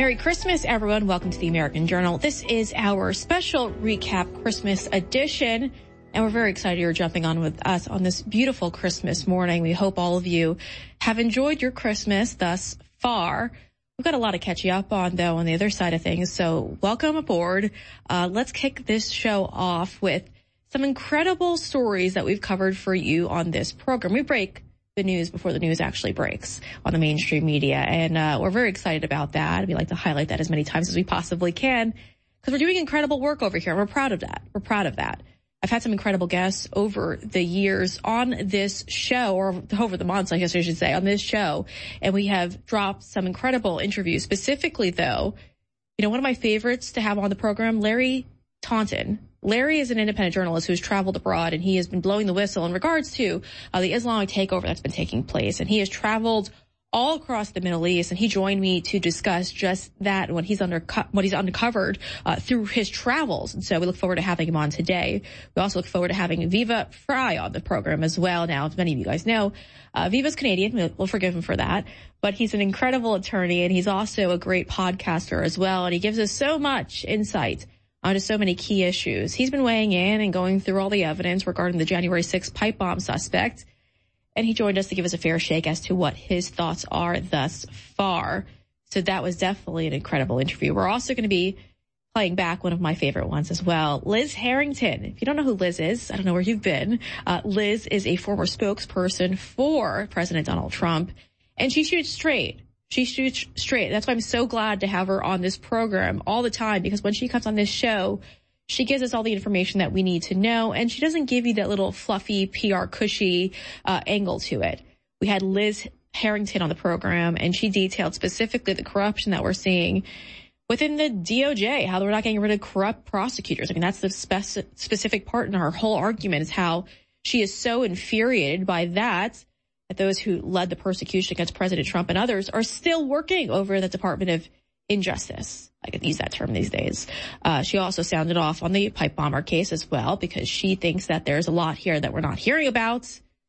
Merry Christmas, everyone. Welcome to the American Journal. This is our special recap Christmas edition, and we're very excited you're jumping on with us on this beautiful Christmas morning. We hope all of you have enjoyed your Christmas thus far. We've got a lot to catch you up on, though, on the other side of things, so welcome aboard. Let's kick this show off with some incredible stories that we've covered for you on this program. We break the news before the news actually breaks on the mainstream media. And we're very excited about that. We like to highlight that as many times as we possibly can because we're doing incredible work over here. And we're proud of that. We're proud of that. I've had some incredible guests over the years on this show, or over the months, I guess I should say, on this show. And we have dropped some incredible interviews. Specifically, though, you know, one of my favorites to have on the program, Larry Taunton. Larry is an independent journalist who's traveled abroad, and he has been blowing the whistle in regards to the Islamic takeover that's been taking place. And he has traveled all across the Middle East, and he joined me to discuss just that, what he's uncovered through his travels. And so we look forward to having him on today. We also look forward to having Viva Frei on the program as well. Now, as many of you guys know, Viva's Canadian. We'll forgive him for that. But he's an incredible attorney, and he's also a great podcaster as well. And he gives us so much insight onto so many key issues. He's been weighing in and going through all the evidence regarding the January 6th pipe bomb suspect, and he joined us to give us a fair shake as to what his thoughts are thus far. So that was definitely an incredible interview. We're also going to be playing back one of my favorite ones as well, Liz Harrington. If you don't know who Liz is, I don't know where you've been. Liz is a former spokesperson for President Donald Trump, and she shoots straight. She shoots straight. That's why I'm so glad to have her on this program all the time, because when she comes on this show, she gives us all the information that we need to know, and she doesn't give you that little fluffy, PR cushy angle to it. We had Liz Harrington on the program, and she detailed specifically the corruption that we're seeing within the DOJ, how they're not getting rid of corrupt prosecutors. I mean, that's the specific part in her whole argument, is how she is so infuriated by that those who led the persecution against President Trump and others are still working over the Department of Injustice. I can use that term these days. She also sounded off on the pipe bomber case as well, because she thinks that there's a lot here that we're not hearing about.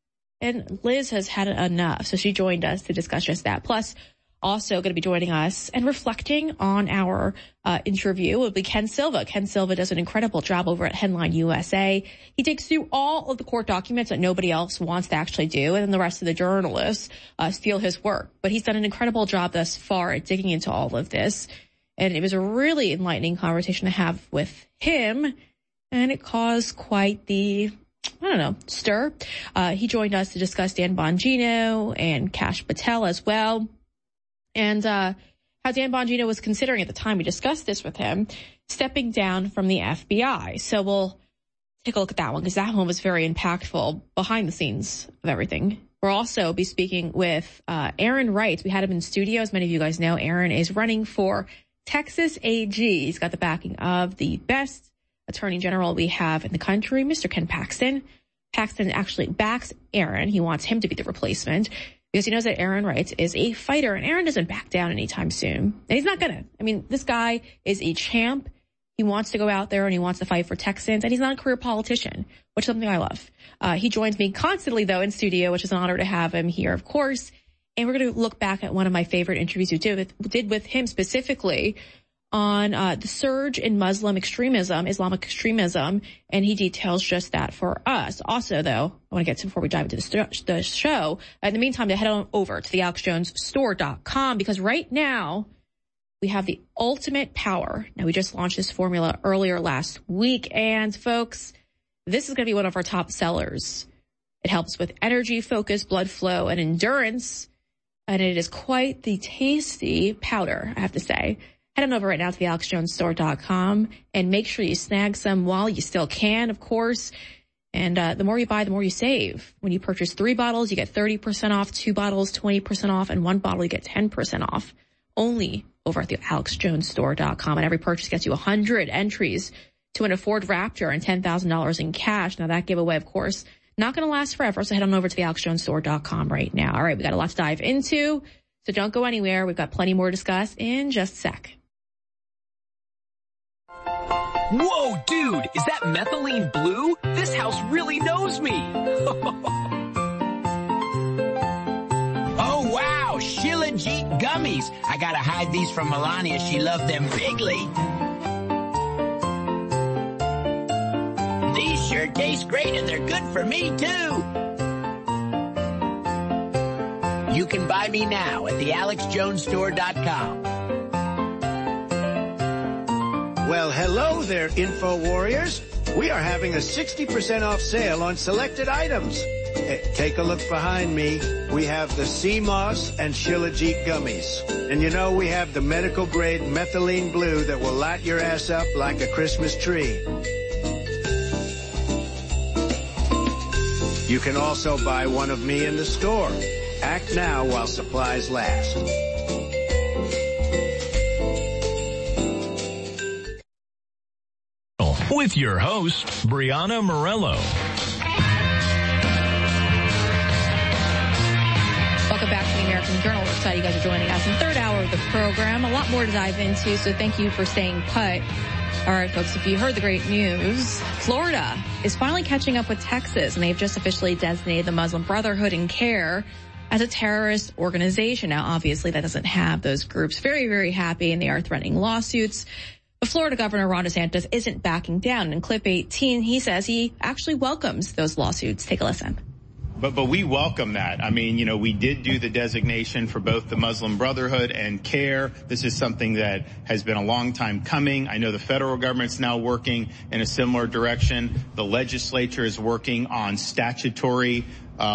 And Liz has had enough. So she joined us to discuss just that. Plus, also going to be joining us and reflecting on our interview will be Ken Silva. Ken Silva does an incredible job over at Headline USA. He takes through all of the court documents that nobody else wants to actually do, and then the rest of the journalists steal his work. But he's done an incredible job thus far at digging into all of this. And it was a really enlightening conversation to have with him, and it caused quite the, stir. He joined us to discuss Dan Bongino and Kash Patel as well. And how Dan Bongino was considering at the time we discussed this with him, stepping down from the FBI. So we'll take a look at that one, because that one was very impactful behind the scenes of everything. We'll also be speaking with Aaron Wright. We had him in studio. As many of you guys know, Aaron is running for Texas AG. He's got the backing of the best attorney general we have in the country, Mr. Ken Paxton. Paxton actually backs Aaron. He wants him to be the replacement, because he knows that Aaron Wright is a fighter, and Aaron doesn't back down anytime soon. And he's not gonna. I mean, this guy is a champ. He wants to go out there and he wants to fight for Texans, and he's not a career politician, which is something I love. He joins me constantly, though, in studio, which is an honor to have him here, of course. And we're going to look back at one of my favorite interviews we did with him specifically on the surge in Islamic extremism, and he details just that for us. Also, though, I want to get to, before we dive into the show, in the meantime, to head on over to the AlexJonesStore.com, because right now we have the ultimate power. Now, we just launched this formula earlier last week, and folks, this is going to be one of our top sellers. It helps with energy, focus, blood flow, and endurance, and it is quite the tasty powder, I have to say. Head on over right now to the AlexJonesStore.com and make sure you snag some while you still can, of course. And the more you buy, the more you save. When you purchase 3 bottles, you get 30% off, 2 bottles, 20% off, and 1 bottle, you get 10% off. Only over at the AlexJonesStore.com. And every purchase gets you 100 entries to an Ford Raptor and $10,000 in cash. Now, that giveaway, of course, not going to last forever. So head on over to the AlexJonesStore.com right now. All right, we got a lot to dive into, so don't go anywhere. We've got plenty more to discuss in just a sec. Whoa, dude, is that methylene blue? This house really knows me. Oh, wow. Wow, Shilajit gummies. I gotta hide these from Melania. She loved them bigly. These sure taste great and they're good for me too. You can buy me now at thealexjonesstore.com. Well, hello there, Info Warriors. We are having a 60% off sale on selected items. Take a look behind me. We have the sea moss and Shilajit gummies. And you know, we have the medical grade methylene blue that will light your ass up like a Christmas tree. You can also buy one of me in the store. Act now while supplies last. With your host, Brianna Morello. Welcome back to the American Journal. We're excited you guys are joining us in the third hour of the program. A lot more to dive into, so thank you for staying put. All right, folks, if you heard the great news, Florida is finally catching up with Texas, and they've just officially designated the Muslim Brotherhood and CARE as a terrorist organization. Now, obviously, that doesn't have those groups very, very happy, and they are threatening lawsuits. But Florida Governor Ron DeSantis isn't backing down. In clip 18, he says he actually welcomes those lawsuits. Take a listen. But we welcome that. I mean, you know, we did do the designation for both the Muslim Brotherhood and CARE. This is something that has been a long time coming. I know the federal government's now working in a similar direction. The legislature is working on statutory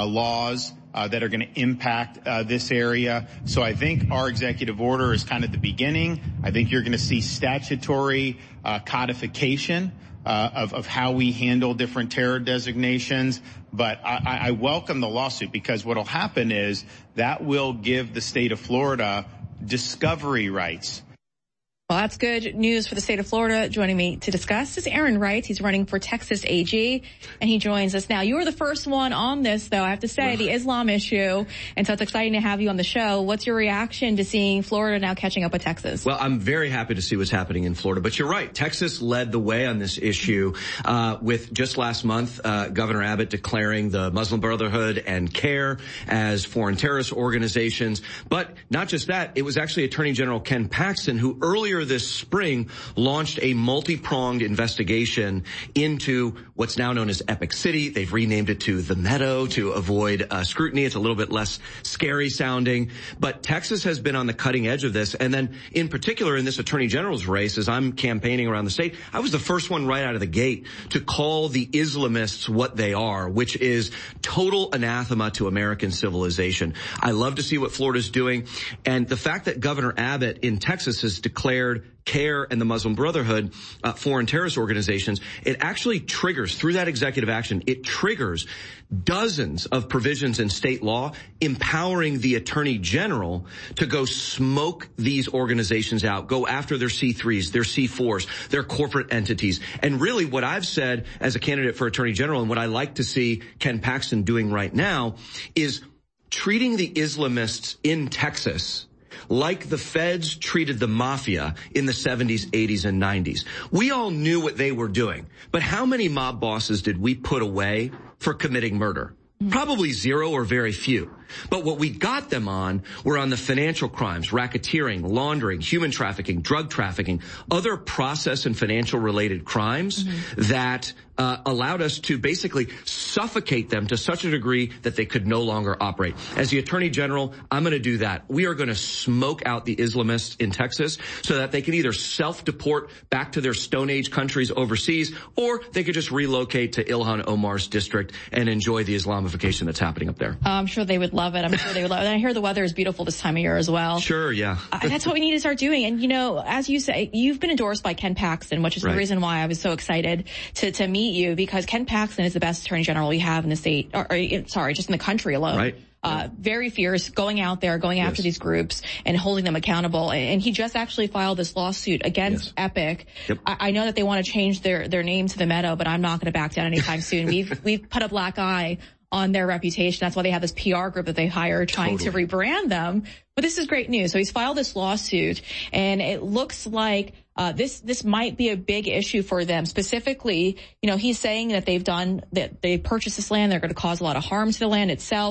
laws that are going to impact this area. So I think our executive order is kind of the beginning. I think you're going to see statutory codification of how we handle different terror designations. But I welcome the lawsuit, because what will happen is that will give the state of Florida discovery rights. Well, that's good news for the state of Florida. Joining me to discuss is Aaron Wright. He's running for Texas AG, and he joins us now. You were the first one on this, though, I have to say, the Islam issue, and so it's exciting to have you on the show. What's your reaction to seeing Florida now catching up with Texas? Well, I'm very happy to see what's happening in Florida, but you're right. Texas led the way on this issue with just last month, Governor Abbott declaring the Muslim Brotherhood and CARE as foreign terrorist organizations. But not just that, it was actually Attorney General Ken Paxton who earlier this spring launched a multi-pronged investigation into what's now known as Epic City. They've renamed it to The Meadow to avoid scrutiny. It's a little bit less scary sounding. But Texas has been on the cutting edge of this. And then in particular in this Attorney General's race, as I'm campaigning around the state, I was the first one right out of the gate to call the Islamists what they are, which is total anathema to American civilization. I love to see what Florida's doing. And the fact that Governor Abbott in Texas has declared CARE and the Muslim Brotherhood foreign terrorist organizations, it actually triggers, through that executive action, it triggers dozens of provisions in state law empowering the Attorney General to go smoke these organizations out, go after their C3s, their C4s, their corporate entities. And really what I've said as a candidate for Attorney General, and what I like to see Ken Paxton doing right now, is treating the Islamists in Texas like the feds treated the mafia in the 70s, 80s, and 90s. We all knew what they were doing, but how many mob bosses did we put away for committing murder? Probably zero or very few. But what we got them on were on the financial crimes, racketeering, laundering, human trafficking, drug trafficking, other process and financial related crimes that allowed us to basically suffocate them to such a degree that they could no longer operate. As the Attorney General, I'm going to do that. We are going to smoke out the Islamists in Texas so that they can either self-deport back to their Stone Age countries overseas, or they could just relocate to Ilhan Omar's district and enjoy the Islamification that's happening up there. I'm sure they would love it. I'm sure they would love it. And I hear the weather is beautiful this time of year as well. Sure, yeah. That's what we need to start doing. And, you know, as you say, you've been endorsed by Ken Paxton, which is the reason why I was so excited to meet you, because Ken Paxton is the best Attorney General we have in the state, just in the country alone. Right. Very fierce, going out there, going after these groups and holding them accountable. And he just actually filed this lawsuit against Epic. I know that they want to change their name to The Meadow, but I'm not going to back down anytime soon. We've put a black eye on their reputation. That's why they have this PR group that they hire trying to rebrand them. But this is great news. So he's filed this lawsuit, and it looks like this might be a big issue for them. Specifically, you know, he's saying that they purchased this land, they're going to cause a lot of harm to the land itself.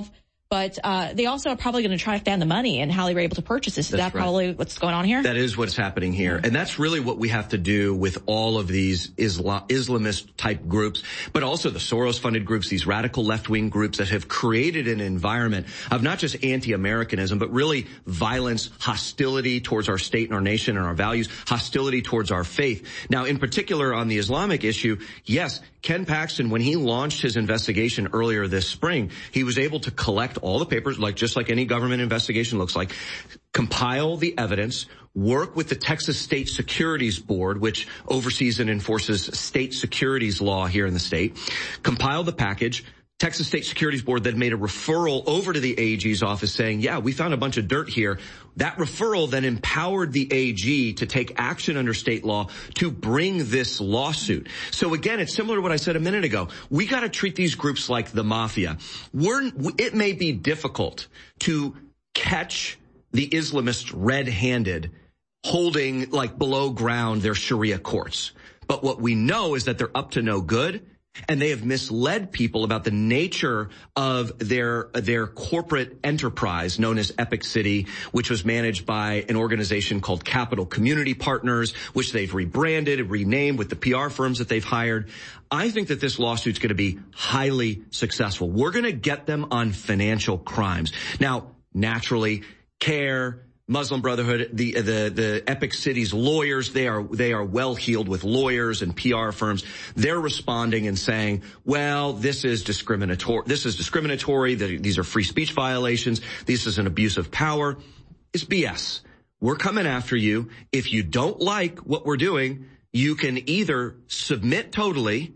But they also are probably going to track down the money and how they were able to purchase this. Is that probably what's going on here? That is what's happening here. And that's really what we have to do with all of these Islamist-type groups, but also the Soros-funded groups, these radical left-wing groups that have created an environment of not just anti-Americanism, but really violence, hostility towards our state and our nation and our values, hostility towards our faith. Now, in particular on the Islamic issue, yes, Ken Paxton, when he launched his investigation earlier this spring, he was able to collect all the papers, just like any government investigation looks like, compile the evidence, work with the Texas State Securities Board, which oversees and enforces state securities law here in the state, compile the package. Texas State Securities Board then made a referral over to the AG's office saying, yeah, we found a bunch of dirt here. That referral then empowered the AG to take action under state law to bring this lawsuit. So again, it's similar to what I said a minute ago. We got to treat these groups like the mafia. It may be difficult to catch the Islamists red-handed, holding below ground their Sharia courts. But what we know is that they're up to no good. And they have misled people about the nature of their corporate enterprise known as Epic City, which was managed by an organization called Capital Community Partners, which they've rebranded and renamed with the PR firms that they've hired. I think that this lawsuit's going to be highly successful. We're going to get them on financial crimes. Now, naturally, CARE, Muslim Brotherhood, the Epic City's lawyers, they are well heeled with lawyers and PR firms. They're responding and saying, well, this is discriminatory. These are free speech violations. This is an abuse of power. It's BS. We're coming after you. If you don't like what we're doing, you can either submit totally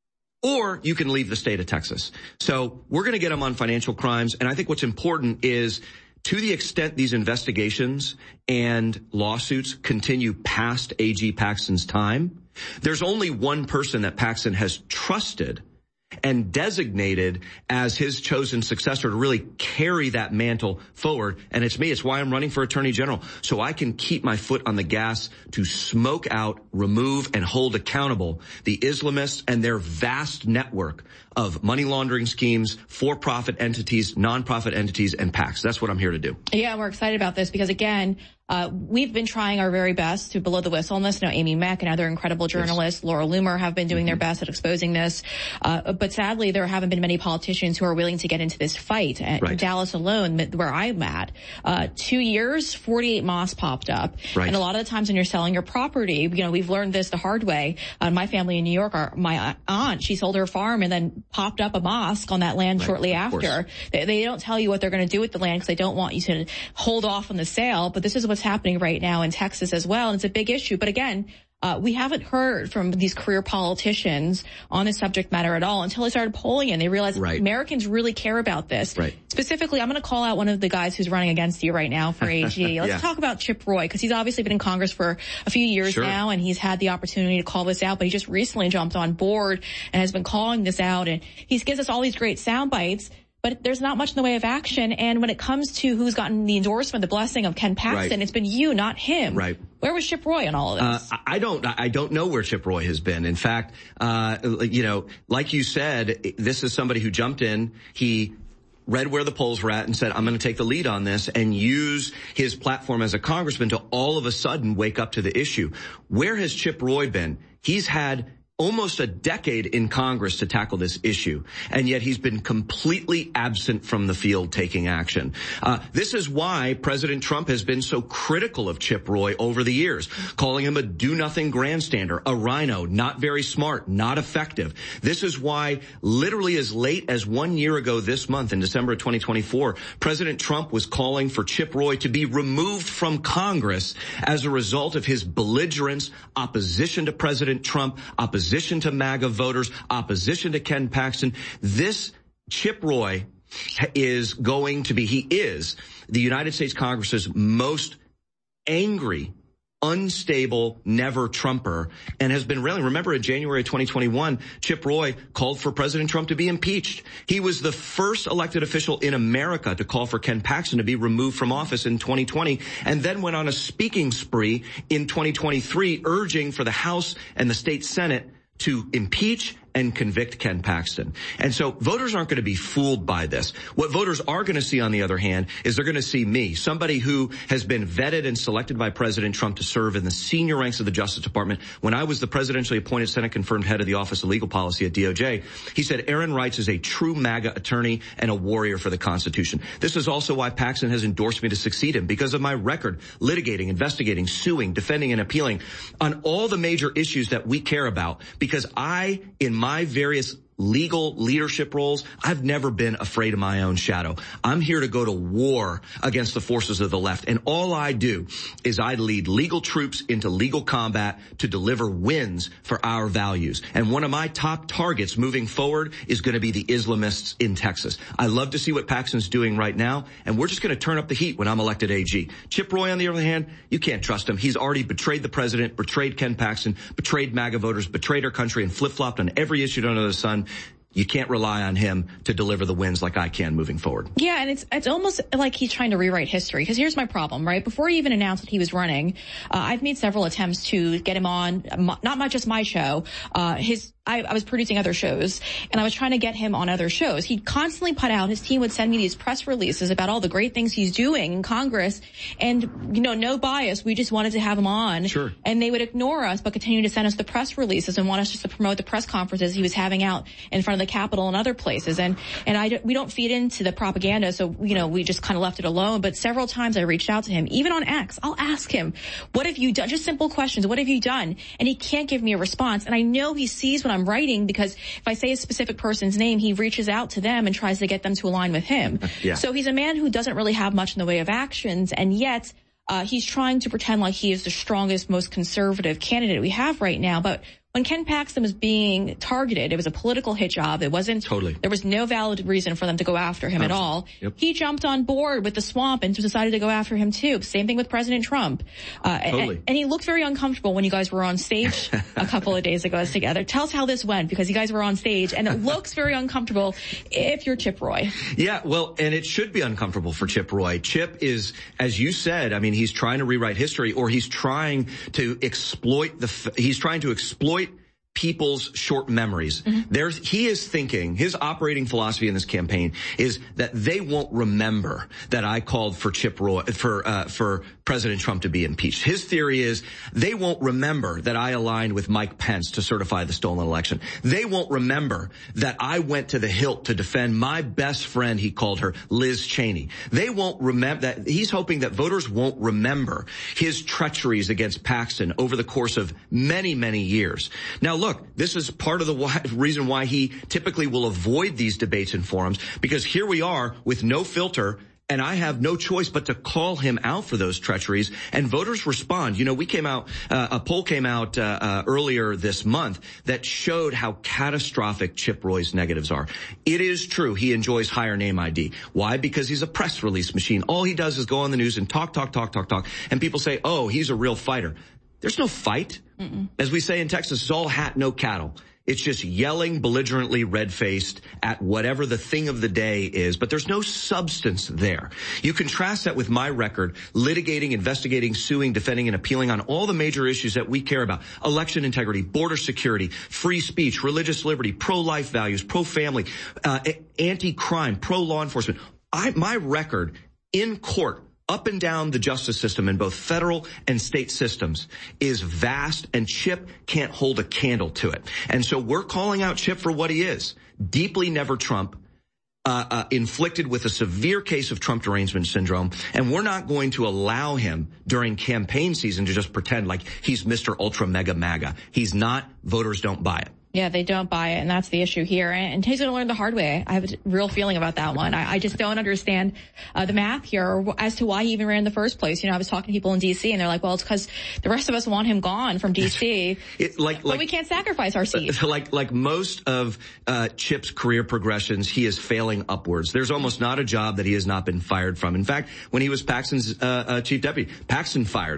or you can leave the state of Texas. So we're going to get them on financial crimes. And I think what's important is, to the extent these investigations and lawsuits continue past AG Paxton's time, there's only one person that Paxton has trusted and designated as his chosen successor to really carry that mantle forward. And it's me. It's why I'm running for Attorney General, so I can keep my foot on the gas to smoke out, remove, and hold accountable the Islamists and their vast network of money laundering schemes, for-profit entities, non-profit entities, and PACs. That's what I'm here to do. Yeah, we're excited about this because, again, we've been trying our very best to blow the whistle on this. Amy Mack and other incredible journalists, yes, Laura Loomer, have been doing their best at exposing this. But sadly, there haven't been many politicians who are willing to get into this fight. In Dallas alone, where I'm at, 2 years, 48 mosques popped up. Right. And a lot of the times when you're selling your property, we've learned this the hard way. My family in New York, my aunt, she sold her farm and then popped up a mosque on that land shortly after. They don't tell you what they're going to do with the land because they don't want you to hold off on the sale. But this is what's happening right now in Texas as well. And it's a big issue. But again, we haven't heard from these career politicians on this subject matter at all until they started polling and they realized Americans really care about this. Right. Specifically, I'm going to call out one of the guys who's running against you right now for AG. Let's talk about Chip Roy, because he's obviously been in Congress for a few years now, and he's had the opportunity to call this out, but he just recently jumped on board and has been calling this out, and he gives us all these great sound bites. But there's not much in the way of action. And when it comes to who's gotten the endorsement, the blessing of Ken Paxton, it's been you, not him. Right. Where was Chip Roy in all of this? I don't know where Chip Roy has been. In fact, like you said, this is somebody who jumped in. He read where the polls were at and said, I'm going to take the lead on this, and use his platform as a congressman to all of a sudden wake up to the issue. Where has Chip Roy been? He's had almost a decade in Congress to tackle this issue, and yet he's been completely absent from the field taking action. This is why President Trump has been so critical of Chip Roy over the years, calling him a do-nothing grandstander, a rhino, not very smart, not effective. This is why literally as late as 1 year ago this month, in December of 2024, President Trump was calling for Chip Roy to be removed from Congress as a result of his belligerence, opposition to President Trump, opposition to MAGA voters, opposition to Ken Paxton. This Chip Roy is the United States Congress's most angry, unstable, never Trumper, and has been railing. Remember, in January of 2021, Chip Roy called for President Trump to be impeached. He was the first elected official in America to call for Ken Paxton to be removed from office in 2020, and then went on a speaking spree in 2023, urging for the House and the state Senate to impeach and convict Ken Paxton. And so voters aren't going to be fooled by this. What voters are going to see, on the other hand, is they're going to see me, somebody who has been vetted and selected by President Trump to serve in the senior ranks of the Justice Department. When I was the presidentially appointed Senate-confirmed head of the Office of Legal Policy at DOJ, he said Aaron Reitz is a true MAGA attorney and a warrior for the Constitution. This is also why Paxton has endorsed me to succeed him, because of my record litigating, investigating, suing, defending, and appealing on all the major issues that we care about, because I, in my various legal leadership roles, I've never been afraid of my own shadow. I'm here to go to war against the forces of the left. And all I do is I lead legal troops into legal combat to deliver wins for our values. And one of my top targets moving forward is going to be the Islamists in Texas. I love to see what Paxton's doing right now, and we're just going to turn up the heat when I'm elected AG. Chip Roy, on the other hand, you can't trust him. He's already betrayed the president, betrayed Ken Paxton, betrayed MAGA voters, betrayed our country, and flip-flopped on every issue under the sun. You can't rely on him to deliver the wins like I can moving forward. Yeah, and it's almost like he's trying to rewrite history, because here's my problem, right? Before he even announced that he was running, I've made several attempts to get him on, not just my show, I was producing other shows, and I was trying to get him on other shows. He'd constantly put out, his team would send me these press releases about all the great things he's doing in Congress, and, no bias, we just wanted to have him on. Sure. And they would ignore us, but continue to send us the press releases and want us just to promote the press conferences he was having out in front of the Capitol and other places. And we don't feed into the propaganda, so, we just kind of left it alone. But several times I reached out to him, even on X. I'll ask him, what have you done? Just simple questions. What have you done? And he can't give me a response. And I know he sees what I'm writing, because if I say a specific person's name, he reaches out to them and tries to get them to align with him. Yeah. So he's a man who doesn't really have much in the way of actions, and yet he's trying to pretend like he is the strongest, most conservative candidate we have right now. But when Ken Paxton was being targeted, it was a political hit job. It wasn't, totally. There was no valid reason for them to go after him at all. Yep. He jumped on board with the swamp and decided to go after him too. Same thing with President Trump. Totally. And he looked very uncomfortable when you guys were on stage a couple of days ago together. Tell us how this went, because you guys were on stage, and it looks very uncomfortable if you're Chip Roy. Yeah, well, and it should be uncomfortable for Chip Roy. Chip is, as you said, he's trying to rewrite history, or he's trying to exploit people's short memories. Mm-hmm. He is thinking, his operating philosophy in this campaign is that they won't remember that I called for Chip Roy, for President Trump to be impeached. His theory is they won't remember that I aligned with Mike Pence to certify the stolen election. They won't remember that I went to the hilt to defend my best friend, he called her, Liz Cheney. They won't remember that. He's hoping that voters won't remember his treacheries against Paxton over the course of many, many years. Now, look, this is part of the reason why he typically will avoid these debates and forums, because here we are with no filter, and I have no choice but to call him out for those treacheries, and voters respond. We came out, a poll came out earlier this month that showed how catastrophic Chip Roy's negatives are. It is true he enjoys higher name ID. Why? Because he's a press release machine. All he does is go on the news and talk, and people say, oh, he's a real fighter. There's no fight. Mm-mm. As we say in Texas, it's all hat, no cattle. It's just yelling belligerently, red-faced at whatever the thing of the day is, but there's no substance there. You contrast that with my record, litigating, investigating, suing, defending, and appealing on all the major issues that we care about: election integrity, border security, free speech, religious liberty, pro-life values, pro-family, anti-crime, pro-law enforcement. My record in court, up and down the justice system in both federal and state systems, is vast, and Chip can't hold a candle to it. And so we're calling out Chip for what he is: deeply never Trump, inflicted with a severe case of Trump derangement syndrome. And we're not going to allow him during campaign season to just pretend like he's Mr. Ultra Mega MAGA. He's not. Voters don't buy it. Yeah, they don't buy it, and that's the issue here. And he's going to learn the hard way. I have a real feeling about that one. I just don't understand the math here as to why he even ran in the first place. I was talking to people in D.C., and they're like, well, it's because the rest of us want him gone from D.C., but we can't sacrifice our seat. Like most of Chip's career progressions, he is failing upwards. There's almost not a job that he has not been fired from. In fact, when he was Paxton's chief deputy, Paxton fired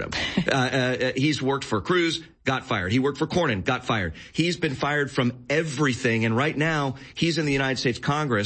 him. He's worked for Cruz, got fired. He worked for Cornyn, got fired. He's been fired from everything, and right now he's in the United States Congress,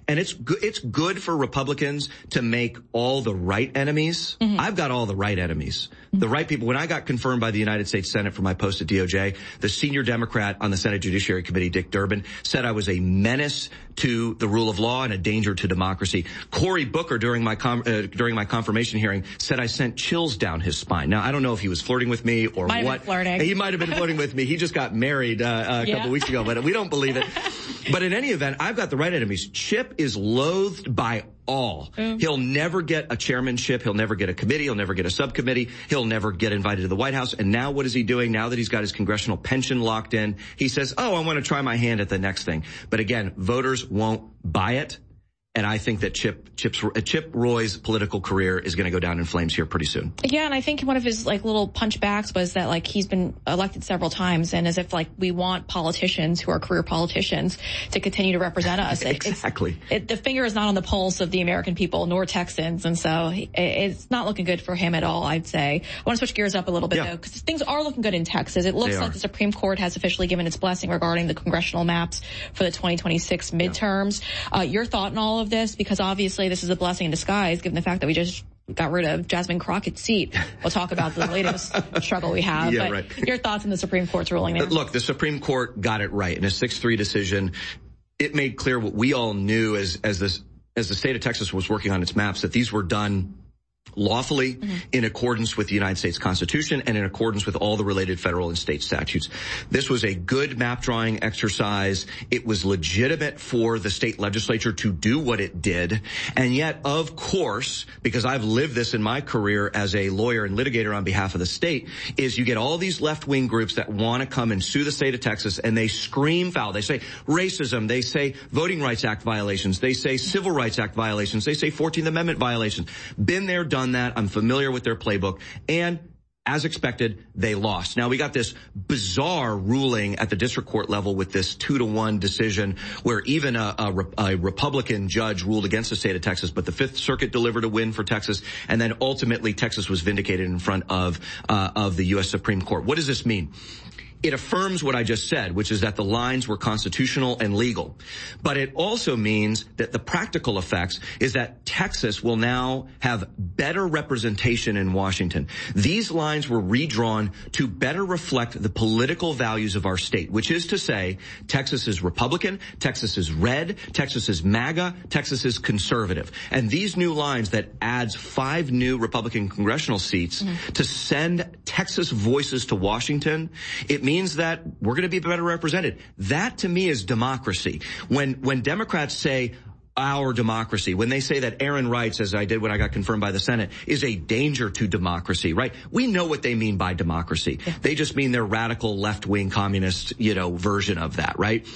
And it's good for Republicans to make all the right enemies. Mm-hmm. I've got all the right enemies. Mm-hmm. The right people. When I got confirmed by the United States Senate for my post at DOJ, the senior Democrat on the Senate Judiciary Committee, Dick Durbin, said I was a menace to the rule of law and a danger to democracy. Cory Booker, during my confirmation hearing, said I sent chills down his spine. Now, I don't know if he was flirting with me or might what. Have been flirting. He might have been flirting with me. He just got married a couple weeks ago, but we don't believe it. But in any event, I've got the right enemies. Chip is loathed by all. He'll never get a chairmanship. He'll never get a committee. He'll never get a subcommittee. He'll never get invited to the White House. And now what is he doing? Now that he's got his congressional pension locked in, he says, I want to try my hand at the next thing. But again, voters won't buy it. And I think that Chip Roy's political career is going to go down in flames here pretty soon. Yeah, and I think one of his little punchbacks was that he's been elected several times, and as if we want politicians who are career politicians to continue to represent us. Exactly. The finger is not on the pulse of the American people nor Texans, and so it's not looking good for him at all, I'd say. I want to switch gears up a little bit though, because things are looking good in Texas. It looks like the Supreme Court has officially given its blessing regarding the congressional maps for the 2026 midterms. Your thought on all of this, because obviously this is a blessing in disguise given the fact that we just got rid of Jasmine Crockett's seat. We'll talk about the latest struggle we have. Yeah, but right. Your thoughts on the Supreme Court's ruling there? Look, the Supreme Court got it right in a 6-3 decision. It made clear what we all knew as the state of Texas was working on its maps, that these were done lawfully in accordance with the United States Constitution and in accordance with all the related federal and state statutes. This was a good map drawing exercise. It was legitimate for the state legislature to do what it did. And yet, of course, because I've lived this in my career as a lawyer and litigator on behalf of the state, is you get all these left-wing groups that want to come and sue the state of Texas, and they scream foul. They say racism. They say Voting Rights Act violations. They say Civil Rights Act violations. They say 14th Amendment violations. Been there, done that. I'm familiar with their playbook. And as expected, they lost. Now, we got this bizarre ruling at the district court level with this 2-1 decision where even a Republican judge ruled against the state of Texas, but the Fifth Circuit delivered a win for Texas. And then ultimately, Texas was vindicated in front of the U.S. Supreme Court. What does this mean? It affirms what I just said, which is that the lines were constitutional and legal. But it also means that the practical effects is that Texas will now have better representation in Washington. These lines were redrawn to better reflect the political values of our state, which is to say Texas is Republican, Texas is red, Texas is MAGA, Texas is conservative. And these new lines that adds 5 new Republican congressional seats to send Texas voices to Washington, it means that we're going to be better represented. That, to me, is democracy. When Democrats say our democracy, when they say that Aaron Reitz, as I did when I got confirmed by the Senate, is a danger to democracy, right? We know what they mean by democracy. Yeah. They just mean their radical left-wing communist, version of that, right?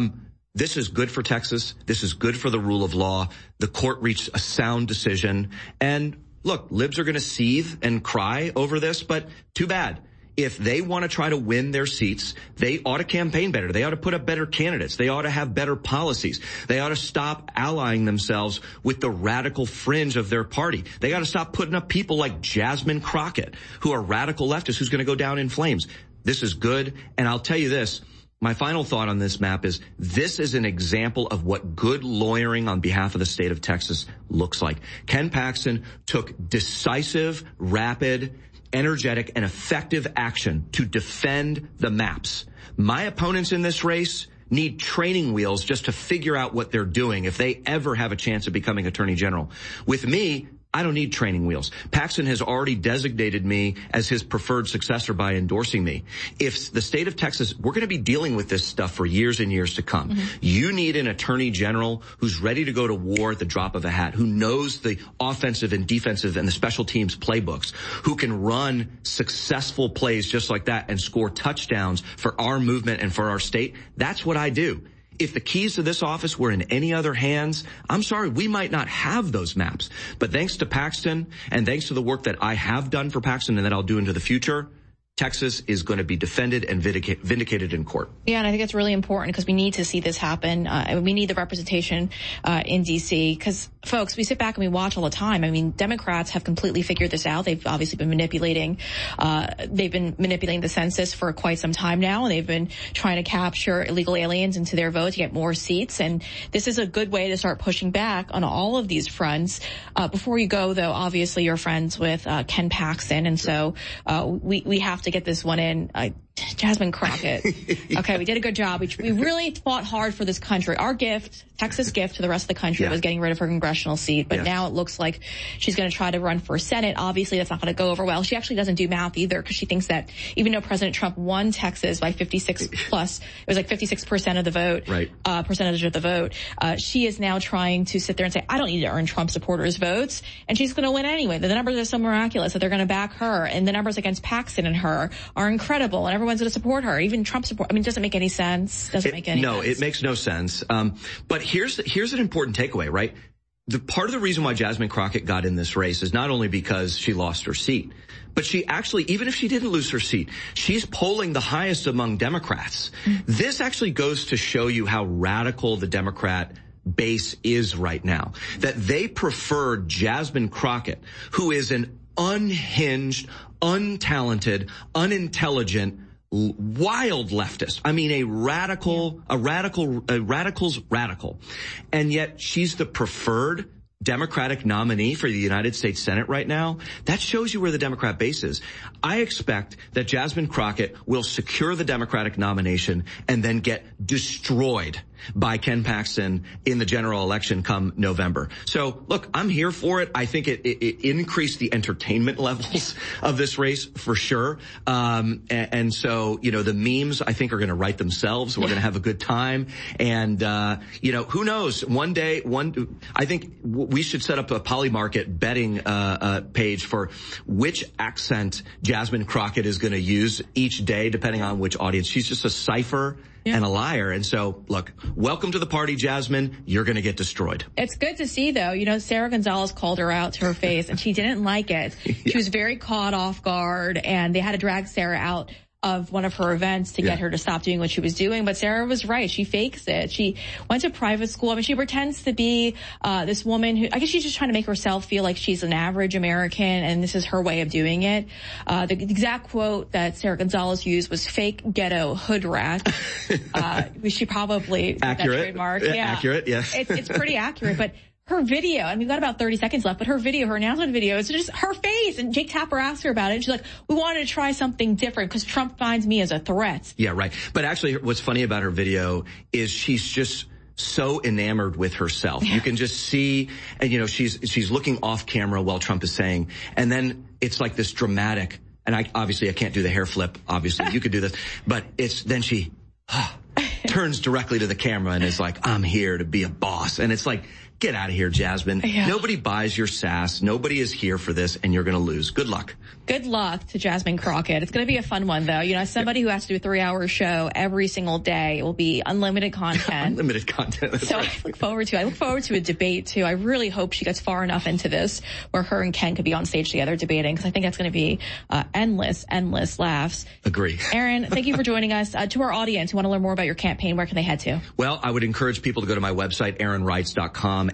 This is good for Texas. This is good for the rule of law. The court reached a sound decision. And look, libs are going to seethe and cry over this, but too bad. If they want to try to win their seats, they ought to campaign better. They ought to put up better candidates. They ought to have better policies. They ought to stop allying themselves with the radical fringe of their party. They ought to stop putting up people like Jasmine Crockett, who are radical leftists, who's going to go down in flames. This is good. And I'll tell you this. My final thought on this map is this is an example of what good lawyering on behalf of the state of Texas looks like. Ken Paxton took decisive, rapid, energetic, and effective action to defend the maps. My opponents in this race need training wheels just to figure out what they're doing if they ever have a chance of becoming Attorney General. With me, I don't need training wheels. Paxton has already designated me as his preferred successor by endorsing me. If the state of Texas, we're going to be dealing with this stuff for years and years to come. You need an attorney general who's ready to go to war at the drop of a hat, who knows the offensive and defensive and the special teams playbooks, who can run successful plays just like that and score touchdowns for our movement and for our state. That's what I do. If the keys to this office were in any other hands, I'm sorry, we might not have those maps. But thanks to Paxton and thanks to the work that I have done for Paxton and that I'll do into the future, Texas is going to be defended and vindicated in court. Yeah, and I think it's really important because we need to see this happen. We need the representation in D.C. because, folks, we sit back and we watch all the time. I mean, Democrats have completely figured this out. They've obviously been manipulating the census for quite some time now, and they've been trying to capture illegal aliens into their vote to get more seats. And this is a good way to start pushing back on all of these fronts. Before you go, though, obviously you're friends with Ken Paxton, and so we have to get this one in. Jasmine Crockett. Okay, we did a good job. We really fought hard for this country. Our gift, Texas gift to the rest of the country was getting rid of her congressional seat. But now it looks like she's going to try to run for Senate. Obviously, that's not going to go over well. She actually doesn't do math either because she thinks that even though President Trump won Texas by 56 plus, it was like 56% of the vote, percentage of the vote. She is now trying to sit there and say, I don't need to earn Trump supporters' votes. And she's going to win anyway. The numbers are so miraculous that they're going to back her. And the numbers against Paxton and her are incredible. And everyone's going to support her. Even Trump support. I mean, it doesn't make any sense. Doesn't make any sense. No, it makes no sense. But here's an important takeaway, right? The part of the reason why Jasmine Crockett got in this race is not only because she lost her seat, but she actually, even if she didn't lose her seat, she's polling the highest among Democrats. This actually goes to show you how radical the Democrat base is right now, that they prefer Jasmine Crockett, who is an unhinged, untalented, unintelligent, wild leftist. I mean, a radical's radical. And yet she's the preferred Democratic nominee for the United States Senate right now. That shows you where the Democrat base is. I expect that Jasmine Crockett will secure the Democratic nomination and then get destroyed by Ken Paxton in the general election come November. So, look, I'm here for it. I think it increased the entertainment levels of this race for sure. And so, you know, the memes, I think, are going to write themselves. We're going to have a good time. And, you know, who knows? One day, I think we should set up a Polymarket betting page for which accent Jasmine Crockett is going to use each day, depending on which audience. She's just a cipher and a liar. And so, look, welcome to the party, Jasmine. You're going to get destroyed. It's good to see, though. You know, Sarah Gonzalez called her out to her face, and she didn't like it. She was very caught off guard, and they had to drag Sarah out of one of her events to get her to stop doing what she was doing. But Sarah was right. She fakes it. She went to private school. I mean, she pretends to be this woman who, I guess she's just trying to make herself feel like she's an average American, and this is her way of doing it. The exact quote that Sarah Gonzalez used was fake ghetto hood rat. She probably accurate. That trademark. Yeah. Accurate, yes. It's pretty accurate, but her video, and we've got about 30 seconds left, but her video, her announcement video, is just her face. And Jake Tapper asked her about it, and she's like, we wanted to try something different because Trump finds me as a threat. Yeah, right. But actually, what's funny about her video is she's just so enamored with herself. You can just see, and you know, she's looking off camera while Trump is saying, and then it's like this dramatic, and I can't do the hair flip, obviously, you could do this, but then she turns directly to the camera and is like, I'm here to be a boss. And it's like, get out of here, Jasmine. Yeah. Nobody buys your sass. Nobody is here for this, and you're going to lose. Good luck. Good luck to Jasmine Crockett. It's going to be a fun one, though. You know, as somebody who has to do a 3-hour show every single day, it will be unlimited content. Unlimited content. So right. I look forward to a debate, too. I really hope she gets far enough into this where her and Ken could be on stage together debating, because I think that's going to be endless laughs. Agree. Aaron, thank you for joining us. To our audience who want to learn more about your campaign, where can they head to? Well, I would encourage people to go to my website, AaronReitz.com.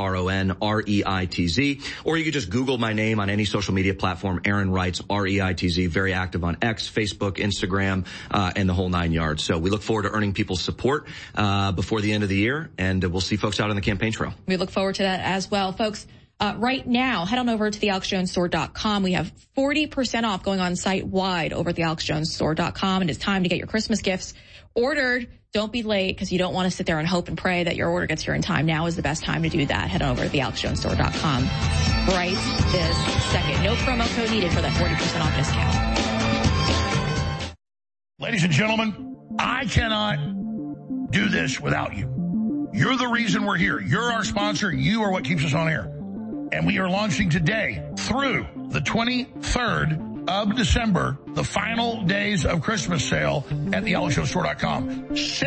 AaronReitz, or you could just Google my name on any social media platform, Aaron Reitz, REITZ, very active on X, Facebook, Instagram, and the whole 9 yards. So we look forward to earning people's support before the end of the year, and we'll see folks out on the campaign trail. We look forward to that as well. Folks, right now, head on over to thealexjonesstore.com. We have 40% off going on site-wide over at thealexjonesstore.com, and it's time to get your Christmas gifts ordered. Don't be late, because you don't want to sit there and hope and pray that your order gets here in time. Now is the best time to do that. Head on over to thealexjonesstore.com right this second. No promo code needed for that 40% off discount. Ladies and gentlemen, I cannot do this without you. You're the reason we're here. You're our sponsor. You are what keeps us on air. And we are launching today through the 23rd of December, the final days of Christmas sale at thealexjonesstore.com.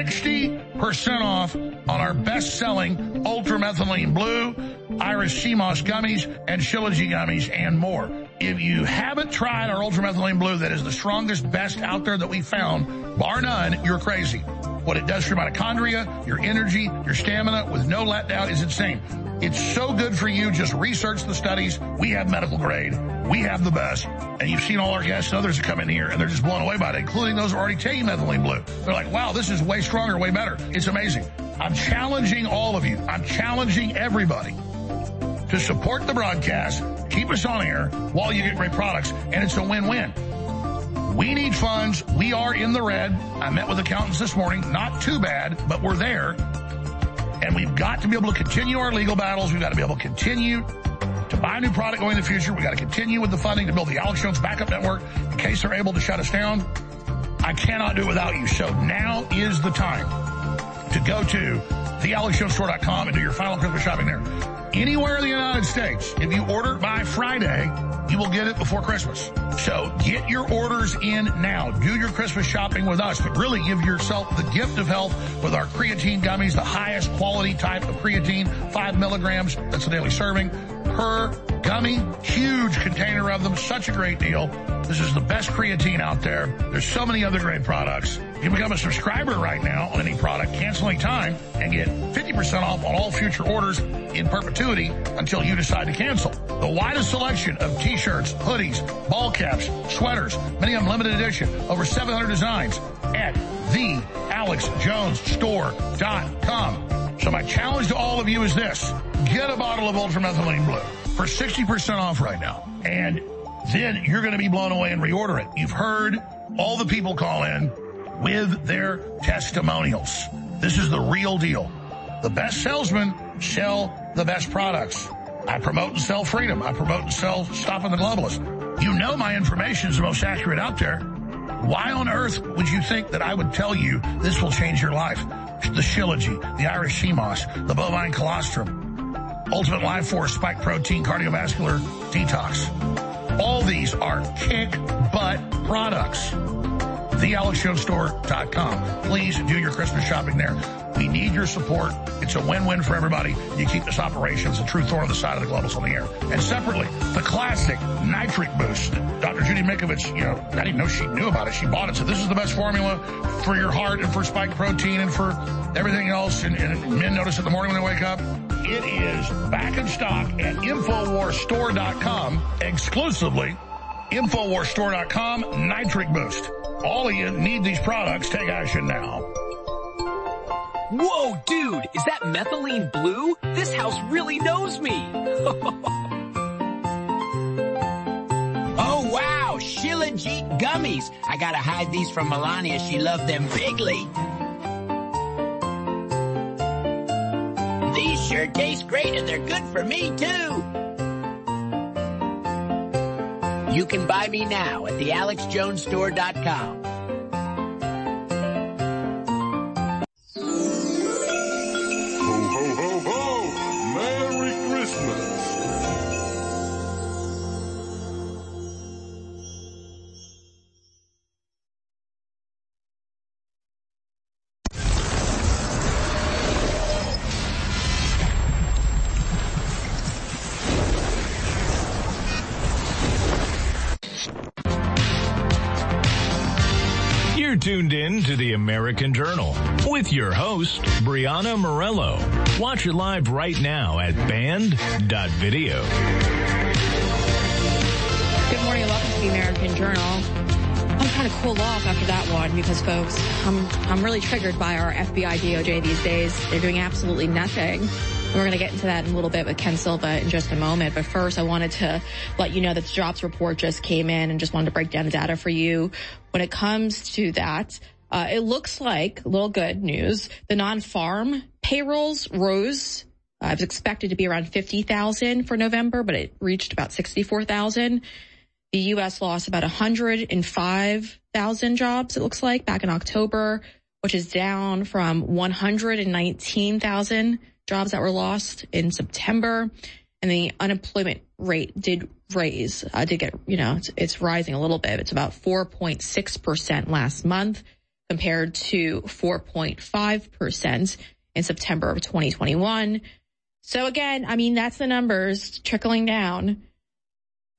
60% off on our best-selling Ultramethylene Blue, Irish Sea Moss gummies, and Shilajit gummies, and more. If you haven't tried our ultramethylene blue, that is the strongest, best out there that we found, bar none, you're crazy. What it does for your mitochondria, your energy, your stamina with no letdown is insane. It's so good for you. Just research the studies. We have medical grade. We have the best. And you've seen all our guests and others that come in here, and they're just blown away by it, including those who already taking methylene blue. They're like, wow, this is way stronger, way better. It's amazing. I'm challenging all of you. I'm challenging everybody to support the broadcast, keep us on air while you get great products, and it's a win-win. We need funds. We are in the red. I met with accountants this morning. Not too bad, but we're there. And we've got to be able to continue our legal battles. We've got to be able to continue to buy a new product going in the future. We've got to continue with the funding to build the Alex Jones backup network in case they're able to shut us down. I cannot do it without you. So now is the time to go to thealexjonesstore.com and do your final Christmas shopping there. Anywhere in the United States, if you order by Friday, you will get it before Christmas. So get your orders in now. Do your Christmas shopping with us, but really give yourself the gift of health with our creatine gummies, the highest quality type of creatine, 5 milligrams. That's a daily serving per gummy. Huge container of them. Such a great deal. This is the best creatine out there. There's so many other great products. You can become a subscriber right now on any product, cancel any time, and get 50% off on all future orders in perpetuity until you decide to cancel. The widest selection of t-shirts, hoodies, ball caps, sweaters, many of them limited edition, over 700 designs at thealexjonesstore.com. So my challenge to all of you is this. Get a bottle of ultramethylene blue for 60% off right now. And then you're going to be blown away and reorder it. You've heard all the people call in with their testimonials. This is the real deal. The best salesmen sell the best products. I promote and sell freedom. I promote and sell stopping the globalists. You know my information is the most accurate out there. Why on earth would you think that I would tell you this will change your life? The Shilajit, the Irish sea moss, the bovine colostrum, Ultimate Life Force, spike protein, cardiovascular detox. All these are kick-butt products. TheAlexJonesStore.com. Please do your Christmas shopping there. We need your support. It's a win-win for everybody. You keep this operation as a true thorn on the side of the globals on the air. And separately, the classic nitric boost. Dr. Judy Mikovits, I didn't even know she knew about it. She bought it. So this is the best formula for your heart and for spike protein and for everything else. And men notice in the morning when they wake up. It is back in stock at InfoWarsStore.com exclusively. InfoWarsStore.com, Nitric Boost. All of you need these products. Take action now. Whoa, dude, is that methylene blue? This house really knows me. Oh, wow, Shilajit gummies. I gotta hide these from Melania. She loved them bigly. These sure taste great, and they're good for me, too. You can buy me now at thealexjonesstore.com. Ho, ho, ho, ho! Merry Christmas! You're tuned in to the American Journal with your host, Brianna Morello. Watch it live right now at band.video. Good morning and welcome to the American Journal. I'm trying to cool off after that one because, folks, I'm really triggered by our FBI DOJ these days. They're doing absolutely nothing. We're going to get into that in a little bit with Ken Silva in just a moment. But first, I wanted to let you know that the jobs report just came in and just wanted to break down the data for you. When it comes to that, it looks like, a little good news, the non-farm payrolls rose. It was expected to be around 50,000 for November, but it reached about 64,000. The U.S. lost about 105,000 jobs, it looks like, back in October, which is down from 119,000 jobs that were lost in September. And the unemployment rate did raise, it's rising a little bit. It's about 4.6% last month compared to 4.5% in September of 2021. So again, that's the numbers trickling down.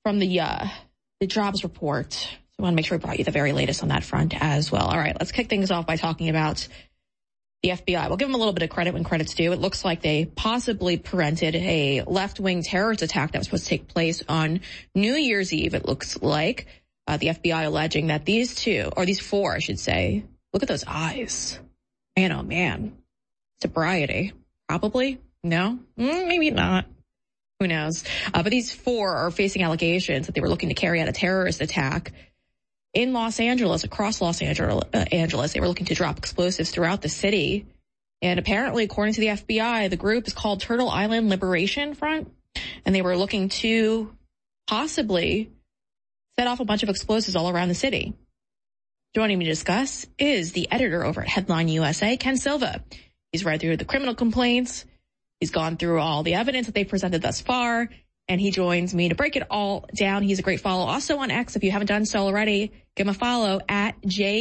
from the jobs report. So I want to make sure we brought you the very latest on that front as well. All right, let's kick things off by talking about the FBI. We'll give them a little bit of credit when credit's due. It looks like they possibly prevented a left-wing terrorist attack that was supposed to take place on New Year's Eve, it looks like. The FBI alleging that these four, I should say, look at those eyes. Man, oh man. Sobriety. Probably? No? Maybe not. Who knows? But these four are facing allegations that they were looking to carry out a terrorist attack in Los Angeles, across Los Angeles. They were looking to drop explosives throughout the city. And apparently, according to the FBI, the group is called Turtle Island Liberation Front. And they were looking to possibly set off a bunch of explosives all around the city. Joining me to discuss is the editor over at Headline USA, Ken Silva. He's read through the criminal complaints. He's gone through all the evidence that they presented thus far. And he joins me to break it all down. He's a great follow. Also on X, if you haven't done so already, give him a follow at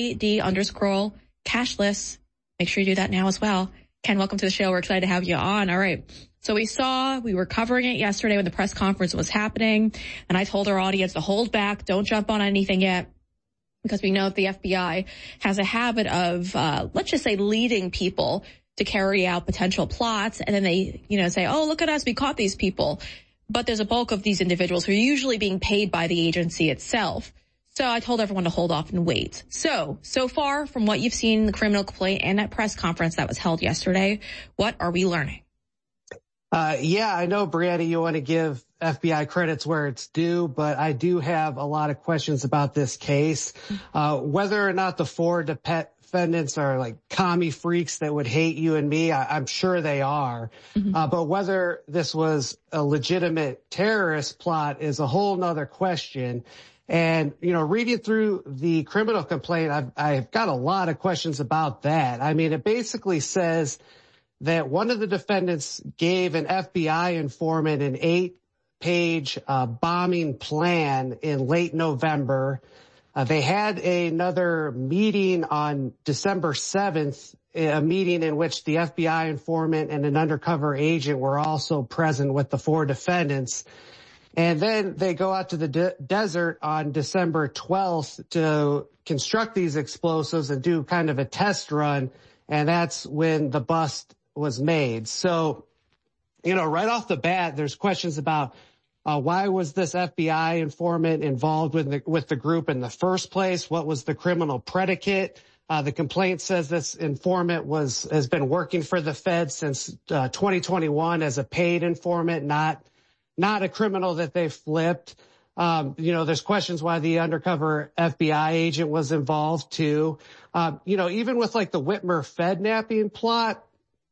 JD_cashless. Make sure you do that now as well. Ken, welcome to the show. We're excited to have you on. All right. So we were covering it yesterday when the press conference was happening. And I told our audience to hold back. Don't jump on anything yet. Because we know that the FBI has a habit of, let's just say, leading people to carry out potential plots. And then they, say, oh, look at us. We caught these people. But there's a bulk of these individuals who are usually being paid by the agency itself. So I told everyone to hold off and wait. So far from what you've seen in the criminal complaint and that press conference that was held yesterday, what are we learning? Yeah, I know, Brianna, you want to give FBI credits where it's due, but I do have a lot of questions about this case. Whether or not the four defendants are like commie freaks that would hate you and me, I'm sure they are. But whether this was a legitimate terrorist plot is a whole nother question. And, reading through the criminal complaint, I've got a lot of questions about that. I mean, it basically says that one of the defendants gave an FBI informant an 8-page bombing plan in late November. They had another meeting on December 7th, a meeting in which the FBI informant and an undercover agent were also present with the four defendants. And then they go out to the desert on December 12th to construct these explosives and do kind of a test run. And that's when the bust was made. So, right off the bat, there's questions about why was this FBI informant involved with the group in the first place? What was the criminal predicate? The complaint says this informant has been working for the Fed since 2021 as a paid informant, not a criminal that they flipped. There's questions why the undercover FBI agent was involved too. Even with like the Whitmer Fednapping plot,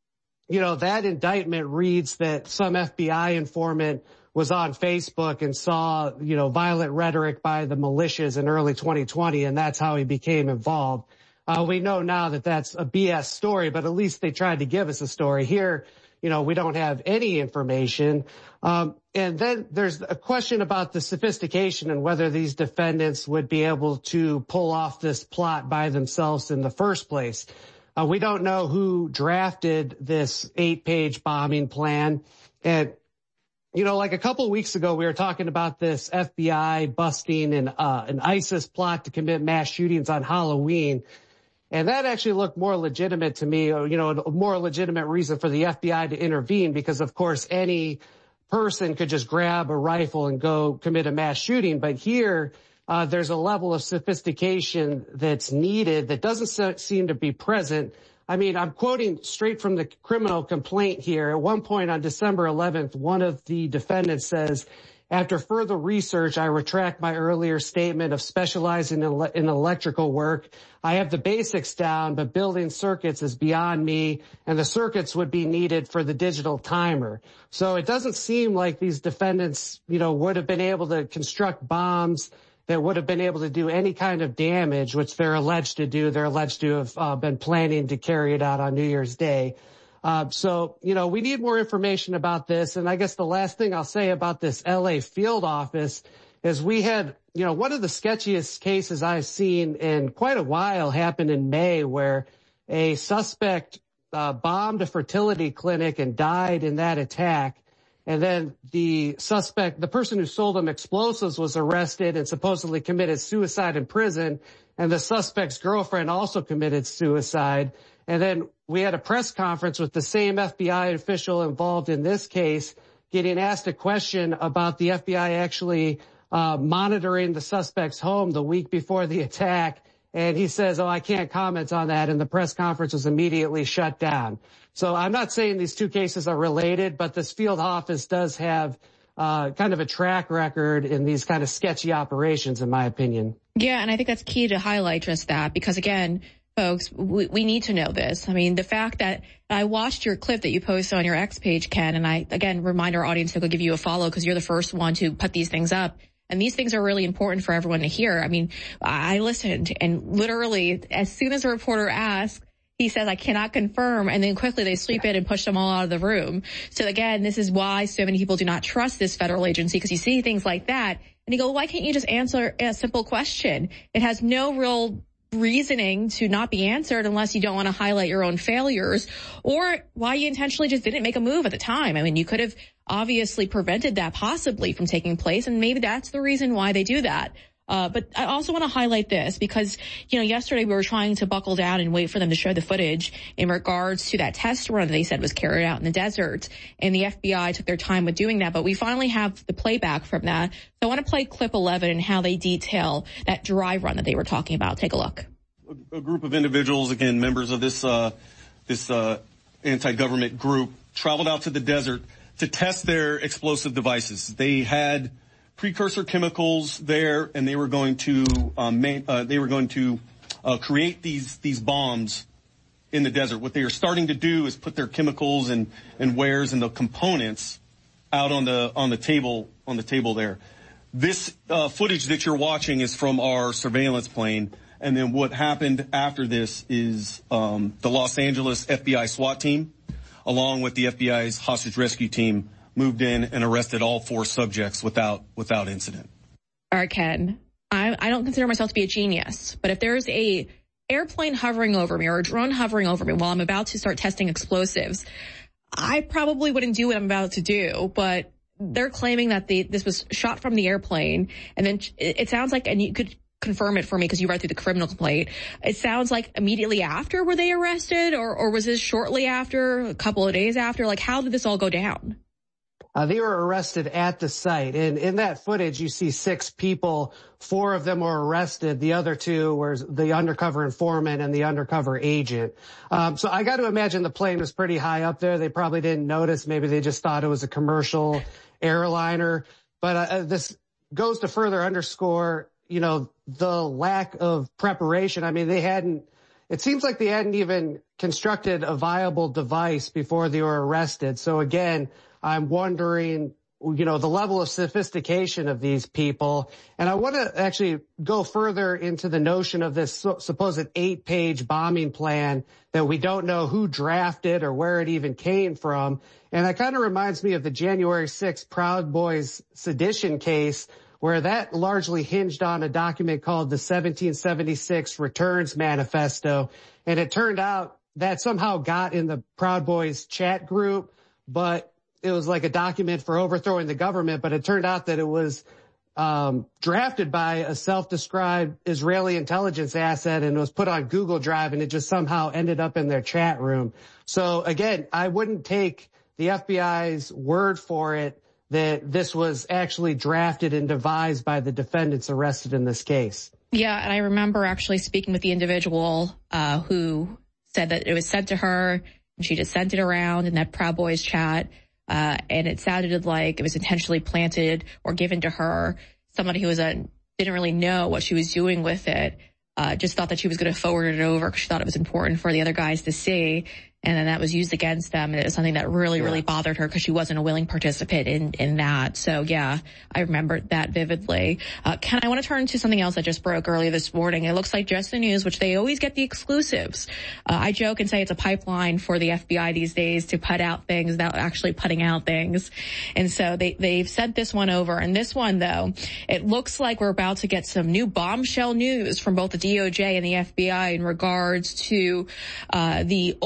that indictment reads that some FBI informant was on Facebook and saw, violent rhetoric by the militias in early 2020, and that's how he became involved. We know now that that's a BS story, but at least they tried to give us a story. Here, we don't have any information. And then there's a question about the sophistication and whether these defendants would be able to pull off this plot by themselves in the first place. We don't know who drafted this 8-page bombing plan. And, like a couple of weeks ago, we were talking about this FBI busting an ISIS plot to commit mass shootings on Halloween. And that actually looked more legitimate to me, a more legitimate reason for the FBI to intervene because, of course, any person could just grab a rifle and go commit a mass shooting. But here, there's a level of sophistication that's needed that doesn't seem to be present. I mean, I'm quoting straight from the criminal complaint here. At one point on December 11th, one of the defendants says, after further research, I retract my earlier statement of specializing in electrical work. I have the basics down, but building circuits is beyond me, and the circuits would be needed for the digital timer. So it doesn't seem like these defendants, would have been able to construct bombs that would have been able to do any kind of damage, which they're alleged to do. They're alleged to have been planning to carry it out on New Year's Day. So, we need more information about this. And I guess the last thing I'll say about this LA field office is we had, one of the sketchiest cases I've seen in quite a while happened in May where a suspect bombed a fertility clinic and died in that attack. And then the suspect, the person who sold him explosives, was arrested and supposedly committed suicide in prison. And the suspect's girlfriend also committed suicide. And then we had a press conference with the same FBI official involved in this case getting asked a question about the FBI actually monitoring the suspect's home the week before the attack. And he says, I can't comment on that. And the press conference was immediately shut down. So I'm not saying these two cases are related, but this field office does have kind of a track record in these kind of sketchy operations, in my opinion. Yeah, and I think that's key to highlight just that, because again, folks, we need to know this. I mean, the fact that I watched your clip that you posted on your X page, Ken, and I, again, remind our audience to go give you a follow because you're the first one to put these things up. And these things are really important for everyone to hear. I mean, I listened, and literally as soon as a reporter asked, he says, I cannot confirm, and then quickly they sweep in and push them all out of the room. So again, this is why so many people do not trust this federal agency, because you see things like that and you go, why can't you just answer a simple question? It has no real reasoning to not be answered unless you don't want to highlight your own failures, or why you intentionally just didn't make a move at the time. I mean, you could have obviously prevented that possibly from taking place, and maybe that's the reason why they do that. But I also want to highlight this because, yesterday we were trying to buckle down and wait for them to show the footage in regards to that test run that they said was carried out in the desert. And the FBI took their time with doing that. But we finally have the playback from that. So I want to play clip 11 and how they detail that dry run that they were talking about. Take a look. A group of individuals, again, members of this anti-government group, traveled out to the desert to test their explosive devices. They had precursor chemicals there, and they were going to create these bombs in the desert. What they are starting to do is put their chemicals and wares and the components out on the table there. This footage that you're watching is from our surveillance plane, and then what happened after this is the Los Angeles FBI SWAT team, along with the FBI's hostage rescue team, moved in and arrested all 4 subjects without incident. All right, Ken, I don't consider myself to be a genius, but if there's a airplane hovering over me or a drone hovering over me while I'm about to start testing explosives, I probably wouldn't do what I'm about to do, but they're claiming that this was shot from the airplane, and then it sounds like, and you could confirm it for me because you read through the criminal complaint, it sounds like immediately after were they arrested, or was this shortly after, a couple of days after? Like, how did this all go down? They were arrested at the site, and in that footage you see 6 people. 4 of them were arrested. The other 2 were the undercover informant and the undercover agent. So I got to imagine the plane was pretty high up there. They probably didn't notice. Maybe they just thought it was a commercial airliner. But this goes to further underscore, the lack of preparation. I mean, it seems like they hadn't even constructed a viable device before they were arrested. So again, I'm wondering, the level of sophistication of these people. And I want to actually go further into the notion of this supposed 8-page bombing plan that we don't know who drafted or where it even came from. And that kind of reminds me of the January 6th Proud Boys sedition case, where that largely hinged on a document called the 1776 Returns Manifesto. And it turned out that somehow got in the Proud Boys chat group, but it was like a document for overthrowing the government, but it turned out that it was drafted by a self-described Israeli intelligence asset, and it was put on Google Drive, and it just somehow ended up in their chat room. So again, I wouldn't take the FBI's word for it that this was actually drafted and devised by the defendants arrested in this case. Yeah, and I remember actually speaking with the individual who said that it was sent to her, and she just sent it around in that Proud Boys chat. And it sounded like it was intentionally planted or given to her. Somebody who didn't really know what she was doing with it, just thought that she was going to forward it over because she thought it was important for the other guys to see. And then that was used against them. And it was something that really bothered her because she wasn't a willing participant in that. So yeah, I remember that vividly. Ken, I want to turn to something else that just broke earlier this morning. It looks like Just the News, which they always get the exclusives. I joke and say it's a pipeline for the FBI these days to put out things without actually putting out things. And so they've sent this one over. And this one, though, it looks like we're about to get some new bombshell news from both the DOJ and the FBI in regards to the old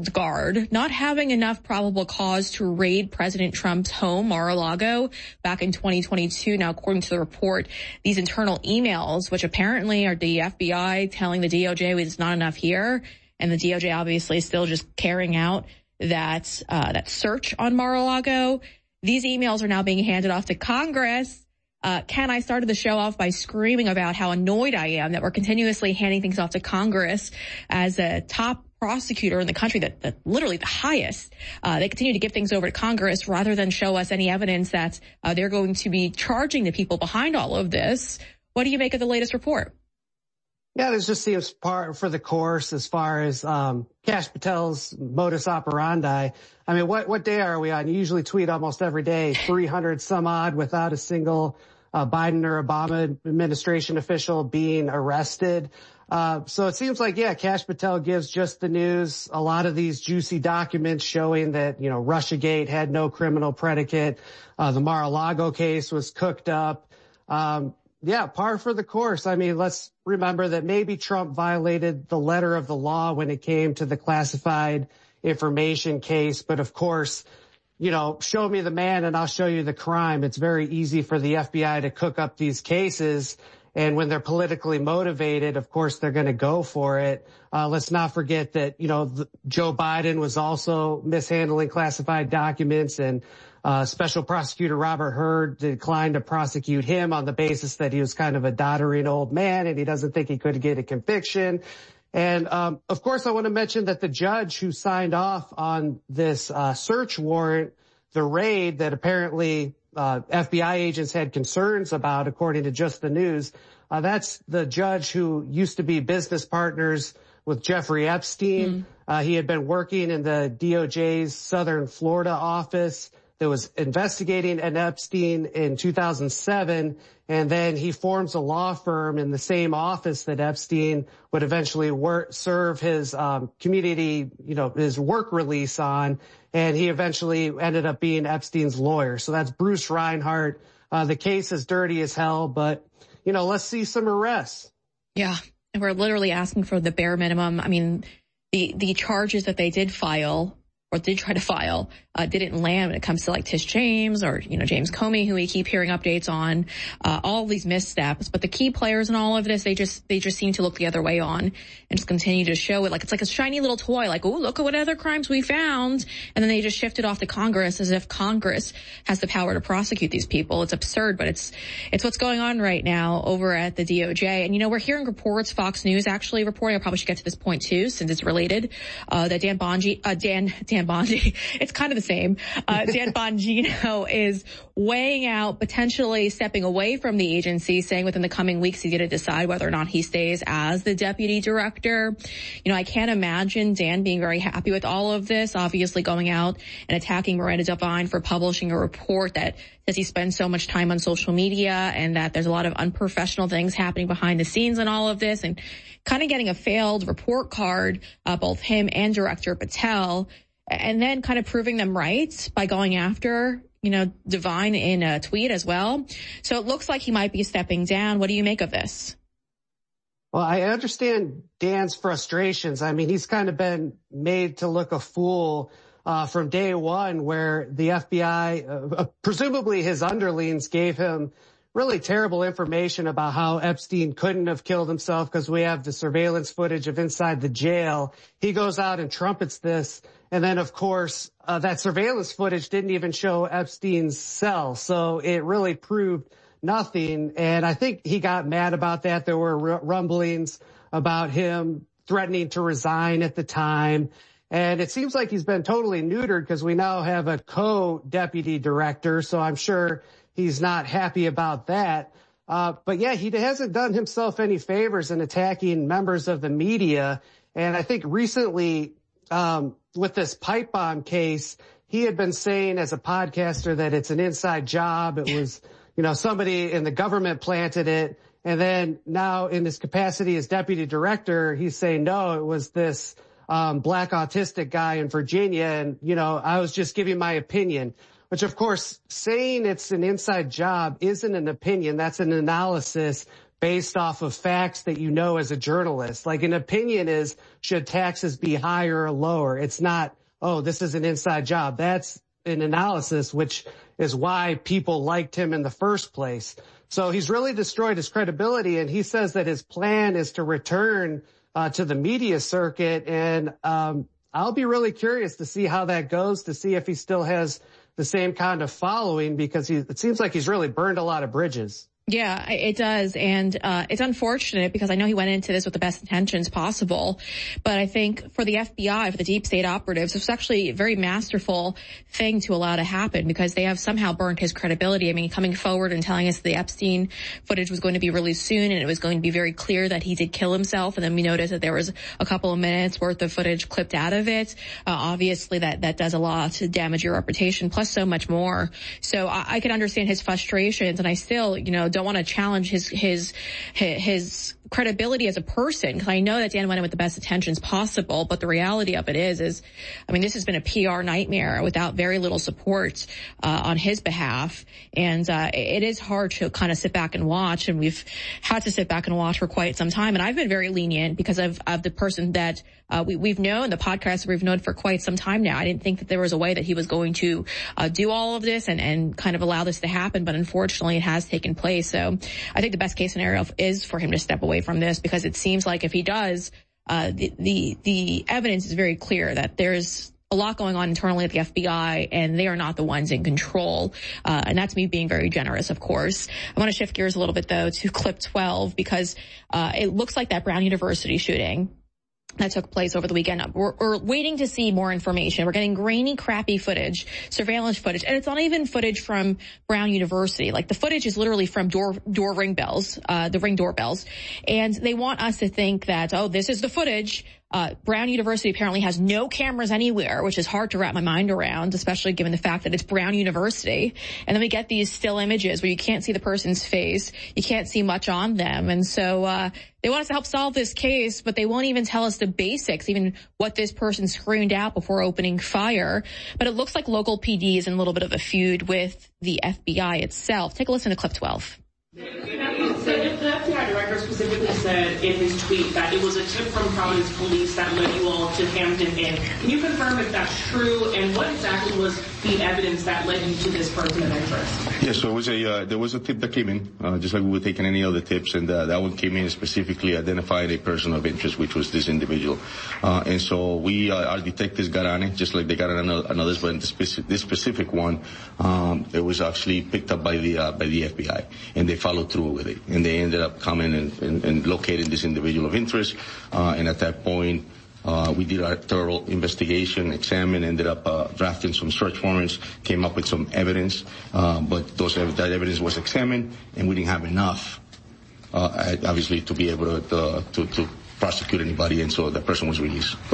old guard, not having enough probable cause to raid President Trump's home, Mar-a-Lago, back in 2022. Now, according to the report, these internal emails, which apparently are the FBI telling the DOJ it's not enough here, and the DOJ obviously is still just carrying out that search on Mar-a-Lago. These emails are now being handed off to Congress. Ken, I started the show off by screaming about how annoyed I am that we're continuously handing things off to Congress as a top prosecutor in the country, that literally the highest. They continue to give things over to Congress rather than show us any evidence that they're going to be charging the people behind all of this. What do you make of the latest report? Yeah, this just seems par for the course as far as Kash Patel's modus operandi. I mean, what day are we on? You usually tweet almost every day, 300 some odd without a single Biden or Obama administration official being arrested. So it seems like, yeah, Kash Patel gives just the news. A lot of these juicy documents showing that, Russiagate had no criminal predicate. The Mar-a-Lago case was cooked up. Yeah, par for the course. I mean, let's remember that maybe Trump violated the letter of the law when it came to the classified information case. But of course, show me the man and I'll show you the crime. It's very easy for the FBI to cook up these cases. And when they're politically motivated, of course, they're going to go for it. Let's not forget that, Joe Biden was also mishandling classified documents, and Special Prosecutor Robert Hur declined to prosecute him on the basis that he was kind of a doddering old man and he doesn't think he could get a conviction. And, of course, I want to mention that the judge who signed off on this search warrant, the raid that apparently FBI agents had concerns about, according to Just the News, that's the judge who used to be business partners with Jeffrey Epstein. He had been working in the DOJ's Southern Florida office that was investigating an Epstein in 2007, and then he forms a law firm in the same office that Epstein would eventually serve his community, his work release on, and he eventually ended up being Epstein's lawyer. So that's Bruce Reinhart. The case is dirty as hell, but, let's see some arrests. Yeah, and we're literally asking for the bare minimum. I mean, the charges that they did file, or did try to file, didn't land when it comes to like Tish James or, James Comey, who we keep hearing updates on, all of these missteps. But the key players in all of this, they just seem to look the other way on and just continue to show it like it's like a shiny little toy, like, oh, look at what other crimes we found. And then they just shift it off to Congress as if Congress has the power to prosecute these people. It's absurd, but it's what's going on right now over at the DOJ. And, we're hearing reports, Fox News actually reporting, I probably should get to this point too, since it's related, that Dan Bondi, it's kind of the same. Dan Bongino is weighing out potentially stepping away from the agency, saying within the coming weeks he's going to decide whether or not he stays as the deputy director. I can't imagine Dan being very happy with all of this, obviously going out and attacking Miranda Devine for publishing a report that says he spends so much time on social media and that there's a lot of unprofessional things happening behind the scenes in all of this, and kind of getting a failed report card, both him and Director Patel, and then kind of proving them right by going after, Devine in a tweet as well. So it looks like he might be stepping down. What do you make of this? Well, I understand Dan's frustrations. I mean, he's kind of been made to look a fool from day one, where the FBI, presumably his underlings, gave him really terrible information about how Epstein couldn't have killed himself because we have the surveillance footage of inside the jail. He goes out and trumpets this. And then, of course, that surveillance footage didn't even show Epstein's cell. So it really proved nothing. And I think he got mad about that. There were rumblings about him threatening to resign at the time. And it seems like he's been totally neutered because we now have a co-deputy director. So I'm sure he's not happy about that. But yeah, he hasn't done himself any favors in attacking members of the media. And I think recently, with this pipe bomb case, he had been saying as a podcaster that it's an inside job. It was, somebody in the government planted it. And then now in his capacity as deputy director, he's saying, no, it was this black autistic guy in Virginia. And, I was just giving my opinion, which, of course, saying it's an inside job isn't an opinion. That's an analysis based off of facts that you know as a journalist. Like an opinion is, should taxes be higher or lower? It's not, oh, this is an inside job. That's an analysis, which is why people liked him in the first place. So he's really destroyed his credibility, and he says that his plan is to return to the media circuit, and I'll be really curious to see how that goes, to see if he still has the same kind of following, because it seems like he's really burned a lot of bridges. Yeah, it does. And it's unfortunate because I know he went into this with the best intentions possible. But I think for the FBI, for the deep state operatives, it's actually a very masterful thing to allow to happen because they have somehow burned his credibility. I mean, coming forward and telling us the Epstein footage was going to be released soon and it was going to be very clear that he did kill himself. And then we noticed that there was a couple of minutes worth of footage clipped out of it. Obviously, that does a lot to damage your reputation, plus so much more. So I can understand his frustrations, and I still, don't want to challenge his credibility as a person, because I know that Dan went in with the best intentions possible, but the reality of it is, I mean, this has been a PR nightmare without very little support on his behalf, and it is hard to kind of sit back and watch, and we've had to sit back and watch for quite some time, and I've been very lenient because of the person that we've known, the podcast we've known for quite some time now. I didn't think that there was a way that he was going to do all of this and kind of allow this to happen, but unfortunately it has taken place. So I think the best case scenario is for him to step away from this, because it seems like if he does, the evidence is very clear that there's a lot going on internally at the FBI, and they are not the ones in control. And that's me being very generous, of course. I want to shift gears a little bit, though, to clip 12, because it looks like that Brown University shooting that took place over the weekend. We're waiting to see more information. We're getting grainy, crappy footage, surveillance footage, and it's not even footage from Brown University. Like, the footage is literally from door ring bells, the Ring doorbells, and they want us to think that, oh, this is the footage. Brown University apparently has no cameras anywhere, which is hard to wrap my mind around, especially given the fact that it's Brown University. And then we get these still images where you can't see the person's face. You can't see much on them. And so, they want us to help solve this case, but they won't even tell us the basics, even what this person screamed out before opening fire. But it looks like local PD is in a little bit of a feud with the FBI itself. Take a listen to clip 12. So if the FBI director specifically said in his tweet that it was a tip from Providence Police that led you all to Hampton Inn, can you confirm if that's true, and what exactly was the evidence that led you to this person of interest? Yeah, so it was there was a tip that came in, just like we would take in any other tips, and that one came in specifically identified a person of interest, which was this individual. And so our detectives got on it, just like they got on others, but in this specific one, it was actually picked up by the FBI, and they followed through with it, and they ended up coming and locating this individual of interest, and at that point, we did our thorough investigation, examined, ended up drafting some search warrants, came up with some evidence, but that evidence was examined, and we didn't have enough, obviously, to be able to prosecute anybody, and so the person was released. Go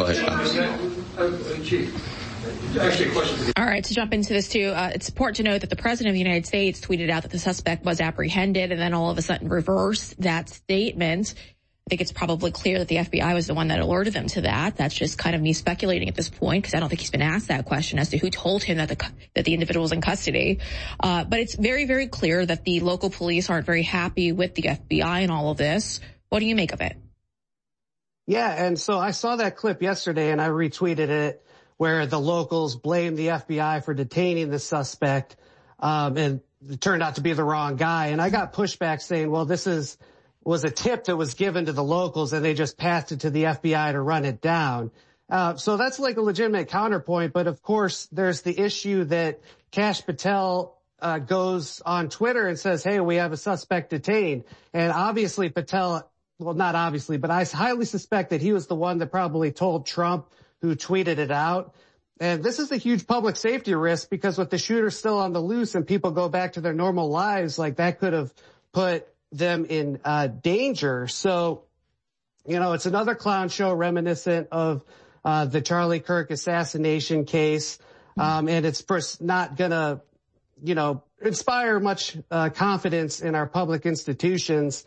ahead, Chief. Actually, a question for you. All right, to jump into this too, it's important to note that the President of the United States tweeted out that the suspect was apprehended and then all of a sudden reversed that statement. I think it's probably clear that the FBI was the one that alerted them to that. That's just kind of me speculating at this point, because I don't think he's been asked that question as to who told him that the individual was in custody. But it's very, very clear that the local police aren't very happy with the FBI and all of this. What do you make of it? Yeah, and so I saw that clip yesterday and I retweeted it, where the locals blamed the FBI for detaining the suspect, and it turned out to be the wrong guy. And I got pushback saying, well, this was a tip that was given to the locals and they just passed it to the FBI to run it down. So that's like a legitimate counterpoint. But of course, there's the issue that Kash Patel goes on Twitter and says, hey, we have a suspect detained. And obviously Patel, well, not obviously, but I highly suspect that he was the one that probably told Trump, who tweeted it out. And this is a huge public safety risk, because with the shooter still on the loose and people go back to their normal lives, like that could have put them in danger. So, it's another clown show reminiscent of the Charlie Kirk assassination case. And it's not gonna, inspire much confidence in our public institutions.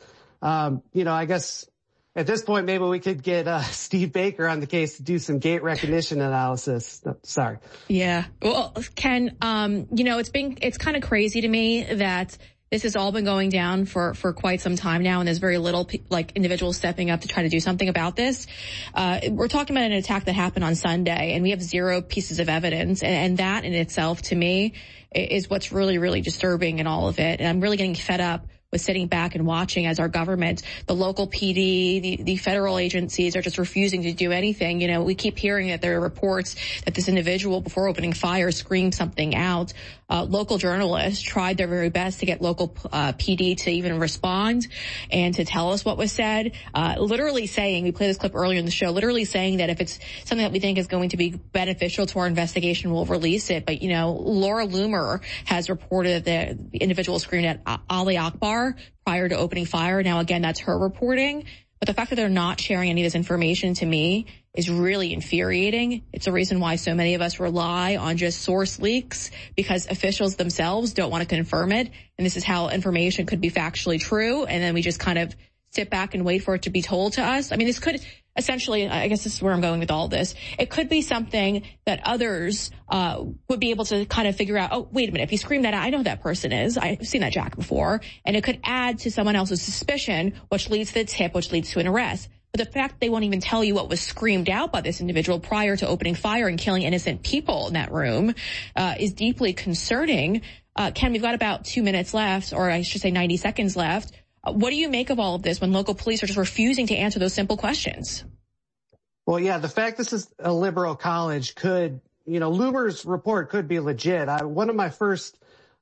I guess at this point, maybe we could get Steve Baker on the case to do some gate recognition analysis. No, sorry. Yeah. Well, Ken, it's kind of crazy to me that This has all been going down for quite some time now, and there's very little individuals stepping up to try to do something about this. We're talking about an attack that happened on Sunday, and we have 0 pieces of evidence, and that in itself, to me, is what's really, really disturbing in all of it. And I'm really getting fed up with sitting back and watching as our government, the local PD, the federal agencies are just refusing to do anything. You know, we keep hearing that there are reports that this individual, before opening fire, screamed something out. Local journalists tried their very best to get local PD to even respond and to tell us what was said. Literally saying, we played this clip earlier in the show, literally saying that if it's something that we think is going to be beneficial to our investigation, we'll release it. But, you know, Laura Loomer has reported that the individual screamed at Ali Akbar prior to opening fire. Now, again, that's her reporting. But the fact that they're not sharing any of this information, to me, is really infuriating. It's a reason why so many of us rely on just source leaks, because officials themselves don't want to confirm it. And this is how information could be factually true. And then we just kind of sit back and wait for it to be told to us. I mean, this could essentially, I guess this is where I'm going with all this. It could be something that others would be able to kind of figure out, oh, wait a minute, if he screamed that, I know who that person is. I've seen that jacket before. And it could add to someone else's suspicion, which leads to the tip, which leads to an arrest. But the fact they won't even tell you what was screamed out by this individual prior to opening fire and killing innocent people in that room is deeply concerning. Ken, we've got about 2 minutes left, or I should say 90 seconds left. What do you make of all of this when local police are just refusing to answer those simple questions? Well, yeah, the fact this is a liberal college could, you know, Loomer's report could be legit. One of my first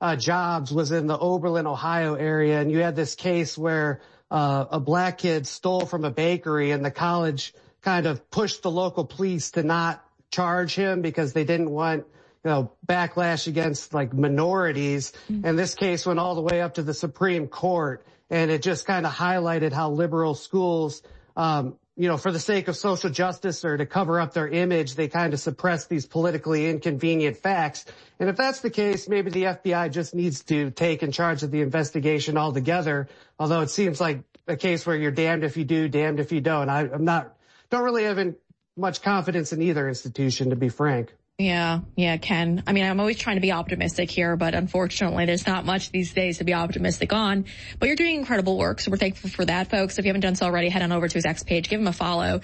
jobs was in the Oberlin, Ohio area, and you had this case where a black kid stole from a bakery, and the college kind of pushed the local police to not charge him because they didn't want, you know, backlash against like minorities. And this case went all the way up to the Supreme Court. And it just kind of highlighted how liberal schools, you know, for the sake of social justice or to cover up their image, they kind of suppress these politically inconvenient facts. And if that's the case, maybe the FBI just needs to take in charge of the investigation altogether. Although it seems like a case where you're damned if you do, damned if you don't. Don't really have much confidence in either institution, to be frank. Yeah, Ken. I mean, I'm always trying to be optimistic here, but unfortunately, there's not much these days to be optimistic on. But you're doing incredible work, so we're thankful for that, folks. If you haven't done so already, head on over to his X page. Give him a follow.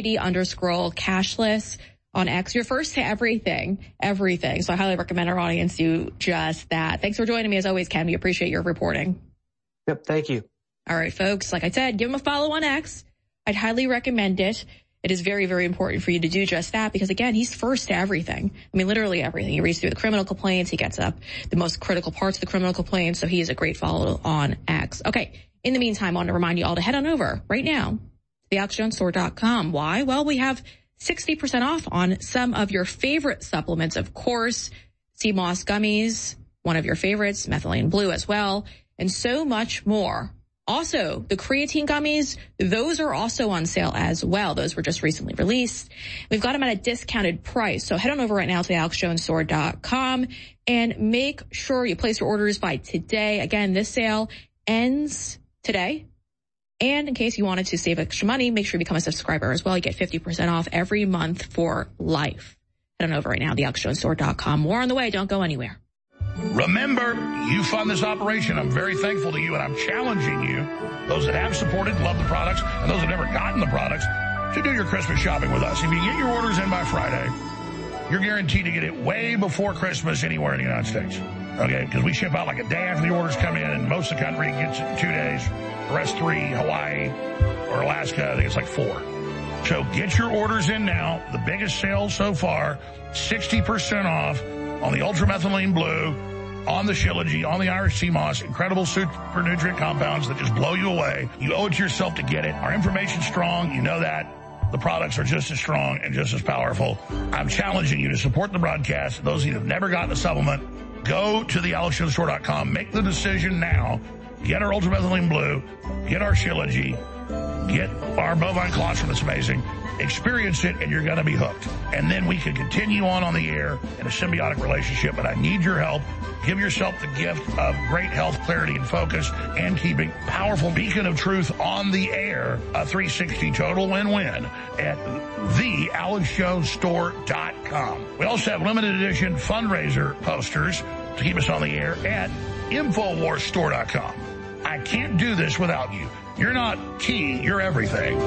JD_cashless on X. You're first to everything. So I highly recommend our audience do just that. Thanks for joining me as always, Ken. We appreciate your reporting. Yep, thank you. All right, folks. Like I said, give him a follow on X. I'd highly recommend it. It is very, very important for you to do just that because, again, he's first to everything. I mean, literally everything. He reads through the criminal complaints. He gets up the most critical parts of the criminal complaints. So he is a great follow on X. Okay. In the meantime, I want to remind you all to head on over right now to thealexjonesstore.com. Why? Well, we have 60% off on some of your favorite supplements, of course. Sea moss gummies, one of your favorites, methylene blue as well, and so much more. Also, the creatine gummies, those are also on sale as well. Those were just recently released. We've got them at a discounted price. So head on over right now to thealexjonesstore.com and make sure you place your orders by today. Again, this sale ends today. And in case you wanted to save extra money, make sure you become a subscriber as well. You get 50% off every month for life. Head on over right now, thealexjonesstore.com. More on the way. Don't go anywhere. Remember, you fund this operation. I'm very thankful to you, and I'm challenging you, those that have supported, love the products, and those that have never gotten the products, to do your Christmas shopping with us. If you get your orders in by Friday, you're guaranteed to get it way before Christmas anywhere in the United States. Okay, because we ship out like a day after the orders come in, and most of the country gets it in 2 days. The rest 3, Hawaii or Alaska, I think it's like 4. So get your orders in now. The biggest sale so far, 60% off on the ultramethylene blue, on the Shilajit, on the Irish sea moss, incredible super nutrient compounds that just blow you away. You owe it to yourself to get it. Our information's strong. You know that. The products are just as strong and just as powerful. I'm challenging you to support the broadcast. Those of you who have never gotten a supplement, go to thealexjonesstore.com. Make the decision now. Get our ultramethylene blue. Get our Shilajit. Get our bovine colostrum. It's amazing. Experience it, and you're going to be hooked. And then we can continue on the air in a symbiotic relationship, but I need your help. Give yourself the gift of great health, clarity, and focus, and keeping powerful beacon of truth on the air. A 360 total win-win at thealexjonesstore.com. We also have limited edition fundraiser posters to keep us on the air at InfoWarsStore.com. I can't do this without you. You're not key, you're everything.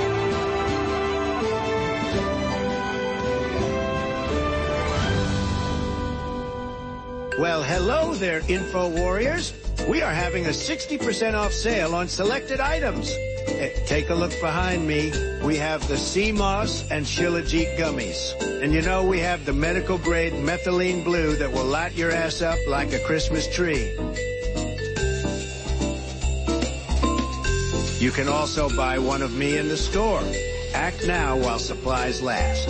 Well, hello there, Info Warriors. We are having a 60% off sale on selected items. Take a look behind me. We have the sea moss and Shilajit gummies. And you know, we have the medical grade methylene blue that will light your ass up like a Christmas tree. You can also buy one of me in the store. Act now while supplies last.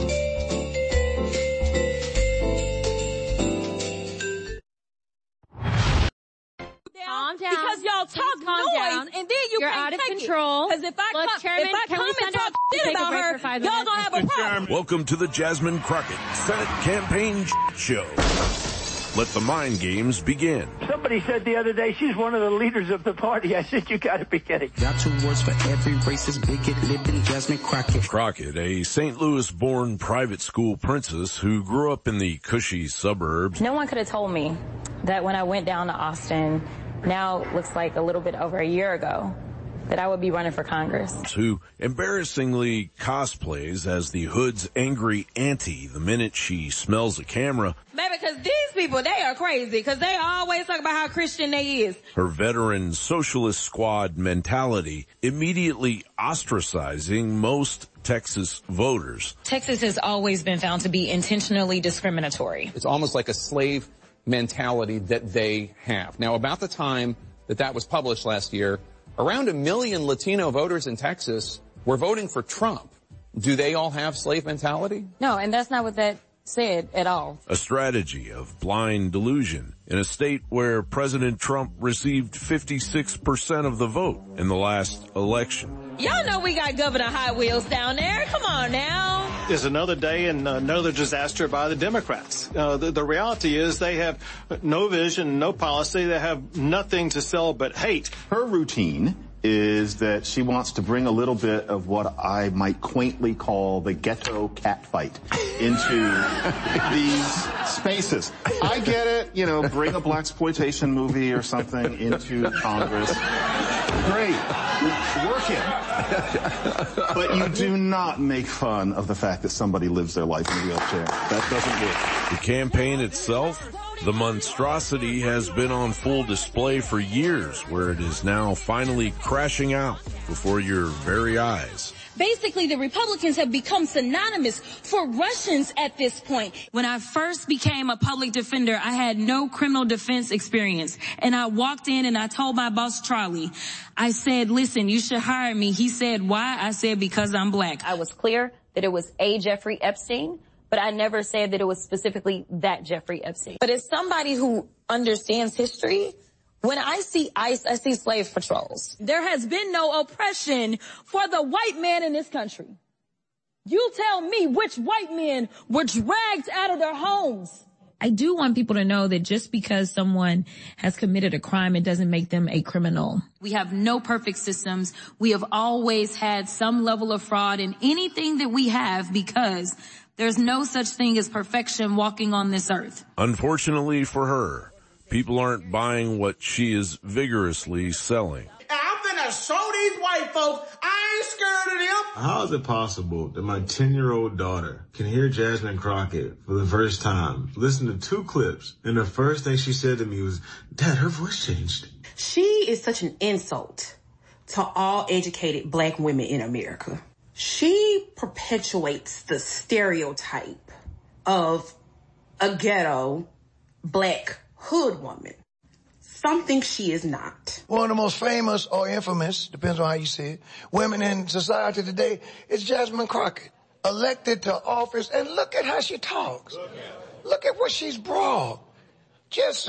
Because y'all talk noise, and then you can't take it. You're out of control. Because if I come and talk shit about her, y'all gonna have a problem. Welcome to the Jasmine Crockett Senate Campaign Show. Let the mind games begin. Somebody said the other day she's one of the leaders of the party. I said, you gotta be kidding. Got 2 words for every racist bigot living, Jasmine Crockett. Crockett, a St. Louis-born private school princess who grew up in the cushy suburbs. No one could have told me that when I went down to Austin, now looks like a little bit over a year ago, that I would be running for Congress. Who embarrassingly cosplays as the hood's angry auntie the minute she smells a camera. Baby, because these people, they are crazy, because they always talk about how Christian they is. Her veteran socialist squad mentality immediately ostracizing most Texas voters. Texas has always been found to be intentionally discriminatory. It's almost like a slave mentality that they have. Now, about the time that was published last year, around 1 million Latino voters in Texas were voting for Trump. Do they all have slave mentality? No, and that's not what that said at all. A strategy of blind delusion in a state where President Trump received 56% of the vote in the last election. Y'all know we got Governor Hot Wheels down there. Come on now. Is another day and another disaster by the Democrats. The reality is they have no vision, no policy. They have nothing to sell but hate. Her routine is that she wants to bring a little bit of what I might quaintly call the ghetto cat fight into these spaces. I get it, bring a blaxploitation movie or something into Congress. Great. Work it. But you do not make fun of the fact that somebody lives their life in a wheelchair. That doesn't work. The campaign itself, the monstrosity has been on full display for years, where it is now finally crashing out before your very eyes. Basically, the Republicans have become synonymous for Russians at this point. When I first became a public defender, I had no criminal defense experience. And I walked in and I told my boss, Charlie, I said, listen, you should hire me. He said, why? I said, because I'm black. I was clear that it was a Jeffrey Epstein, but I never said that it was specifically that Jeffrey Epstein. But as somebody who understands history, when I see ICE, I see slave patrols. There has been no oppression for the white man in this country. You tell me which white men were dragged out of their homes. I do want people to know that just because someone has committed a crime, it doesn't make them a criminal. We have no perfect systems. We have always had some level of fraud in anything that we have because there's no such thing as perfection walking on this earth. Unfortunately for her, people aren't buying what she is vigorously selling. I'm finna show these white folks I ain't scared of them. How is it possible that my 10-year-old daughter can hear Jasmine Crockett for the first time, listen to 2 clips, and the first thing she said to me was, Dad, her voice changed. She is such an insult to all educated black women in America. She perpetuates the stereotype of a ghetto black hood woman. Something she is not. One of the most famous or infamous, depends on how you see it, women in society today is Jasmine Crockett. Elected to office, and look at how she talks. Look at what she's brought. Just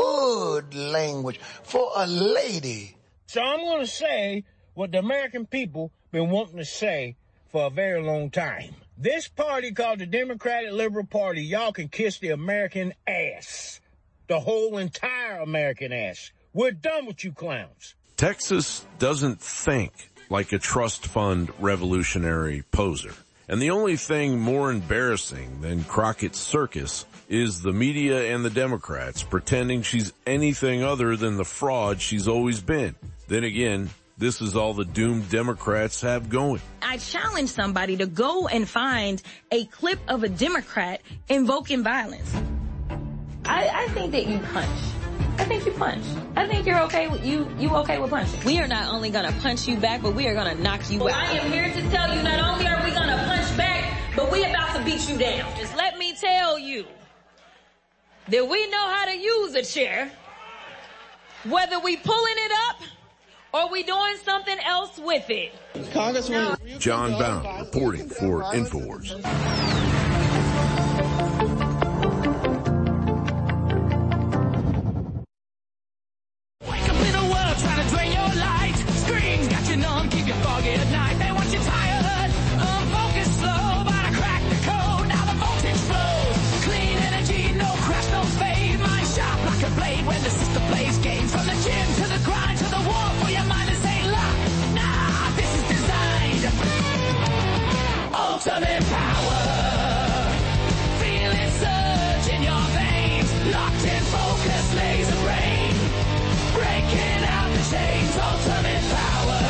hood language for a lady. So I'm going to say what the American people been wanting to say for a very long time. This party called the Democratic Liberal Party, y'all can kiss the American ass. The whole entire American ass. We're done with you clowns. Texas doesn't think like a trust fund revolutionary poser. And the only thing more embarrassing than Crockett's circus is the media and the Democrats pretending she's anything other than the fraud she's always been. Then again, this is all the doomed Democrats have going. I challenge somebody to go and find a clip of a Democrat invoking violence. I think that you punch. I think you punch. I think you're okay with you okay with punching. We are not only gonna punch you back, but we are gonna knock you out. I am here to tell you, not only are we gonna punch back, but we about to beat you down. Just let me tell you that we know how to use a chair, whether we pulling it up or we doing something else with it. Congressman John Bound reporting for InfoWars. Ultimate power, feel it surge in your veins, locked in focus, laser rain, breaking out the chains. Ultimate power,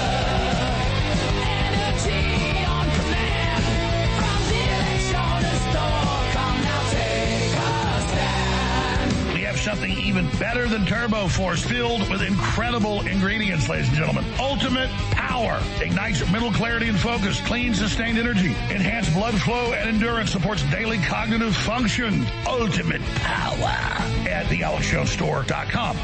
energy on command, from the electronics door, come now take a stand. We have something even better than Turbo Force, filled with incredible ingredients, ladies and gentlemen. Ultimate Power ignites mental clarity and focus, clean, sustained energy, enhanced blood flow and endurance, supports daily cognitive function. Ultimate Power at thealexshowstore.com.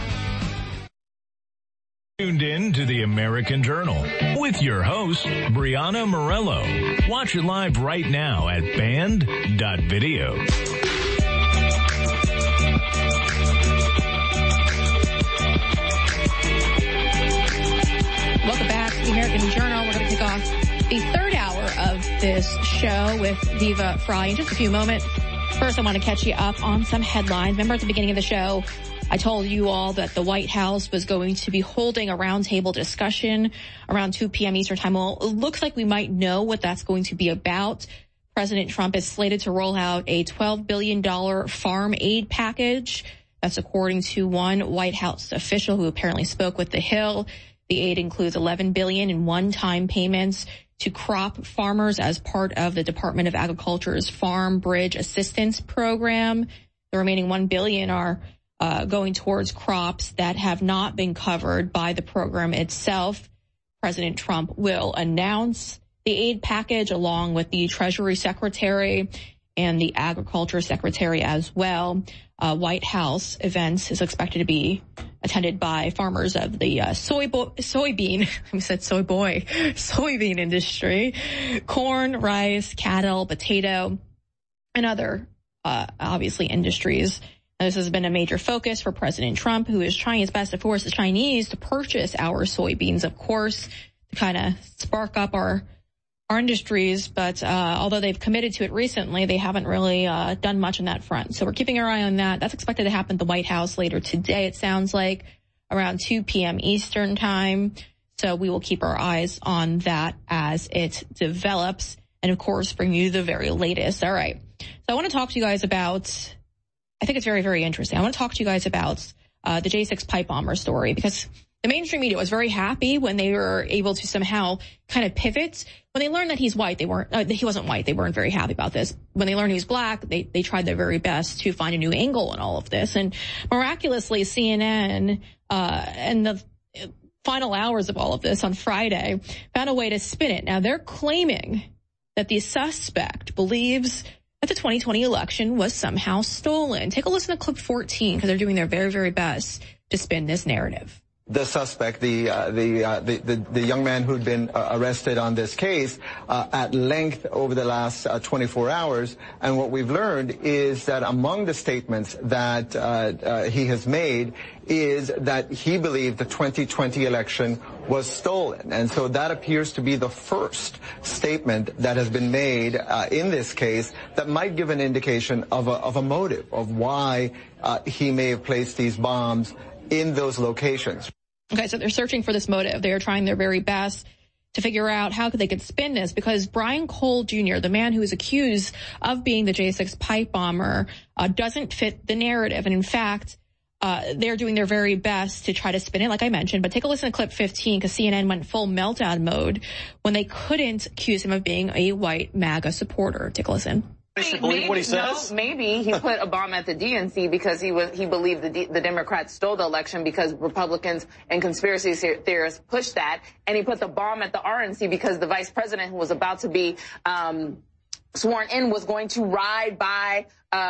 Tuned in to the American Journal with your host, Brianna Morello. Watch it live right now at band.video. Welcome back to the American Journal. We're going to kick off the third hour of this show with Viva Fry in just a few moments. First, I want to catch you up on some headlines. Remember at the beginning of the show, I told you all that the White House was going to be holding a roundtable discussion around 2 p.m. Eastern time. Well, it looks like we might know what that's going to be about. President Trump is slated to roll out a $12 billion farm aid package. That's according to one White House official who apparently spoke with The Hill. The aid includes $11 billion in one-time payments to crop farmers as part of the Department of Agriculture's Farm Bridge Assistance Program. The remaining $1 billion are going towards crops that have not been covered by the program itself. President Trump will announce the aid package along with the Treasury Secretary and the Agriculture Secretary as well. White House events is expected to be attended by farmers of the soybean industry, corn, rice, cattle, potato, and other obviously industries. Now, this has been a major focus for President Trump, who is trying his best to force the Chinese to purchase our soybeans, of course, to kind of spark up our industries, but although they've committed to it recently, they haven't really done much on that front. So we're keeping our eye on that. That's expected to happen at the White House later today, it sounds like, around 2 p.m. Eastern time. So we will keep our eyes on that as it develops and, of course, bring you the very latest. All right. So I want to talk to you guys about, I think it's very, very interesting. I want to talk to you guys about the J6 pipe bomber story, because the mainstream media was very happy when they were able to somehow kind of pivot. When they learned that he's white, he wasn't white. They weren't very happy about this. When they learned he was black, they tried their very best to find a new angle in all of this. And miraculously, CNN, and the final hours of all of this on Friday found a way to spin it. Now they're claiming that the suspect believes that the 2020 election was somehow stolen. Take a listen to clip 14, because they're doing their very, very best to spin this narrative. The suspect, the young man who'd been arrested on this case at length over the last 24 hours. And what we've learned is that among the statements that he has made is that he believed the 2020 election was stolen. And so that appears to be the first statement that has been made in this case that might give an indication of a motive of why he may have placed these bombs in those locations. Okay, so they're searching for this motive. They are trying their very best to figure out how they could spin this, because Brian Cole Jr., the man who is accused of being the J6 pipe bomber, doesn't fit the narrative. And in fact, they're doing their very best to try to spin it, like I mentioned. But take a listen to clip 15, because CNN went full meltdown mode when they couldn't accuse him of being a white MAGA supporter. Take a listen. Believe what he says? No, maybe he put a bomb at the DNC because he believed the Democrats stole the election because Republicans and conspiracy theorists pushed that, and he put the bomb at the RNC because the vice president, who was about to be sworn in, was going to ride by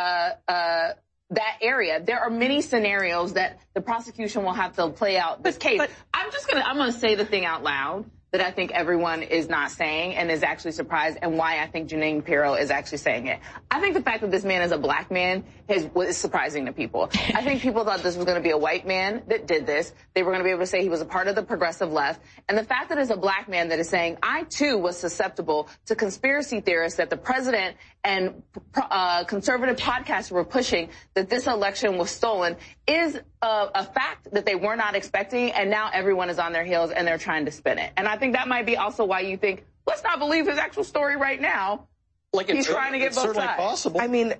that area. There are many scenarios that the prosecution will have to play out this case. But I'm gonna say the thing out loud that I think everyone is not saying and is actually surprised, and why I think Jeanine Pirro is actually saying it. I think the fact that this man is a black man is surprising to people. I think people thought this was going to be a white man that did this. They were going to be able to say he was a part of the progressive left. And the fact that it's a black man that is saying, I too was susceptible to conspiracy theorists that the president and conservative podcasters were pushing that this election was stolen is a fact that they were not expecting, and now everyone is on their heels and they're trying to spin it. And I think that might be also why you think, let's not believe his actual story right now. He's trying to get both sides. Possible. I mean,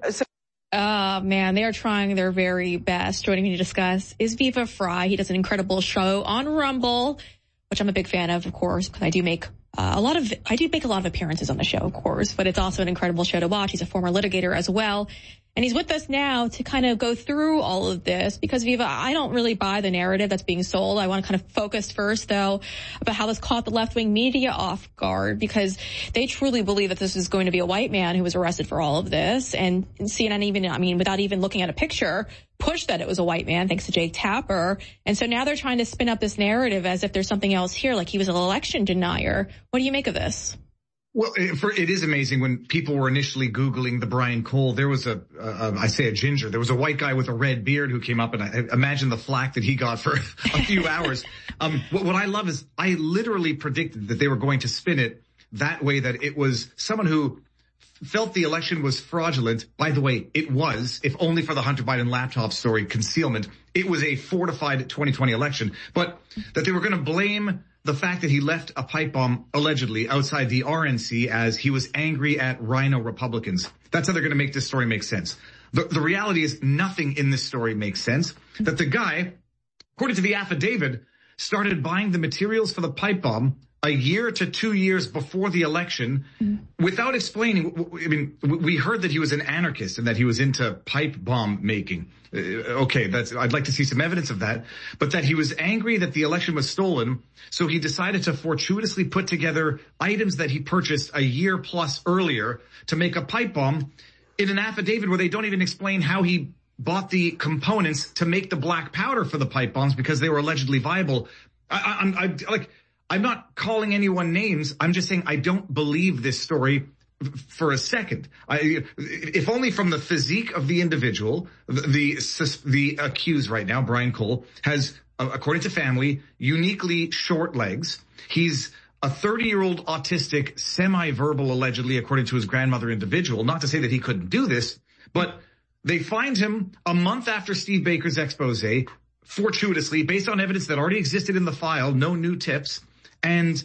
man, they are trying their very best. Joining me to discuss is Viva Frei. He does an incredible show on Rumble, which I'm a big fan of course, because I do make a lot of appearances on the show, of course, but it's also an incredible show to watch. He's a former litigator as well. And he's with us now to kind of go through all of this, because Viva, I don't really buy the narrative that's being sold. I want to kind of focus first, though, about how this caught the left-wing media off guard, because they truly believe that this is going to be a white man who was arrested for all of this. And CNN without even looking at a picture, pushed that it was a white man, thanks to Jake Tapper. And so now they're trying to spin up this narrative as if there's something else here, like he was an election denier. What do you make of this? Well, it is amazing when people were initially Googling the Brian Cole. There was a ginger. There was a white guy with a red beard who came up, and I imagine the flack that he got for a few hours. What I love is I literally predicted that they were going to spin it that way, that it was someone who felt the election was fraudulent. By the way, it was, if only for the Hunter Biden laptop story concealment. It was a fortified 2020 election, but that they were going to blame the fact that he left a pipe bomb allegedly outside the RNC as he was angry at Rhino Republicans. That's how they're going to make this story make sense. The reality is nothing in this story makes sense. That the guy, according to the affidavit, started buying the materials for the pipe bomb a year to 2 years before the election without explaining. I mean, we heard that he was an anarchist and that he was into pipe bomb making. Okay, I'd like to see some evidence of that. But that he was angry that the election was stolen, so he decided to fortuitously put together items that he purchased a year plus earlier to make a pipe bomb in an affidavit where they don't even explain how he bought the components to make the black powder for the pipe bombs because they were allegedly viable. I'm not calling anyone names. I'm just saying I don't believe this story for a second. If only from the physique of the individual, the accused right now, Brian Cole, has, according to family, uniquely short legs. He's a 30-year-old autistic, semi-verbal, allegedly, according to his grandmother, individual. Not to say that he couldn't do this, but they find him a month after Steve Baker's expose, fortuitously, based on evidence that already existed in the file, no new tips. And,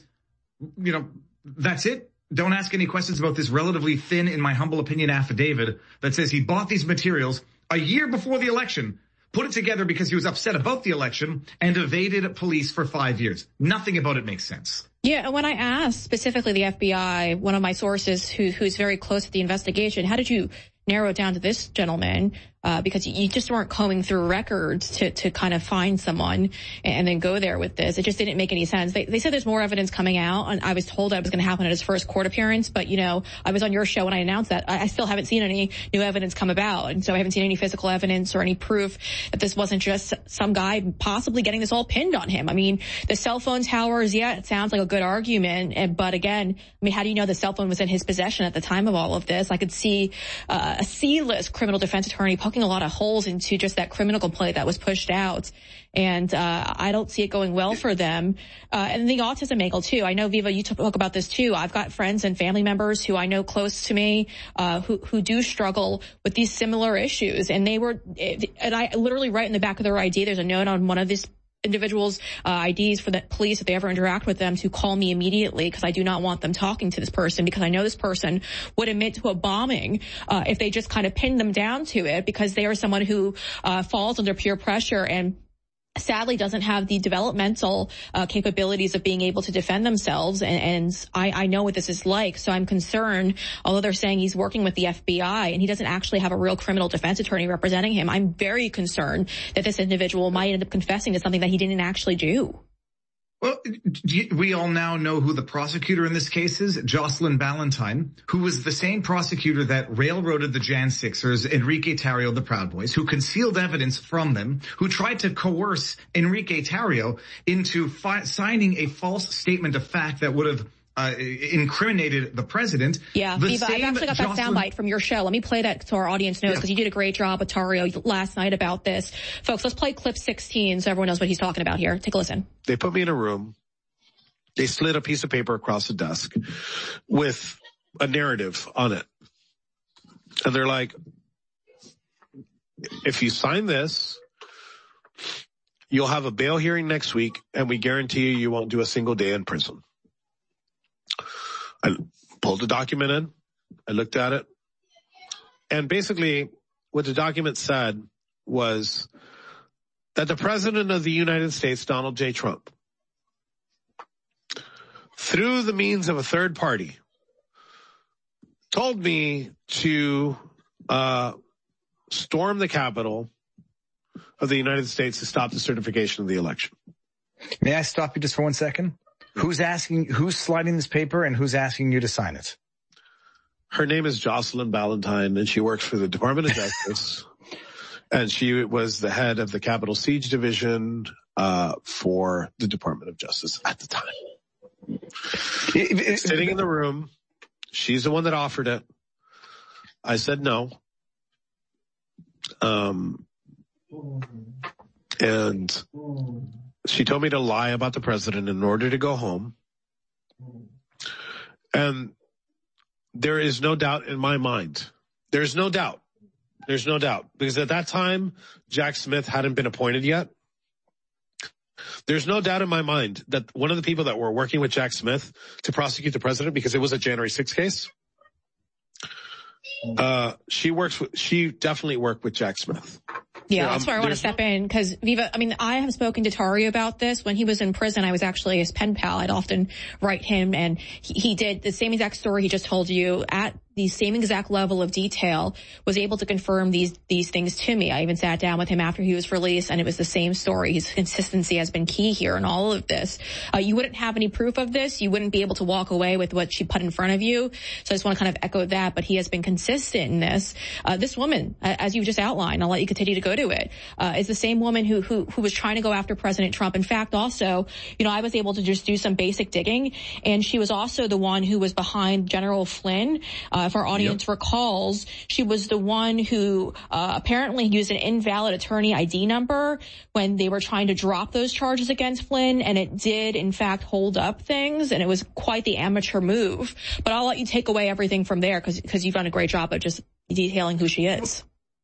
that's it. Don't ask any questions about this relatively thin, in my humble opinion, affidavit that says he bought these materials a year before the election, put it together because he was upset about the election, and evaded police for 5 years. Nothing about it makes sense. Yeah, and when I asked specifically the FBI, one of my sources who's very close to the investigation, how did you narrow it down to this gentleman? Because you just weren't combing through records to kind of find someone and then go there with this. It just didn't make any sense. They said there's more evidence coming out, and I was told that it was going to happen at his first court appearance. But, I was on your show when I announced that. I still haven't seen any new evidence come about. And so I haven't seen any physical evidence or any proof that this wasn't just some guy possibly getting this all pinned on him. I mean, the cell phone towers, yeah, it sounds like a good argument. But again, how do you know the cell phone was in his possession at the time of all of this? I could see a C-list criminal defense attorney poking a lot of holes into just that criminal complaint that was pushed out. And I don't see it going well for them. And the autism angle, too. I know, Viva, you talk about this, too. I've got friends and family members who I know close to me who do struggle with these similar issues. And I literally, right in the back of their ID, there's a note on one of these individuals' IDs for the police, if they ever interact with them, to call me immediately, because I do not want them talking to this person, because I know this person would admit to a bombing if they just kind of pinned them down to it, because they are someone who falls under peer pressure and sadly doesn't have the developmental capabilities of being able to defend themselves. And I know what this is like. So I'm concerned, although they're saying he's working with the FBI and he doesn't actually have a real criminal defense attorney representing him, I'm very concerned that this individual might end up confessing to something that he didn't actually do. Well, we all now know who the prosecutor in this case is, Jocelyn Ballantyne, who was the same prosecutor that railroaded the Jan 6ers, Enrique Tarrio, the Proud Boys, who concealed evidence from them, who tried to coerce Enrique Tarrio into signing a false statement of fact that would have incriminated the president. Yeah, Viva, I've actually got that soundbite from your show. Let me play that so our audience knows, because you did a great job with Tarrio last night about this. Folks, let's play clip 16 so everyone knows what he's talking about here. Take a listen. They put me in a room. They slid a piece of paper across the desk with a narrative on it. And they're like, if you sign this, you'll have a bail hearing next week, and we guarantee you won't do a single day in prison. I pulled the document in, I looked at it, and basically what the document said was that the President of the United States, Donald J. Trump, through the means of a third party, told me to storm the Capitol of the United States to stop the certification of the election. May I stop you just for 1 second? Who's sliding this paper, and who's asking you to sign it? Her name is Jocelyn Ballantyne, and she works for the Department of Justice. And she was the head of the Capitol Siege Division for the Department of Justice at the time. Sitting in the room, she's the one that offered it. I said no. And she told me to lie about the president in order to go home. And there is no doubt in my mind. There's no doubt. There's no doubt. Because at that time, Jack Smith hadn't been appointed yet. There's no doubt in my mind that one of the people that were working with Jack Smith to prosecute the president, because it was a January 6th case, she definitely worked with Jack Smith. Yeah, that's where I want to step in, because Viva, I mean, I have spoken to Tarrio about this. When he was in prison, I was actually his pen pal. I'd often write him, and he did the same exact story he just told you at the same exact level of detail, was able to confirm these things to me. I even sat down with him after he was released, and it was the same story. His consistency has been key here in all of this. You wouldn't have any proof of this. You wouldn't be able to walk away with what she put in front of you. So I just want to kind of echo that, but he has been consistent in this. This woman, as you just outlined, I'll let you continue to go to it, is the same woman who was trying to go after President Trump. In fact, also, I was able to just do some basic digging, and she was also the one who was behind General Flynn. If our audience recalls, she was the one who apparently used an invalid attorney ID number when they were trying to drop those charges against Flynn, and it did, in fact, hold up things, and it was quite the amateur move. But I'll let you take away everything from there, because you've done a great job of just detailing who she is.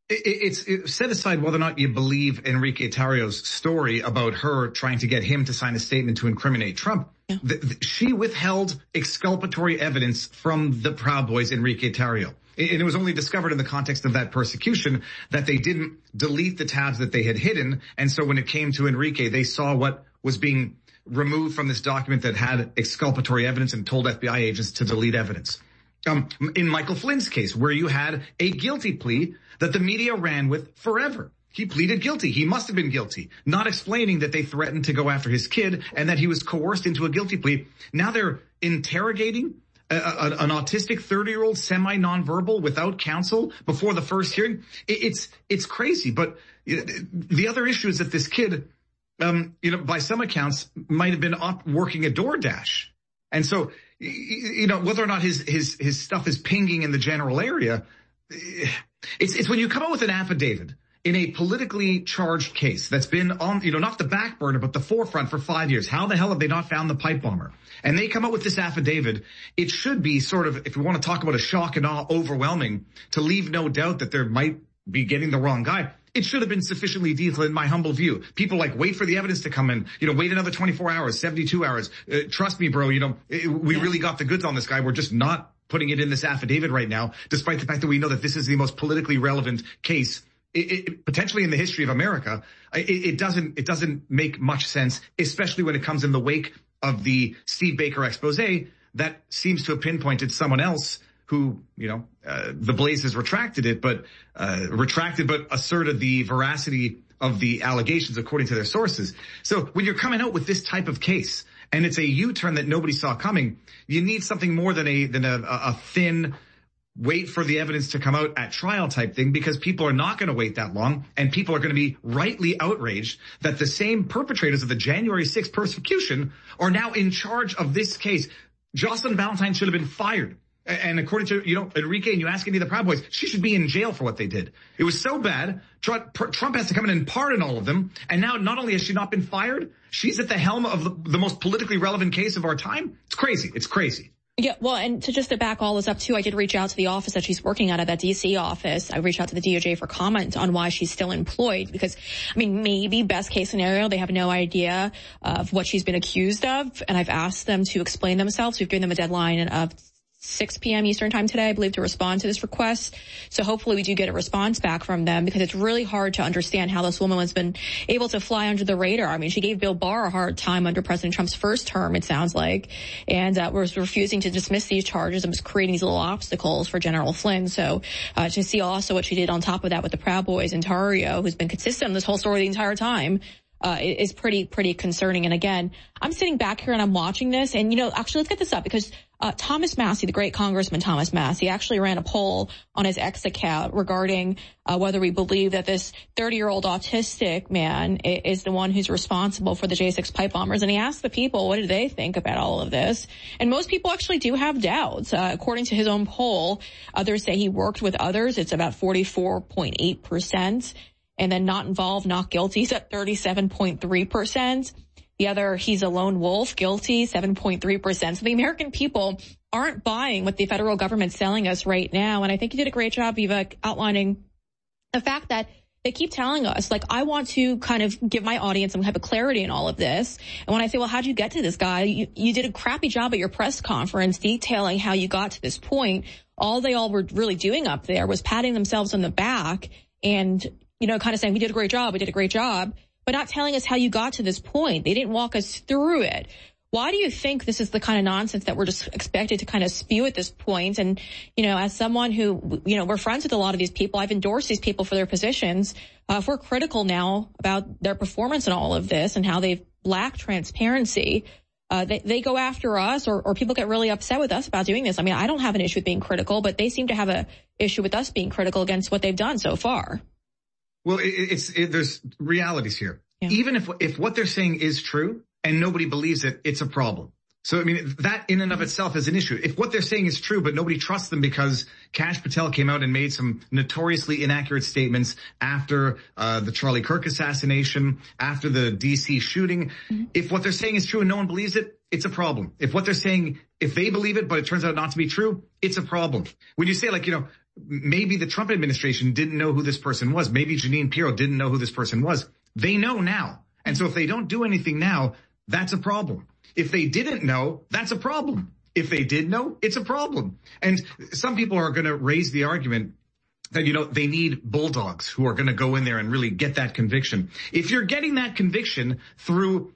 It's set aside whether or not you believe Enrique Tarrio's story about her trying to get him to sign a statement to incriminate Trump. Yeah. She withheld exculpatory evidence from the Proud Boys, Enrique Tarrio. And it was only discovered in the context of that persecution that they didn't delete the tabs that they had hidden. And so when it came to Enrique, they saw what was being removed from this document that had exculpatory evidence and told FBI agents to delete evidence. In Michael Flynn's case, where you had a guilty plea that the media ran with forever. He pleaded guilty. He must have been guilty, not explaining that they threatened to go after his kid and that he was coerced into a guilty plea. Now they're interrogating an autistic 30-year-old semi-nonverbal without counsel before the first hearing. It's crazy. But the other issue is that this kid, by some accounts, might have been up working a DoorDash. And so, whether or not his stuff is pinging in the general area, it's when you come up with an affidavit in a politically charged case that's been on, not the back burner, but the forefront for 5 years. How the hell have they not found the pipe bomber? And they come up with this affidavit. It should be sort of, if we want to talk about a shock and awe, overwhelming, to leave no doubt that there might be getting the wrong guy. it should have been sufficiently detailed in my humble view. People wait for the evidence to come in, wait another 24 hours, 72 hours. Trust me, bro, we really got the goods on this guy. We're just not putting it in this affidavit right now, despite the fact that we know that this is the most politically relevant case potentially in the history of America. It doesn't make much sense, especially when it comes in the wake of the Steve Baker expose that seems to have pinpointed someone else who, the Blazes retracted it, but asserted the veracity of the allegations according to their sources. So when you're coming out with this type of case, and it's a U-turn that nobody saw coming, you need something more than a thin wait for the evidence to come out at trial type thing, because people are not going to wait that long, and people are going to be rightly outraged that the same perpetrators of the January 6th persecution are now in charge of this case. Jocelyn Valentine should have been fired. And according to, Enrique, and you ask any of the Proud Boys, she should be in jail for what they did. It was so bad, Trump has to come in and pardon all of them. And now not only has she not been fired, she's at the helm of the most politically relevant case of our time. It's crazy. It's crazy. Yeah, well, and to back all this up too, I did reach out to the office that she's working at that DC office. I reached out to the DOJ for comment on why she's still employed, because, maybe best case scenario, they have no idea of what she's been accused of. And I've asked them to explain themselves. We've given them a deadline of 6 p.m. Eastern time today, I believe, to respond to this request. So hopefully we do get a response back from them, because it's really hard to understand how this woman has been able to fly under the radar. She gave Bill Barr a hard time under President Trump's first term, it sounds like, and was refusing to dismiss these charges and was creating these little obstacles for General Flynn. So to see also what she did on top of that with the Proud Boys and Tarrio, who's been consistent in this whole story the entire time, is pretty concerning. And again, I'm sitting back here and I'm watching this, and actually let's get this up, because Thomas Massie, the great Congressman Thomas Massie, actually ran a poll on his X account regarding whether we believe that this 30-year-old autistic man is the one who's responsible for the J6 pipe bombers. And he asked the people, what do they think about all of this? And most people actually do have doubts. According to his own poll, others say he worked with others. It's about 44.8%. And then not involved, not guilty, is at 37.3%. The other, he's a lone wolf, guilty, 7.3%. So the American people aren't buying what the federal government's selling us right now. And I think you did a great job, Vivek, outlining the fact that they keep telling us, I want to kind of give my audience some type of clarity in all of this. And when I say, well, how'd you get to this guy? You did a crappy job at your press conference detailing how you got to this point. All they all were really doing up there was patting themselves on the back and, kind of saying, we did a great job, but not telling us how you got to this point. They didn't walk us through it. Why do you think this is the kind of nonsense that we're just expected to kind of spew at this point? And, as someone who, we're friends with a lot of these people, I've endorsed these people for their positions. If we're critical now about their performance in all of this and how they've lacked transparency, they go after us, or people get really upset with us about doing this. I don't have an issue with being critical, but they seem to have an issue with us being critical against what they've done so far. Well, there's realities here. Yeah. Even if what they're saying is true and nobody believes it, it's a problem. So, that in and of itself is an issue. If what they're saying is true, but nobody trusts them because Kash Patel came out and made some notoriously inaccurate statements after the Charlie Kirk assassination, after the DC shooting, if what they're saying is true and no one believes it, it's a problem. If what they're saying, if they believe it, but it turns out not to be true, it's a problem. When you say maybe the Trump administration didn't know who this person was. Maybe Jeanine Pirro didn't know who this person was. They know now. And so if they don't do anything now, that's a problem. If they didn't know, that's a problem. If they did know, it's a problem. And some people are going to raise the argument that, they need bulldogs who are going to go in there and really get that conviction. If you're getting that conviction through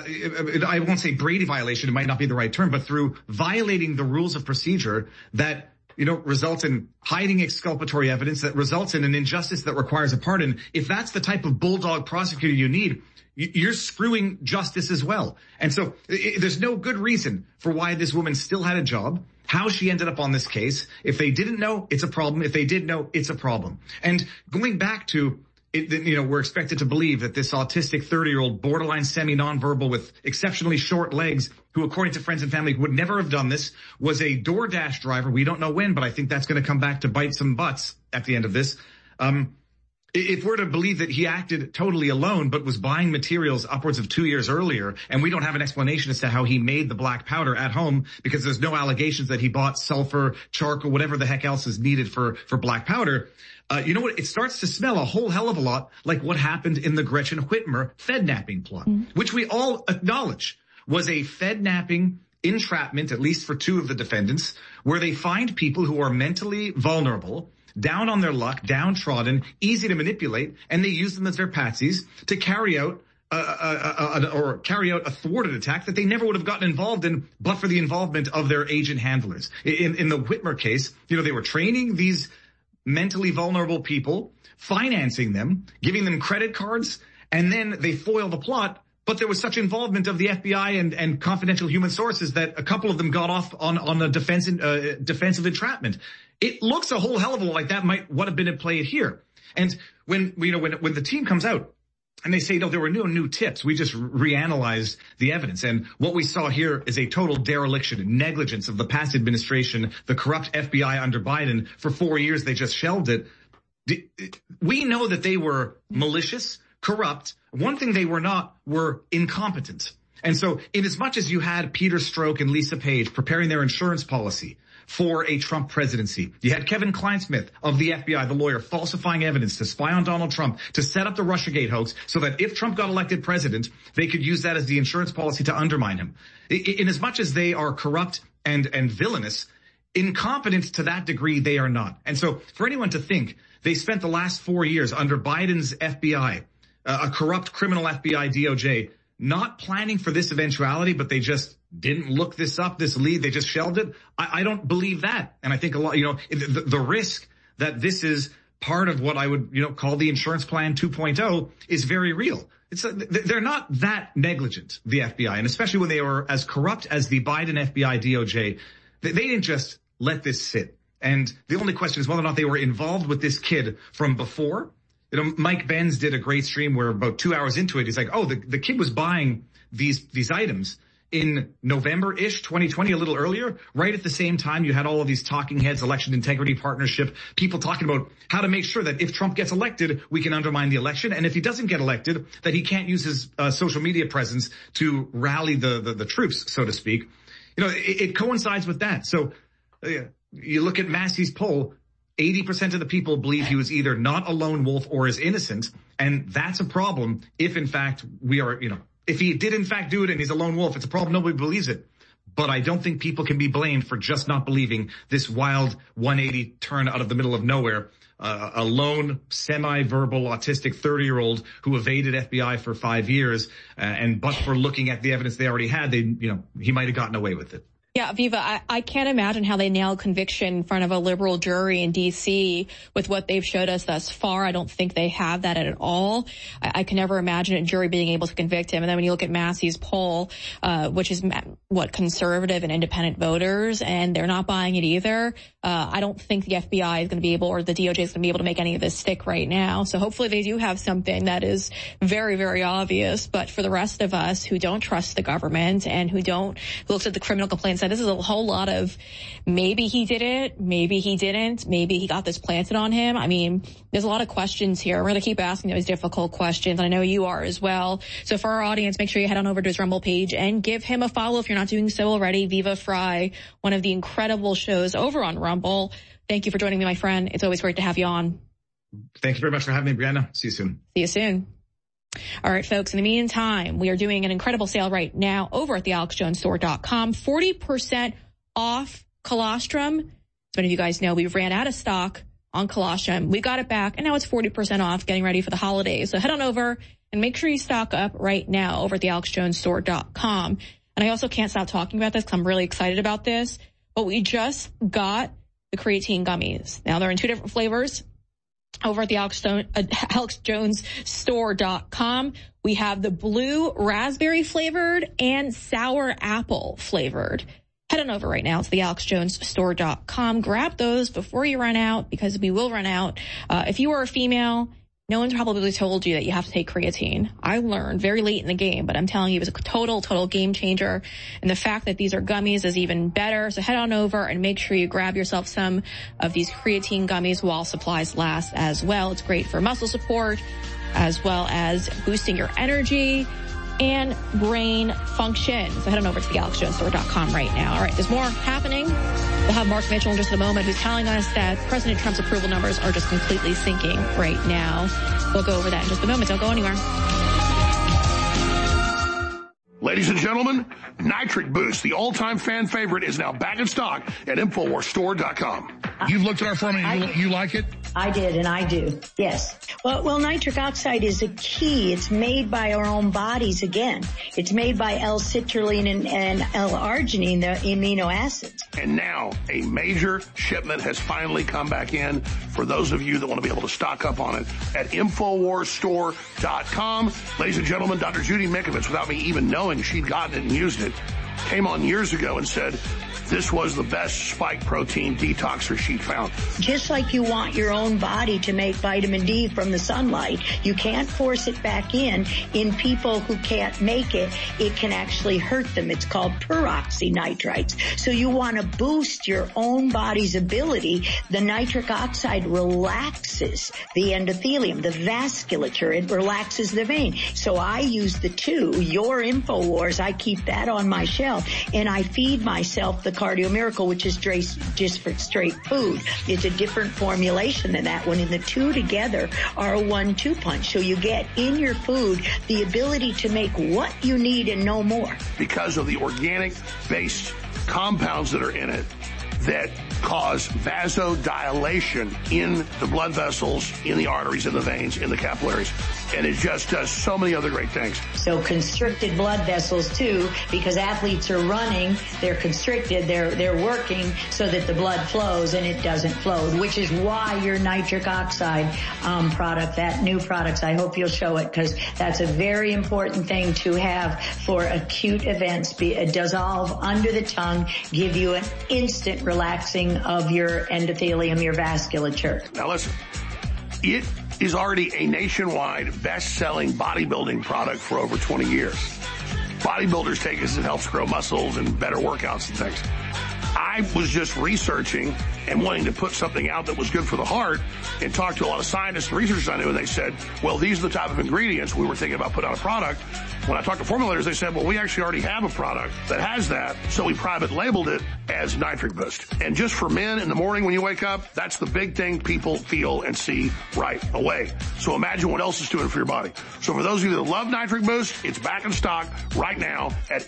I won't say Brady violation, it might not be the right term, but through violating the rules of procedure that results in hiding exculpatory evidence, that results in an injustice that requires a pardon. If that's the type of bulldog prosecutor you need, you're screwing justice as well. And so there's no good reason for why this woman still had a job, how she ended up on this case. If they didn't know, it's a problem. If they did know, it's a problem. And going back to we're expected to believe that this autistic 30-year-old borderline semi-nonverbal with exceptionally short legs, who according to friends and family would never have done this, was a DoorDash driver. We don't know when, but I think that's going to come back to bite some butts at the end of this. If we're to believe that he acted totally alone, but was buying materials upwards of 2 years earlier, and we don't have an explanation as to how he made the black powder at home, because there's no allegations that he bought sulfur, charcoal, whatever the heck else is needed for black powder. You know what? It starts to smell a whole hell of a lot like what happened in the Gretchen Whitmer Fed-napping plot, which we all acknowledge was a Fed-napping entrapment, at least for 2 of the defendants, where they find people who are mentally vulnerable, down on their luck, downtrodden, easy to manipulate, and they use them as their patsies to carry out a thwarted attack that they never would have gotten involved in but for the involvement of their agent handlers. In the Whitmer case, they were training these mentally vulnerable people, financing them, giving them credit cards, and then they foil the plot. But there was such involvement of the FBI and confidential human sources that a couple of them got off on a defensive entrapment. It looks a whole hell of a lot like that what have been at play here. And when the team comes out and they say, no, there were no new tips, we just reanalyzed the evidence. And what we saw here is a total dereliction and negligence of the past administration, the corrupt FBI under Biden. For 4 years, they just shelved it. We know that they were malicious, corrupt. One thing they were not were incompetent. And so in as much as you had Peter Strzok and Lisa Page preparing their insurance policy for a Trump presidency, you had Kevin Kleinsmith of the FBI, the lawyer, falsifying evidence to spy on Donald Trump, to set up the Russiagate hoax so that if Trump got elected president, they could use that as the insurance policy to undermine him. In as much as they are corrupt and villainous, incompetent to that degree, they are not. And so for anyone to think they spent the last 4 years under Biden's FBI, a corrupt criminal FBI DOJ, not planning for this eventuality, but they just didn't look this up, this lead, they just shelved it. I don't believe that. And I think a lot, the risk that this is part of what I would, call the insurance plan 2.0 is very real. They're not that negligent, the FBI, and especially when they were as corrupt as the Biden FBI DOJ, they didn't just let this sit. And the only question is whether or not they were involved with this kid from before. Mike Benz did a great stream where about 2 hours into it, he's like, oh, the kid was buying these items in November-ish, 2020, a little earlier, right at the same time you had all of these talking heads, election integrity partnership, people talking about how to make sure that if Trump gets elected, we can undermine the election. And if he doesn't get elected, that he can't use his social media presence to rally the troops, so to speak. It coincides with that. So you look at Massey's poll, 80% of the people believe he was either not a lone wolf or is innocent. And that's a problem if, in fact, if he did, in fact, do it and he's a lone wolf, it's a problem. Nobody believes it. But I don't think people can be blamed for just not believing this wild 180 turn out of the middle of nowhere. A lone, semi-verbal, autistic 30-year-old who evaded FBI for 5 years. But for looking at the evidence they already had, he might have gotten away with it. Yeah, Viva, I can't imagine how they nail conviction in front of a liberal jury in D.C. with what they've showed us thus far. I don't think they have that at all. I can never imagine a jury being able to convict him. And then when you look at Massey's poll, which is conservative and independent voters, and they're not buying it either. I don't think the FBI is going to be able, or the DOJ is going to be able to make any of this stick right now. So hopefully they do have something that is very, very obvious. But for the rest of us who don't trust the government and who looks at the criminal complaints, this is a whole lot of maybe he did it, maybe he didn't, maybe he got this planted on him. I mean, there's a lot of questions here. We're going to keep asking those difficult questions, and I know you are as well. So for our audience, make sure you head on over to his Rumble page and give him a follow if you're not doing so already. Viva Frei, one of the incredible shows over on Rumble. Thank you for joining me, my friend. It's always great to have you on. Thank you very much for having me, Brianna. See you soon. See you soon. All right, folks, in the meantime, we are doing an incredible sale right now over at thealexjonesstore.com. 40% off colostrum. As many of you guys know, we ran out of stock on colostrum. We got it back, and now it's 40% off, getting ready for the holidays. So head on over and make sure you stock up right now over at thealexjonesstore.com. And I also can't stop talking about this because I'm really excited about this. But we just got the creatine gummies. Now, they're in 2 different flavors. Over at the AlexJonesStore.com, we have the blue raspberry flavored and sour apple flavored. Head on over right now to the AlexJonesStore.com. Grab those before you run out, because we will run out. If you are a female No one's probably told you that you have to take creatine. I learned very late in the game, but I'm telling you, it was a total game changer. And the fact that these are gummies is even better. So head on over and make sure you grab yourself some of these creatine gummies while supplies last as well. It's great for muscle support as well as boosting your energy and brain function. So head on over to thegalaxyjonesstore.com right now. All right, there's more happening. We'll have Mark Mitchell in just a moment, who's telling us that President Trump's approval numbers are just completely sinking right now. We'll go over that in just a moment. Don't go anywhere. Ladies and gentlemen, Nitric Boost, the all-time fan favorite, is now back in stock at InfoWarsStore.com. You've looked at our formula. You like it? I did, and I do. Yes. Well, nitric oxide is a key. It's made by our own bodies again. It's made by L-citrulline and L-arginine, the amino acids. And now a major shipment has finally come back in for those of you that want to be able to stock up on it at InfoWarsStore.com. Ladies and gentlemen, Dr. Judy Mikovits, without me even knowing she'd gotten it and used it, came on years ago and said this was the best spike protein detoxer she'd found. Just like you want your own body to make vitamin D from the sunlight, you can't force it back in people who can't make it. It can actually hurt them. It's called peroxynitrites. So you want to boost your own body's ability. The nitric oxide relaxes the endothelium, the vasculature. It relaxes the vein. So I use the two, your InfoWars. I keep that on my shelf, and I feed myself the Cardio Miracle, which is just for straight food. It's a different formulation than that one, and the two together are a 1-2 punch. So you get in your food the ability to make what you need and no more. Because of the organic-based compounds that are in it that cause vasodilation in the blood vessels, in the arteries, in the veins, in the capillaries. And it just does so many other great things. So constricted blood vessels too, because athletes are running, they're constricted, they're working so that the blood flows, and it doesn't flow, which is why your nitric oxide product, that new products, I hope you'll show it, because that's a very important thing to have for acute events. Dissolve under the tongue, give you an instant relaxing of your endothelium, your vasculature. Now listen, it is already a nationwide best-selling bodybuilding product for over 20 years. Bodybuilders take it as it helps grow muscles and better workouts and things. I was just researching and wanting to put something out that was good for the heart, and talked to a lot of scientists and researchers I knew, and they said, well, these are the type of ingredients we were thinking about putting out a product. When I talked to formulators, they said, well, we actually already have a product that has that, so we private labeled it as Nitric Boost. And just for men in the morning when you wake up, that's the big thing people feel and see right away. So imagine what else it's doing for your body. So for those of you that love Nitric Boost, it's back in stock right now at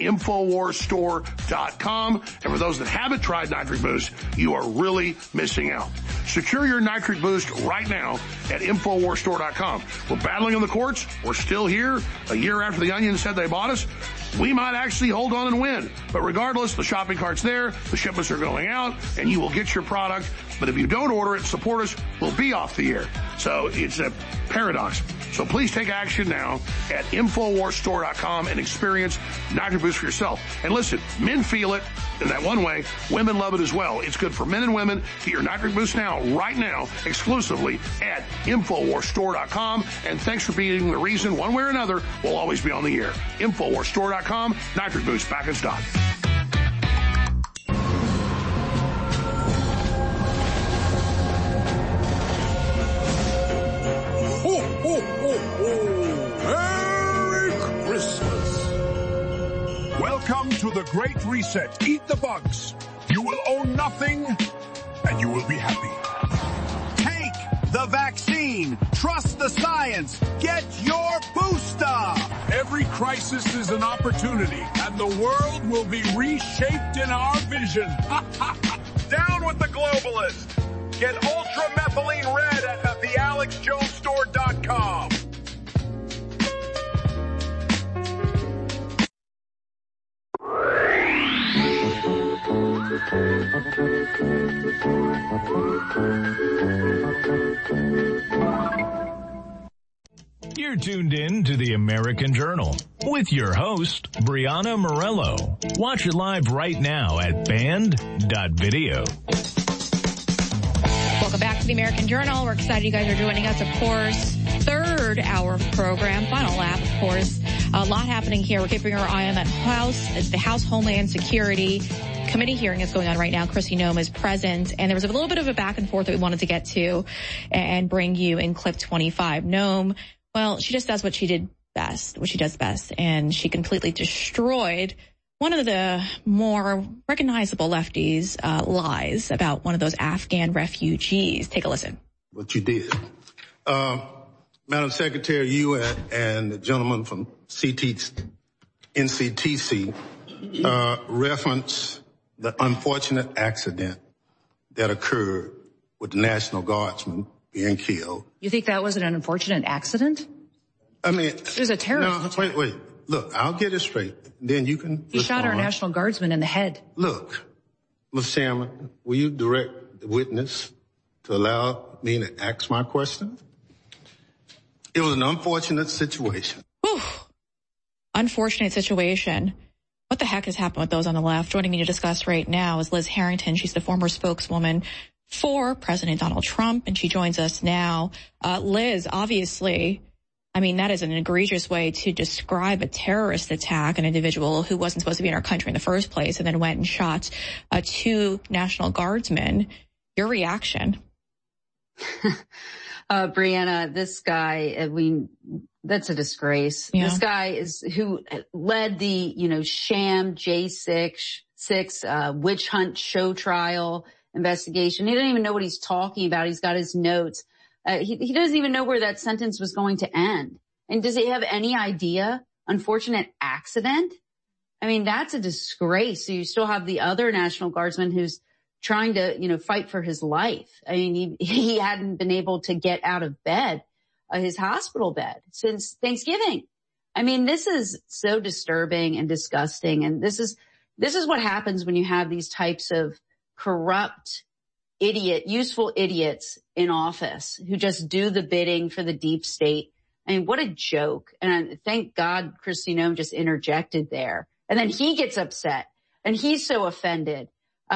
InfoWarsStore.com. And for those that haven't tried Nitric Boost, you are really missing out. Secure your Nitric Boost right now at InfoWarsStore.com. We're battling in the courts. We're still here. A year after the Onion said they bought us, we might actually hold on and win. But regardless, the shopping cart's there, the shipments are going out, and you will get your product. But if you don't order it, support us, we'll be off the air. So it's a paradox. So please take action now at InfoWarsStore.com and experience Nitric Boost for yourself. And listen, men feel it in that one way. Women love it as well. It's good for men and women. Get your Nitric Boost now, right now, exclusively at InfoWarsStore.com. And thanks for being the reason, one way or another, we'll always be on the air. InfoWarsStore.com, Nitric Boost back in stock. Ho, ho, ho, ho. Merry Christmas. Welcome to the Great Reset. Eat the bugs. You will own nothing, and you will be happy. Take the vaccine. Trust the science. Get your booster. Every crisis is an opportunity, and the world will be reshaped in our vision. Down with the globalists. Get ultramethylene red at thealexjonesstore.com. You're tuned in to the American Journal with your host, Brianna Morello. Watch it live right now at band.video. Welcome back to the American Journal. We're excited you guys are joining us, of course. Third hour of the program, final lap, of course. A lot happening here. We're keeping our eye on that the House Homeland Security Committee hearing is going on right now. Kristi Noem is present, and there was a little bit of a back and forth that we wanted to get to and bring you in clip 25. Noem, well, she just does what she does best, and she completely destroyed one of the more recognizable lefties' lies about one of those Afghan refugees. Take a listen. What you did. Madam Secretary, you and the gentleman from NCTC reference the unfortunate accident that occurred with the National Guardsman being killed. You think that was an unfortunate accident? I mean, it was a terrorist attack. Wait. Look, I'll get it straight. Then you can He shot our National Guardsman in the head. Look, Mr. Chairman, will you direct the witness to allow me to ask my question? It was an unfortunate situation. Whew. Unfortunate situation. What the heck has happened with those on the left? Joining me to discuss right now is Liz Harrington. She's the former spokeswoman for President Donald Trump, and she joins us now. Liz, obviously, I mean, that is an egregious way to describe a terrorist attack, an individual who wasn't supposed to be in our country in the first place and then went and shot 2 National Guardsmen. Your reaction? Brianna, this guy, that's a disgrace. Yeah. This guy is who led the, sham J6 witch hunt show trial investigation. He doesn't even know what he's talking about. He's got his notes. He doesn't even know where that sentence was going to end. And does he have any idea? Unfortunate accident? I mean, that's a disgrace. So you still have the other National Guardsman who's trying to, fight for his life. I mean, he hadn't been able to get out of bed, his hospital bed, since Thanksgiving. I mean, this is so disturbing and disgusting. And this is what happens when you have these types of corrupt, useful idiots in office who just do the bidding for the deep state. I mean, what a joke. And thank God Kristi Noem just interjected there. And then he gets upset and he's so offended.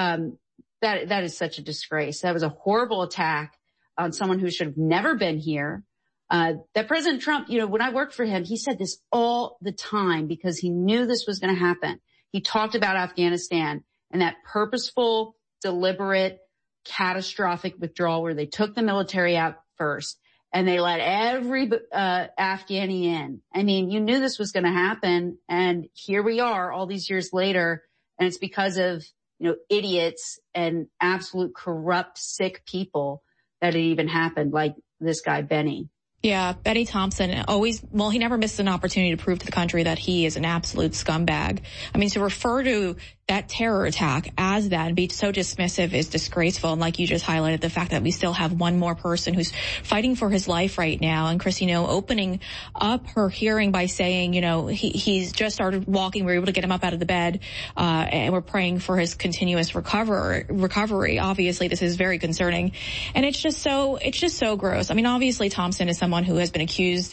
That is such a disgrace. That was a horrible attack on someone who should have never been here. That President Trump, when I worked for him, he said this all the time because he knew this was going to happen. He talked about Afghanistan and that purposeful, deliberate, catastrophic withdrawal where they took the military out first and they let every Afghani in. I mean, you knew this was going to happen, and here we are all these years later, and it's because of idiots and absolute corrupt, sick people that it even happened, like this guy Benny. Yeah, Benny Thompson he never missed an opportunity to prove to the country that he is an absolute scumbag. I mean, to refer to that terror attack as that and be so dismissive is disgraceful. And like you just highlighted, the fact that we still have one more person who's fighting for his life right now. And Kristi Noem opening up her hearing by saying, he's just started walking. We were able to get him up out of the bed. And we're praying for his continuous recovery. Obviously, this is very concerning. And it's just so gross. I mean, obviously, Thompson is someone who has been accused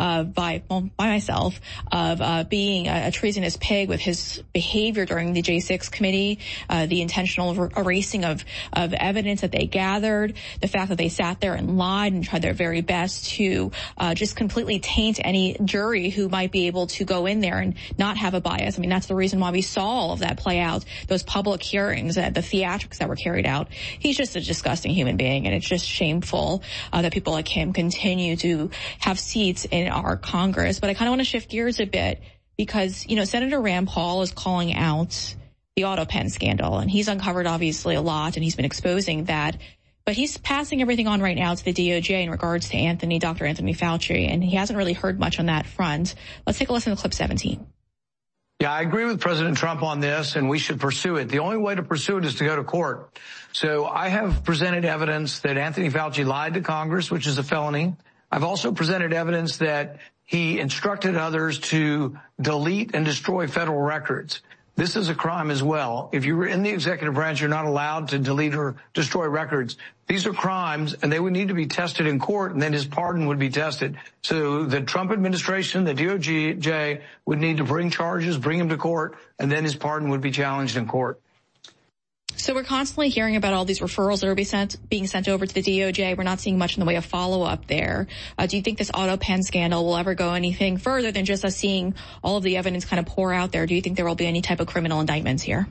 by myself of being a treasonous pig with his behavior during the J6 committee, the intentional erasing of evidence that they gathered, the fact that they sat there and lied and tried their very best to just completely taint any jury who might be able to go in there and not have a bias. I mean, that's the reason why we saw all of that play out, those public hearings, the theatrics that were carried out. He's just a disgusting human being, and it's just shameful that people like him continue to have seats in our Congress. But I kind of want to shift gears a bit because, Senator Rand Paul is calling out the AutoPen scandal, and he's uncovered obviously a lot, and he's been exposing that. But he's passing everything on right now to the DOJ in regards to Dr. Anthony Fauci, and he hasn't really heard much on that front. Let's take a listen to clip 17. Yeah, I agree with President Trump on this, and we should pursue it. The only way to pursue it is to go to court. So I have presented evidence that Anthony Fauci lied to Congress, which is a felony. I've also presented evidence that he instructed others to delete and destroy federal records. This is a crime as well. If you're in the executive branch, you're not allowed to delete or destroy records. These are crimes, and they would need to be tested in court, and then his pardon would be tested. So the Trump administration, the DOJ, would need to bring charges, bring him to court, and then his pardon would be challenged in court. So we're constantly hearing about all these referrals that are being sent over to the DOJ. We're not seeing much in the way of follow-up there. Do you think this auto pen scandal will ever go anything further than just us seeing all of the evidence kind of pour out there? Do you think there will be any type of criminal indictments here?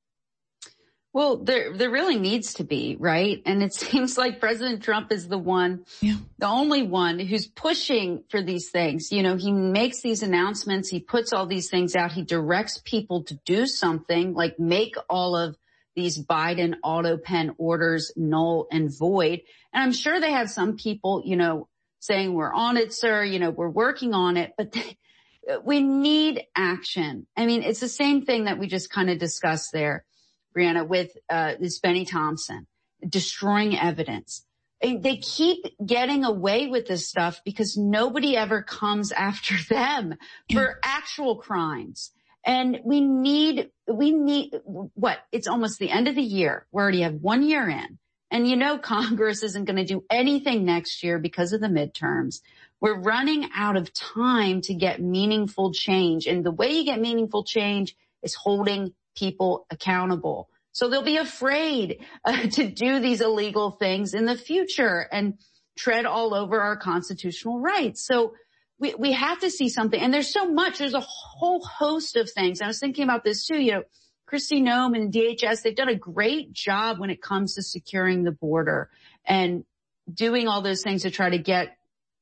Well, there really needs to be, right? And it seems like President Trump is the only one who's pushing for these things. You know, he makes these announcements. He puts all these things out. He directs people to do something, like make all of these Biden auto pen orders null and void. And I'm sure they have some people, you know, saying, we're on it, sir. You know, we're working on it, but we need action. I mean, it's the same thing that we just kind of discussed there, Brianna, with this Benny Thompson, destroying evidence. They keep getting away with this stuff because nobody ever comes after them for actual crimes. And we need what? It's almost the end of the year. We already have 1 year in. And you know Congress isn't going to do anything next year because of the midterms. We're running out of time to get meaningful change. And the way you get meaningful change is holding people accountable. So they'll be afraid to do these illegal things in the future and tread all over our constitutional rights. So we have to see something. And there's so much. There's a whole host of things. I was thinking about this too. You know, Kristi Noem and DHS, they've done a great job when it comes to securing the border and doing all those things to try to get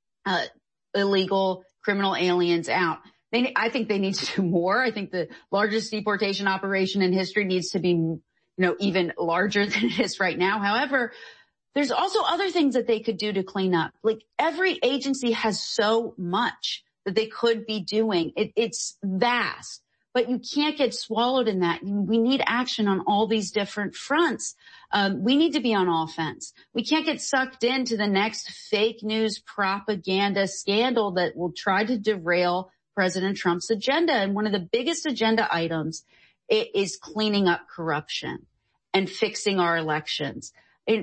illegal criminal aliens out. I think they need to do more. I think the largest deportation operation in history needs to be, you know, even larger than it is right now. However, there's also other things that they could do to clean up. Like every agency has so much that they could be doing. It's vast, but you can't get swallowed in that. We need action on all these different fronts. We need to be on offense. We can't get sucked into the next fake news propaganda scandal that will try to derail President Trump's agenda. And one of the biggest agenda items is cleaning up corruption and fixing our elections.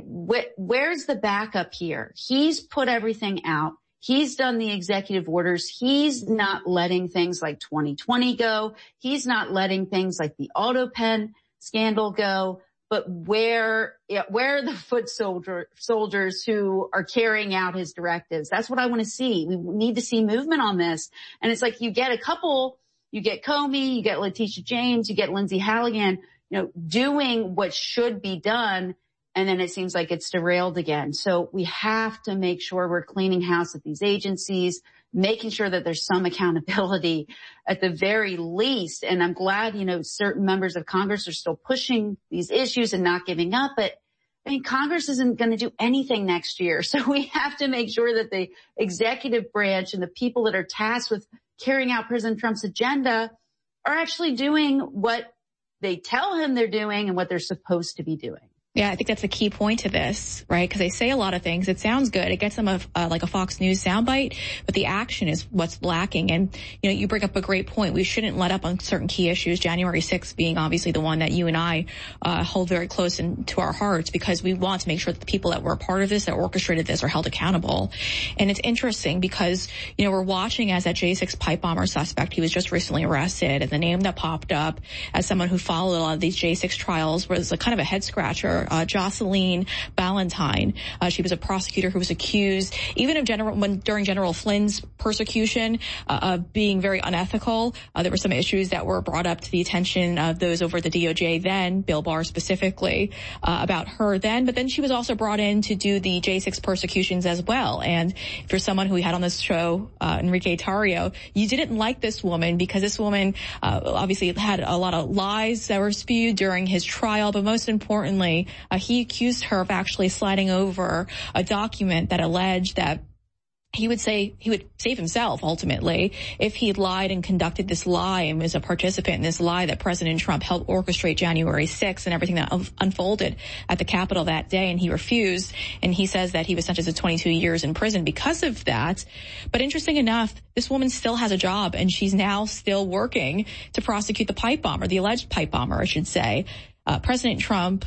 Where's the backup here? He's put everything out. He's done the executive orders. He's not letting things like 2020 go. He's not letting things like the auto pen scandal go. But where are the foot soldiers who are carrying out his directives? That's what I want to see. We need to see movement on this. And it's like you get a couple, you get Comey, you get Letitia James, you get Lindsey Halligan, you know, doing what should be done. And then it seems like it's derailed again. So we have to make sure we're cleaning house at these agencies, making sure that there's some accountability at the very least. And I'm glad, you know, certain members of Congress are still pushing these issues and not giving up. But I mean, Congress isn't going to do anything next year. So we have to make sure that the executive branch and the people that are tasked with carrying out President Trump's agenda are actually doing what they tell him they're doing and what they're supposed to be doing. Yeah, I think that's the key point to this, right? Because they say a lot of things. It sounds good. It gets them like a Fox News soundbite, but the action is what's lacking. And, you know, you bring up a great point. We shouldn't let up on certain key issues, January 6th being obviously the one that you and I hold very close to our hearts, because we want to make sure that the people that were a part of this, that orchestrated this, are held accountable. And it's interesting because, you know, we're watching as that J6 pipe bomber suspect, he was just recently arrested, and the name that popped up as someone who followed a lot of these J6 trials was a kind of a head scratcher. Jocelyn Ballantyne. She was a prosecutor who was accused, even of during General Flynn's persecution, of being very unethical. There were some issues that were brought up to the attention of those over at the DOJ then, Bill Barr specifically, about her then. But then she was also brought in to do the J6 persecutions as well. And if you're someone who we had on this show, Enrique Tarrio, you didn't like this woman because this woman obviously had a lot of lies that were spewed during his trial, but most importantly, he accused her of actually sliding over a document that alleged that he would save himself ultimately if he lied and conducted this lie and was a participant in this lie that President Trump helped orchestrate January 6th and everything that unfolded at the Capitol that day. And he refused. And he says that he was sentenced to 22 years in prison because of that. But interesting enough, this woman still has a job, and she's now still working to prosecute the pipe bomber, the alleged pipe bomber, I should say. President Trump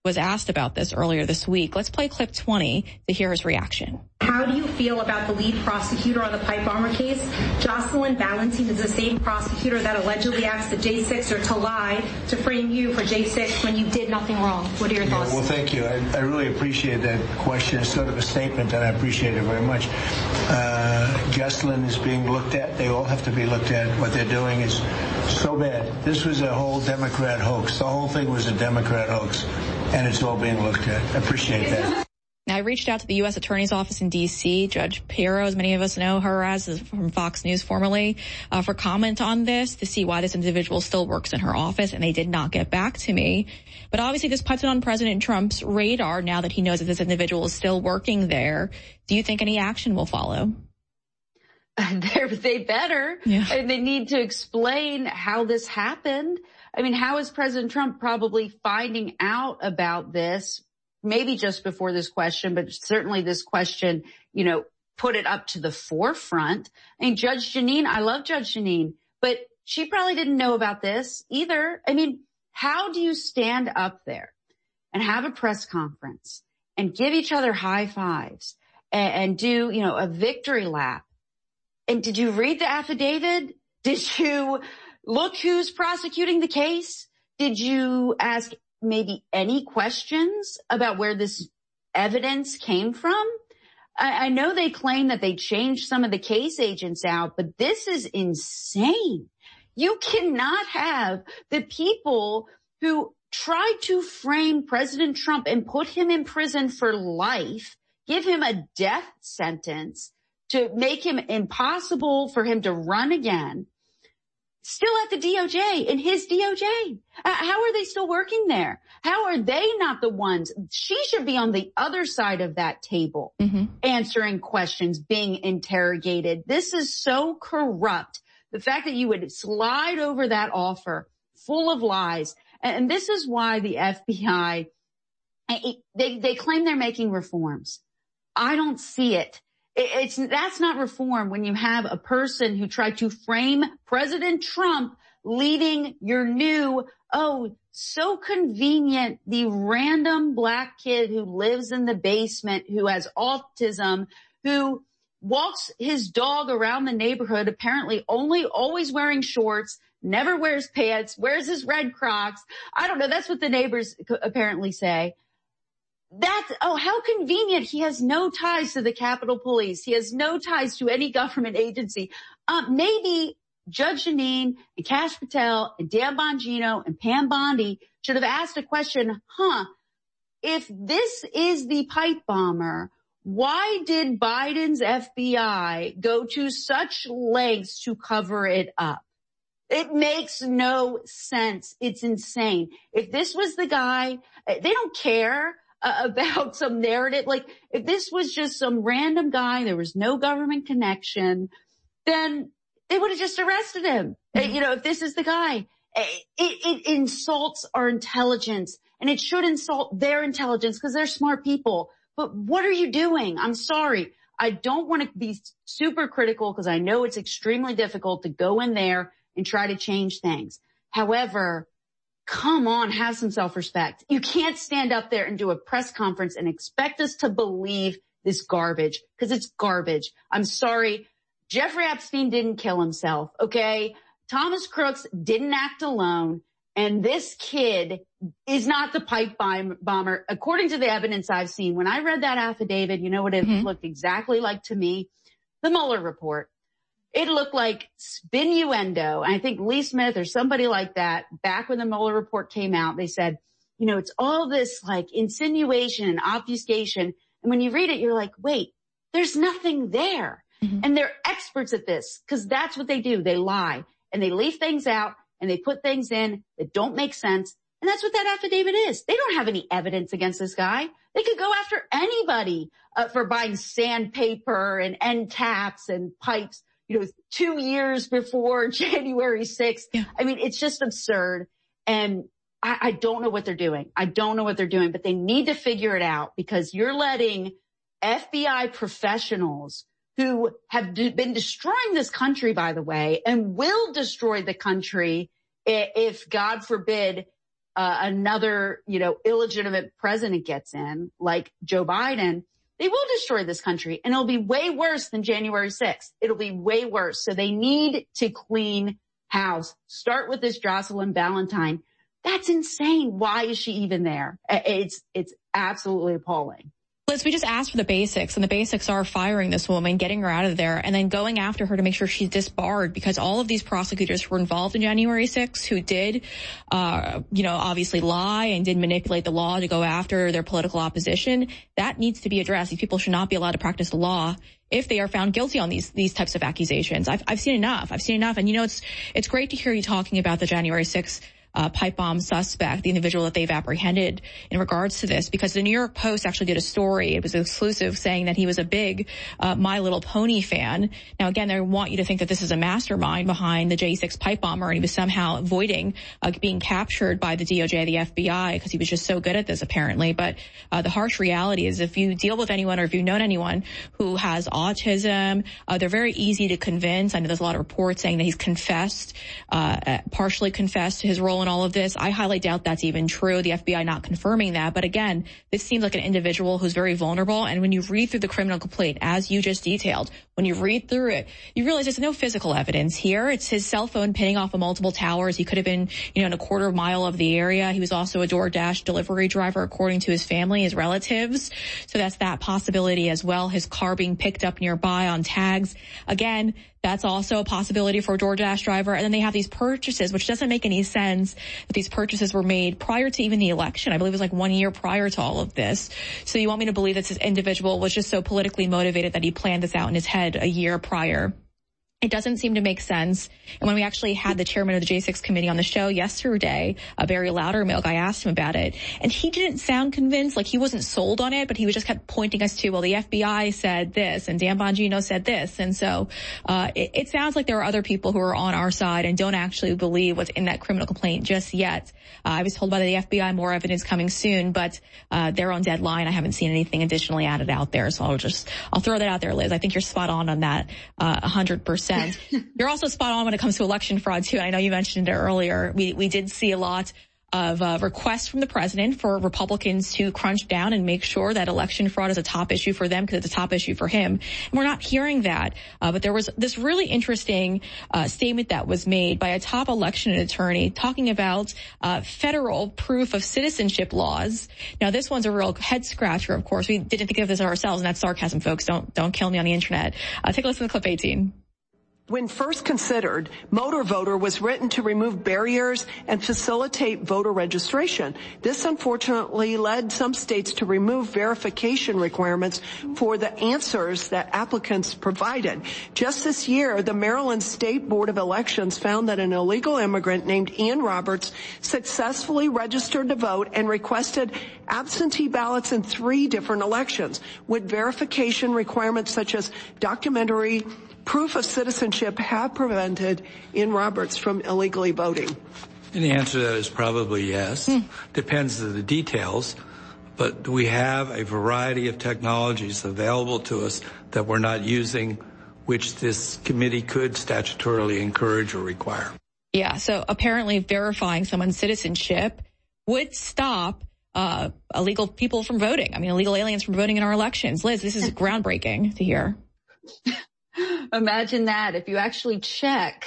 was asked about this earlier this week. Let's play clip 20 to hear his reaction. How do you feel about the lead prosecutor on the pipe bomber case? Jocelyn Ballentine is the same prosecutor that allegedly asked the J6er to lie to frame you for J6 when you did nothing wrong. What are your thoughts? Well, thank you. I really appreciate that question. It's sort of a statement, and I appreciate it very much. Jocelyn is being looked at. They all have to be looked at. What they're doing is so bad. This was a whole Democrat hoax. The whole thing was a Democrat hoax, and it's all being looked at. I appreciate that. Now, I reached out to the U.S. Attorney's Office in D.C., Judge Pirro, as many of us know her as from Fox News formerly, for comment on this to see why this individual still works in her office, and they did not get back to me. But obviously this puts it on President Trump's radar now that he knows that this individual is still working there. Do you think any action will follow? They better. Yeah. I mean, they need to explain how this happened. I mean, how is President Trump probably finding out about this? Maybe just before this question, but certainly this question, put it up to the forefront. I mean, Judge Jeanine, I love Judge Jeanine, but she probably didn't know about this either. I mean, how do you stand up there and have a press conference and give each other high fives and do, a victory lap? And did you read the affidavit? Did you look who's prosecuting the case? Did you ask maybe any questions about where this evidence came from? I know they claim that they changed some of the case agents out, but this is insane. You cannot have the people who tried to frame President Trump and put him in prison for life, give him a death sentence to make him impossible for him to run again, still at the DOJ, in his DOJ. How are they still working there? How are they not the ones? She should be on the other side of that table, answering questions, being interrogated. This is so corrupt. The fact that you would slide over that offer full of lies. And this is why the FBI, they claim they're making reforms. I don't see it. That's not reform when you have a person who tried to frame President Trump leading your new, so convenient, the random black kid who lives in the basement, who has autism, who walks his dog around the neighborhood, apparently always wearing shorts, never wears pants, wears his red Crocs. I don't know. That's what the neighbors apparently say. How convenient. He has no ties to the Capitol Police. He has no ties to any government agency. Maybe Judge Jeanine and Kash Patel and Dan Bongino and Pam Bondi should have asked a question, if this is the pipe bomber, why did Biden's FBI go to such lengths to cover it up? It makes no sense. It's insane. If this was the guy, they don't care about some narrative. Like, if this was just some random guy, there was no government connection, then they would have just arrested him. If this is the guy, it insults our intelligence, and it should insult their intelligence because they're smart people. But what are you doing? I'm sorry. I don't want to be super critical because I know it's extremely difficult to go in there and try to change things. However, come on, have some self-respect. You can't stand up there and do a press conference and expect us to believe this garbage, because it's garbage. I'm sorry. Jeffrey Epstein didn't kill himself, okay? Thomas Crooks didn't act alone, and this kid is not the pipe bomber. According to the evidence I've seen, when I read that affidavit, you know what it looked exactly like to me? The Mueller report. It looked like spinuendo. I think Lee Smith or somebody like that, back when the Mueller report came out, they said, it's all this like insinuation and obfuscation. And when you read it, you're like, wait, there's nothing there. And they're experts at this because that's what they do. They lie and they leave things out and they put things in that don't make sense. And that's what that affidavit is. They don't have any evidence against this guy. They could go after anybody for buying sandpaper and end caps and pipes, 2 years before January 6th. Yeah. I mean, it's just absurd. And I don't know what they're doing. But they need to figure it out, because you're letting FBI professionals who have been destroying this country, by the way, and will destroy the country if, God forbid, another, illegitimate president gets in, like Joe Biden, they will destroy this country, and it'll be way worse than January 6th. It'll be way worse. So they need to clean house. Start with this Jocelyn Valentine. That's insane. Why is she even there? It's absolutely appalling. Liz, we just asked for the basics, and the basics are firing this woman, getting her out of there, and then going after her to make sure she's disbarred, because all of these prosecutors who were involved in January 6th, who did, obviously lie and did manipulate the law to go after their political opposition, that needs to be addressed. These people should not be allowed to practice the law if they are found guilty on these types of accusations. I've seen enough. And it's great to hear you talking about the January 6th pipe bomb suspect, the individual that they've apprehended in regards to this, because the New York Post actually did a story. It was exclusive, saying that he was a big My Little Pony fan. Now, again, they want you to think that this is a mastermind behind the J6 pipe bomber, and he was somehow avoiding being captured by the DOJ, the FBI, because he was just so good at this, apparently. But the harsh reality is, if you deal with anyone, or if you've known anyone who has autism, they're very easy to convince. I know there's a lot of reports saying that he's partially confessed to his role in all of this. I highly doubt that's even true. The FBI not confirming that. But again, this seems like an individual who's very vulnerable. And when you read through the criminal complaint, as you just detailed, when you read through it, you realize there's no physical evidence here. It's his cell phone pinning off of multiple towers. He could have been, in a quarter mile of the area. He was also a DoorDash delivery driver, according to his family, his relatives. So that's that possibility as well. His car being picked up nearby on tags. Again, that's also a possibility for a DoorDash driver. And then they have these purchases, which doesn't make any sense, that these purchases were made prior to even the election. I believe it was like 1 year prior to all of this. So you want me to believe that this individual was just so politically motivated that he planned this out in his head a year prior? It doesn't seem to make sense. And when we actually had the chairman of the J6 committee on the show yesterday, Barry Loudermilk, I asked him about it, and he didn't sound convinced, like he wasn't sold on it, but he just kept pointing us to, well, the FBI said this and Dan Bongino said this. And so it sounds like there are other people who are on our side and don't actually believe what's in that criminal complaint just yet. I was told by the FBI more evidence coming soon, but they're on deadline. I haven't seen anything additionally added out there. So I'll throw that out there, Liz. I think you're spot on that 100%. You're also spot on when it comes to election fraud, too. I know you mentioned it earlier. We did see a lot of requests from the president for Republicans to crunch down and make sure that election fraud is a top issue for them, because it's a top issue for him. And we're not hearing that. But there was this really interesting statement that was made by a top election attorney talking about federal proof of citizenship laws. Now, this one's a real head scratcher, of course. We didn't think of this ourselves, and that's sarcasm, folks. Don't kill me on the internet. Take a listen to clip 18. When first considered, Motor Voter was written to remove barriers and facilitate voter registration. This unfortunately led some states to remove verification requirements for the answers that applicants provided. Just this year, the Maryland State Board of Elections found that an illegal immigrant named Ian Roberts successfully registered to vote and requested absentee ballots in 3 different elections, with verification requirements such as documentary proof of citizenship have prevented Ian Roberts from illegally voting? And the answer to that is probably yes. Depends on the details. But we have a variety of technologies available to us that we're not using, which this committee could statutorily encourage or require. Yeah, so apparently verifying someone's citizenship would stop illegal people from voting. I mean, illegal aliens from voting in our elections. Liz, this is groundbreaking to hear. Imagine that if you actually check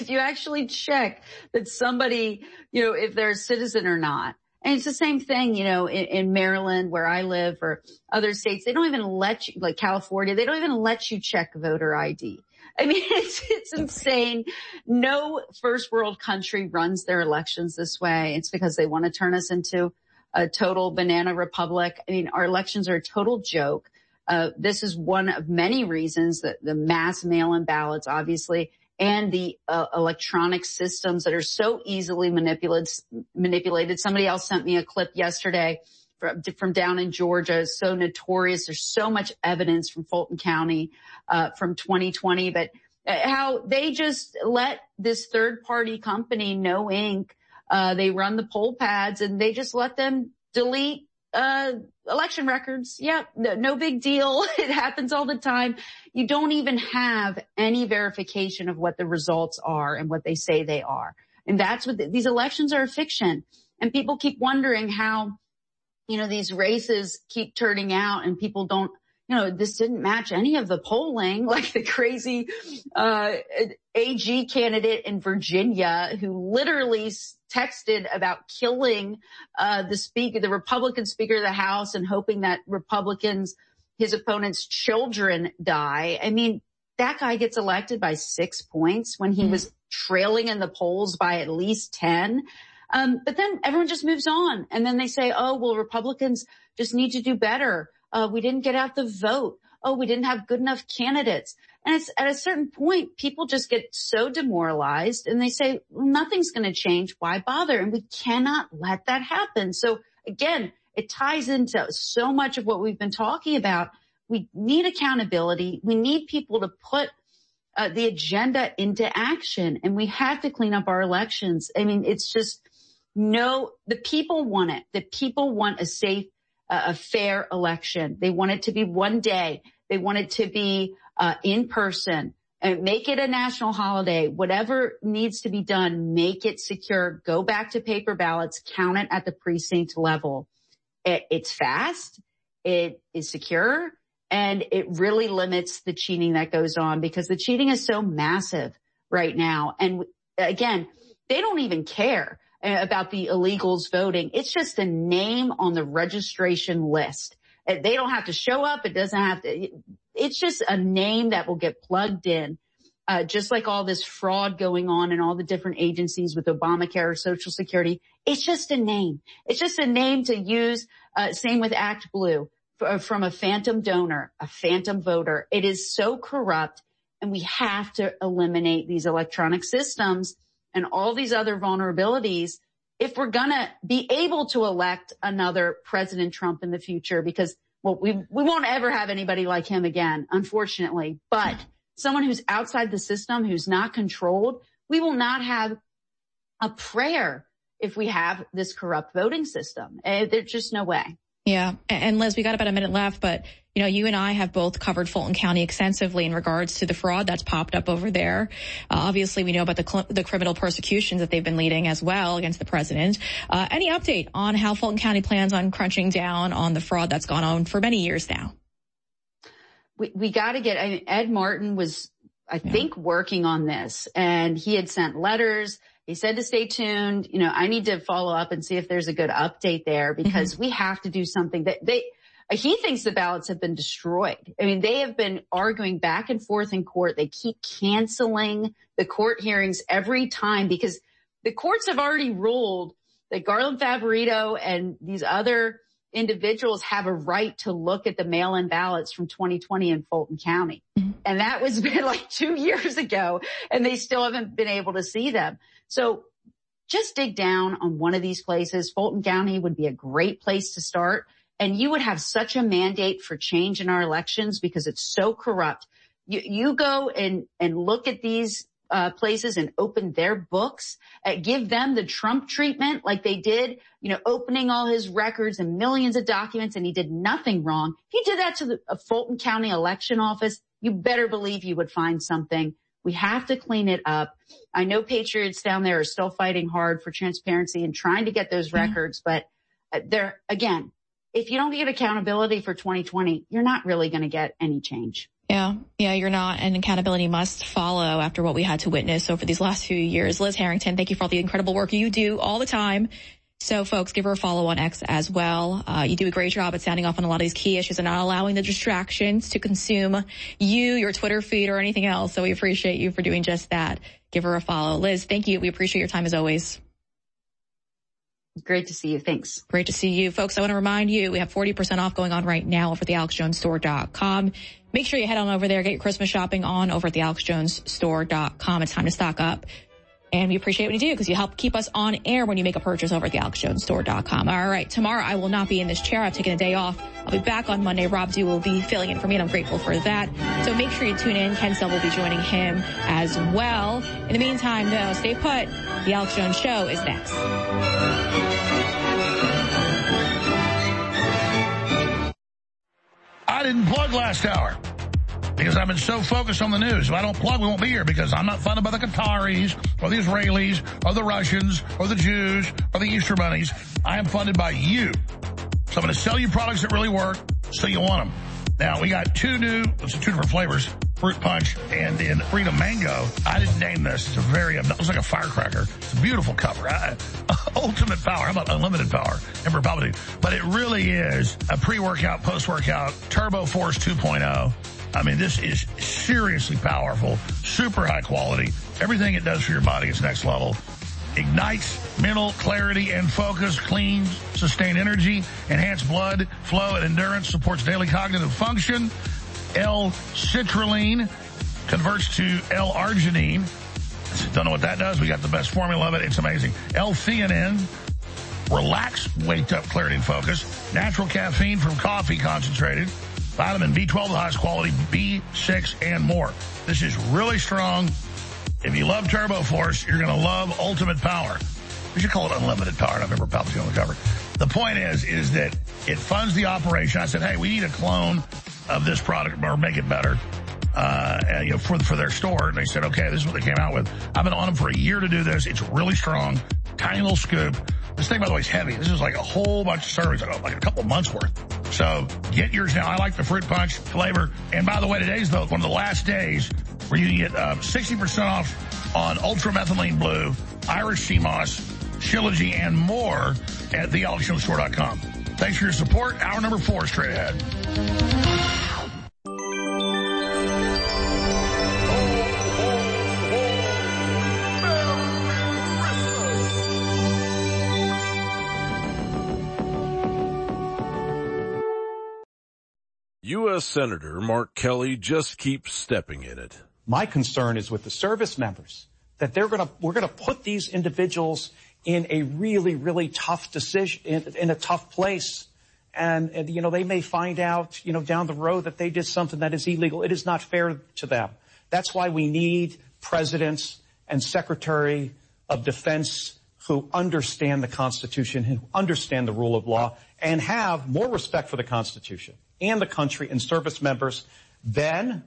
that somebody, if they're a citizen or not. And it's the same thing, in Maryland where I live, or other states, they don't even let you, like California, they don't even let you check voter ID. I mean, it's insane. No first world country runs their elections this way. It's because they want to turn us into a total banana republic. I mean, our elections are a total joke. This is one of many reasons that the mass mail-in ballots, obviously, and the electronic systems that are so easily manipulated. Somebody else sent me a clip yesterday from down in Georgia. It's so notorious. There's so much evidence from Fulton County from 2020, but how they just let this third-party company, No Inc., they run the poll pads, and they just let them delete election records. Yeah, no big deal. It happens all the time. You don't even have any verification of what the results are and what they say they are. And that's what these elections are a fiction. And people keep wondering how, these races keep turning out and people don't, this didn't match any of the polling, like the crazy AG candidate in Virginia who literally texted about killing the Republican Speaker of the House and hoping that his opponent's children die. I mean, that guy gets elected by 6 points when he was trailing in the polls by at least 10. But then everyone just moves on. And then they say, oh, well, Republicans just need to do better. We didn't get out the vote. Oh, we didn't have good enough candidates. And it's at a certain point, people just get so demoralized and they say, well, nothing's going to change. Why bother? And we cannot let that happen. So again, it ties into so much of what we've been talking about. We need accountability. We need people to put the agenda into action, and we have to clean up our elections. I mean, it's just the people want it. The people want a safe, a fair election. They want it to be one day. They want it to be in person, and make it a national holiday. Whatever needs to be done, make it secure. Go back to paper ballots, count it at the precinct level. It's fast, it is secure, and it really limits the cheating that goes on, because the cheating is so massive right now. And again, they don't even care about the illegals voting. It's just a name on the registration list. They don't have to show up. It doesn't have to. It's just a name that will get plugged in, just like all this fraud going on in all the different agencies with Obamacare or Social Security. It's just a name. It's just a name to use. Same with Act Blue, from a phantom donor, a phantom voter. It is so corrupt, and we have to eliminate these electronic systems and all these other vulnerabilities if we're going to be able to elect another President Trump in the future, because we won't ever have anybody like him again, unfortunately. But someone who's outside the system, who's not controlled, we will not have a prayer if we have this corrupt voting system. There's just no way. Yeah. And Liz, we got about a minute left, but you and I have both covered Fulton County extensively in regards to the fraud that's popped up over there. Obviously, we know about the criminal persecutions that they've been leading as well against the president. Any update on how Fulton County plans on crunching down on the fraud that's gone on for many years now? We got to get, Ed Martin was, I think, working on this, and he had sent letters. He said to stay tuned. I need to follow up and see if there's a good update there, because we have to do something. He thinks the ballots have been destroyed. I mean, they have been arguing back and forth in court. They keep canceling the court hearings every time, because the courts have already ruled that Garland Favorito and these other individuals have a right to look at the mail-in ballots from 2020 in Fulton County. And that was been like 2 years ago, and they still haven't been able to see them. So just dig down on one of these places. Fulton County would be a great place to start. And you would have such a mandate for change in our elections, because it's so corrupt. You go and look at these places and open their books, give them the Trump treatment like they did, opening all his records and millions of documents, and he did nothing wrong. If you did that to the Fulton County election office, you better believe you would find something. We have to clean it up. I know patriots down there are still fighting hard for transparency and trying to get those records, but again, if you don't get accountability for 2020, you're not really going to get any change. Yeah, you're not. And accountability must follow after what we had to witness over these last few years. Liz Harrington, thank you for all the incredible work you do all the time. So folks, give her a follow on X as well. You do a great job at sounding off on a lot of these key issues and not allowing the distractions to consume your Twitter feed or anything else. So we appreciate you for doing just that. Give her a follow. Liz, thank you. We appreciate your time as always. Great to see you. Thanks. Great to see you. Folks, I want to remind you, we have 40% off going on right now over at the AlexJonesStore.com. Make sure you head on over there, get your Christmas shopping on over at the AlexJonesStore.com. It's time to stock up. And we appreciate what you do, because you help keep us on air when you make a purchase over at the AlexJonesStore.com. All right. Tomorrow I will not be in this chair. I've taken a day off. I'll be back on Monday. Rob Dew will be filling in for me, and I'm grateful for that. So make sure you tune in. Ken Sell will be joining him as well. In the meantime, though, stay put. The Alex Jones Show is next. I didn't plug last hour. because I've been so focused on the news. If I don't plug, we won't be here because I'm not funded by the Qataris or the Israelis or the Russians or the Jews or the Easter bunnies. I am funded by you. So I'm going to sell you products that really work so you want them. Now, we got two different flavors, Fruit Punch and then Freedom Mango. I didn't name this. It's it looks like a firecracker. It's a beautiful cover. Ultimate power. How about unlimited power? Remember Palpatine. But it really is a pre-workout, post-workout, Turbo Force 2.0. I mean, this is seriously powerful, super high quality. Everything it does for your body is next level. Ignites mental clarity and focus, cleans, sustained energy, enhanced blood flow and endurance, supports daily cognitive function. L-citrulline converts to L-arginine. Don't know what that does. We got the best formula of it. It's amazing. L-theanine, relax, wake up, clarity and focus. Natural caffeine from coffee concentrated. Vitamin B12, the highest quality, B6, and more. This is really strong. If you love Turbo Force, you're going to love Ultimate Power. We should call it Unlimited Power. I remember Palpatine on the cover. The point is that it funds the operation. I said, hey, we need a clone of this product or make it better, for their store. And they said, okay, this is what they came out with. I've been on them for a year to do this. It's really strong. Tiny little scoop. This thing, by the way, is heavy. This is like a whole bunch of servings, like a couple months worth. So get yours now. I like the Fruit Punch flavor. And by the way, today's one of the last days where you can get 60% off on Ultramethylene Blue, Irish Sea Moss, Shilajit, and more at thealexjonesstore.com. Thanks for your support. Hour number 4 straight ahead. U.S. Senator Mark Kelly just keeps stepping in it. My concern is with the service members, that we're gonna put these individuals in a really, really tough decision, in a tough place. And, they may find out, down the road that they did something that is illegal. It is not fair to them. That's why we need presidents and Secretary of Defense who understand the Constitution, who understand the rule of law, and have more respect for the Constitution and the country and service members than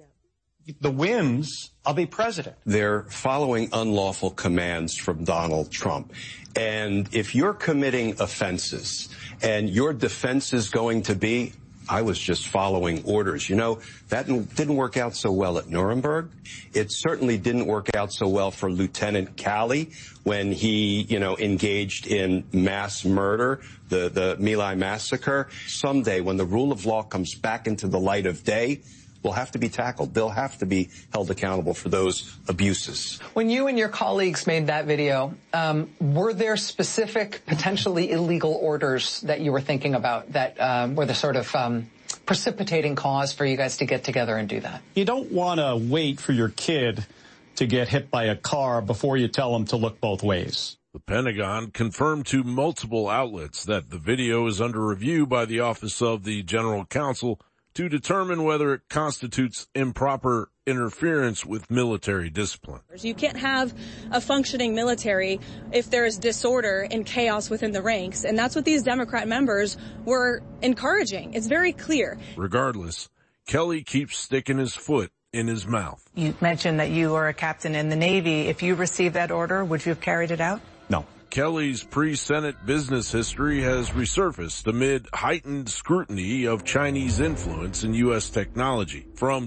the whims of a president. They're following unlawful commands from Donald Trump. And if you're committing offenses and your defense is going to be, I was just following orders. That didn't work out so well at Nuremberg. It certainly didn't work out so well for Lieutenant Calley when he, engaged in mass murder, the My Lai massacre. Someday when the rule of law comes back into the light of day, will have to be tackled. They'll have to be held accountable for those abuses. When you and your colleagues made that video, were there specific, potentially illegal orders that you were thinking about that were the sort of precipitating cause for you guys to get together and do that? You don't want to wait for your kid to get hit by a car before you tell them to look both ways. The Pentagon confirmed to multiple outlets that the video is under review by the Office of the General Counsel to determine whether it constitutes improper interference with military discipline. You can't have a functioning military if there is disorder and chaos within the ranks, and that's what these Democrat members were encouraging. It's very clear. Regardless, Kelly keeps sticking his foot in his mouth. You mentioned that you were a captain in the Navy. If you received that order, would you have carried it out? No. Kelly's pre-Senate business history has resurfaced amid heightened scrutiny of Chinese influence in U.S. technology. From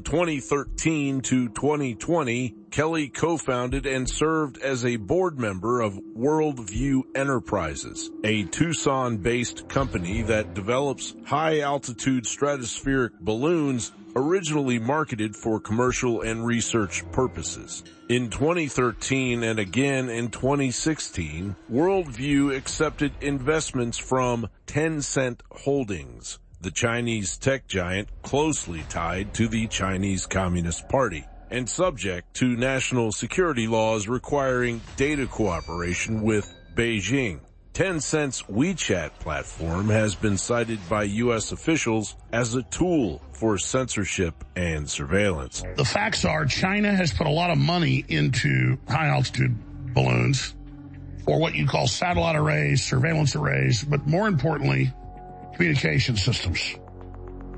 2013 to 2020, Kelly co-founded and served as a board member of Worldview Enterprises, a Tucson-based company that develops high-altitude stratospheric balloons originally marketed for commercial and research purposes. In 2013 and again in 2016, Worldview accepted investments from Tencent Holdings, the Chinese tech giant closely tied to the Chinese Communist Party and subject to national security laws requiring data cooperation with Beijing. Tencent's WeChat platform has been cited by U.S. officials as a tool for censorship and surveillance. The facts are China has put a lot of money into high-altitude balloons for what you call satellite arrays, surveillance arrays, but more importantly, communication systems.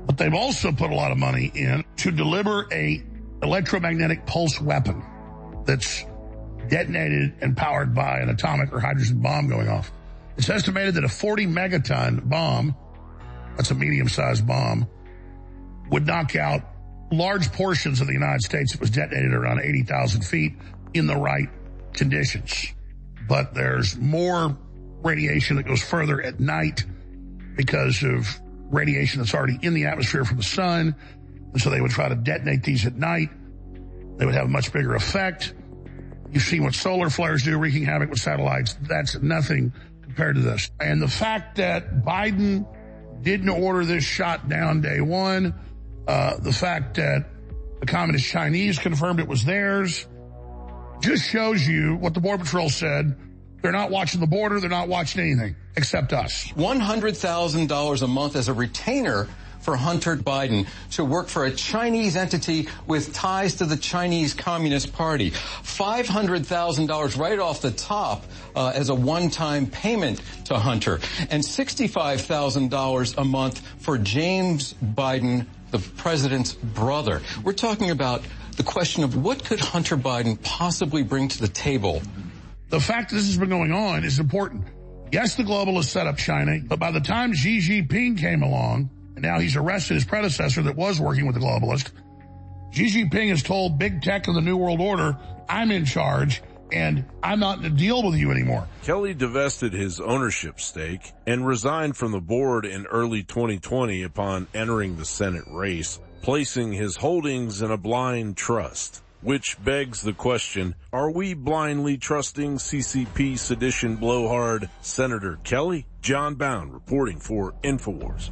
But they've also put a lot of money in to deliver a electromagnetic pulse weapon that's detonated and powered by an atomic or hydrogen bomb going off. It's estimated that a 40 megaton bomb, that's a medium-sized bomb, would knock out large portions of the United States if it was detonated around 80,000 feet in the right conditions. But there's more radiation that goes further at night because of radiation that's already in the atmosphere from the sun. And so they would try to detonate these at night. They would have a much bigger effect. You've seen what solar flares do, wreaking havoc with satellites. That's nothing compared to this. And the fact that Biden didn't order this shot down day one, the fact that the Communist Chinese confirmed it was theirs, just shows you what the Border Patrol said. They're not watching the border. They're not watching anything except us. $100,000 a month as a retainer for Hunter Biden to work for a Chinese entity with ties to the Chinese Communist Party. $500,000 right off the top as a one-time payment to Hunter. And $65,000 a month for James Biden, the president's brother. We're talking about the question of what could Hunter Biden possibly bring to the table. The fact that this has been going on is important. Yes, the globalists set up China, but by the time Xi Jinping came along, and now he's arrested his predecessor that was working with the globalist, Xi Jinping has told big tech and the New World Order, I'm in charge, and I'm not in a deal with you anymore. Kelly divested his ownership stake and resigned from the board in early 2020 upon entering the Senate race, placing his holdings in a blind trust. Which begs the question, are we blindly trusting CCP sedition blowhard Senator Kelly? John Bound reporting for InfoWars.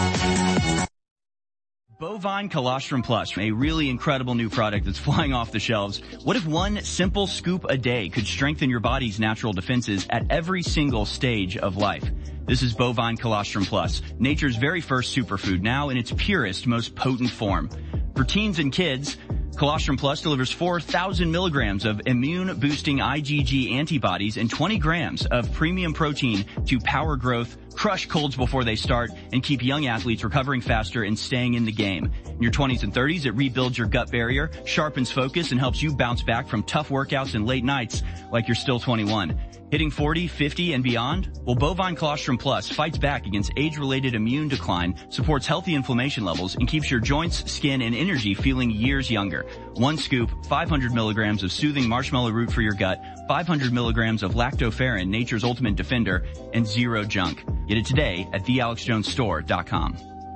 Bovine Colostrum Plus, a really incredible new product that's flying off the shelves. What if one simple scoop a day could strengthen your body's natural defenses at every single stage of life? This is Bovine Colostrum Plus, nature's very first superfood, now in its purest, most potent form. For teens and kids, Colostrum Plus delivers 4,000 milligrams of immune-boosting IgG antibodies and 20 grams of premium protein to power growth, crush colds before they start, and keep young athletes recovering faster and staying in the game. In your 20s and 30s, it rebuilds your gut barrier, sharpens focus, and helps you bounce back from tough workouts and late nights like you're still 21. Hitting 40, 50, and beyond? Well, Bovine Colostrum Plus fights back against age-related immune decline, supports healthy inflammation levels, and keeps your joints, skin, and energy feeling years younger. One scoop, 500 milligrams of soothing marshmallow root for your gut, 500 milligrams of lactoferrin, nature's ultimate defender, and zero junk. Get it today at thealexjonesstore.com.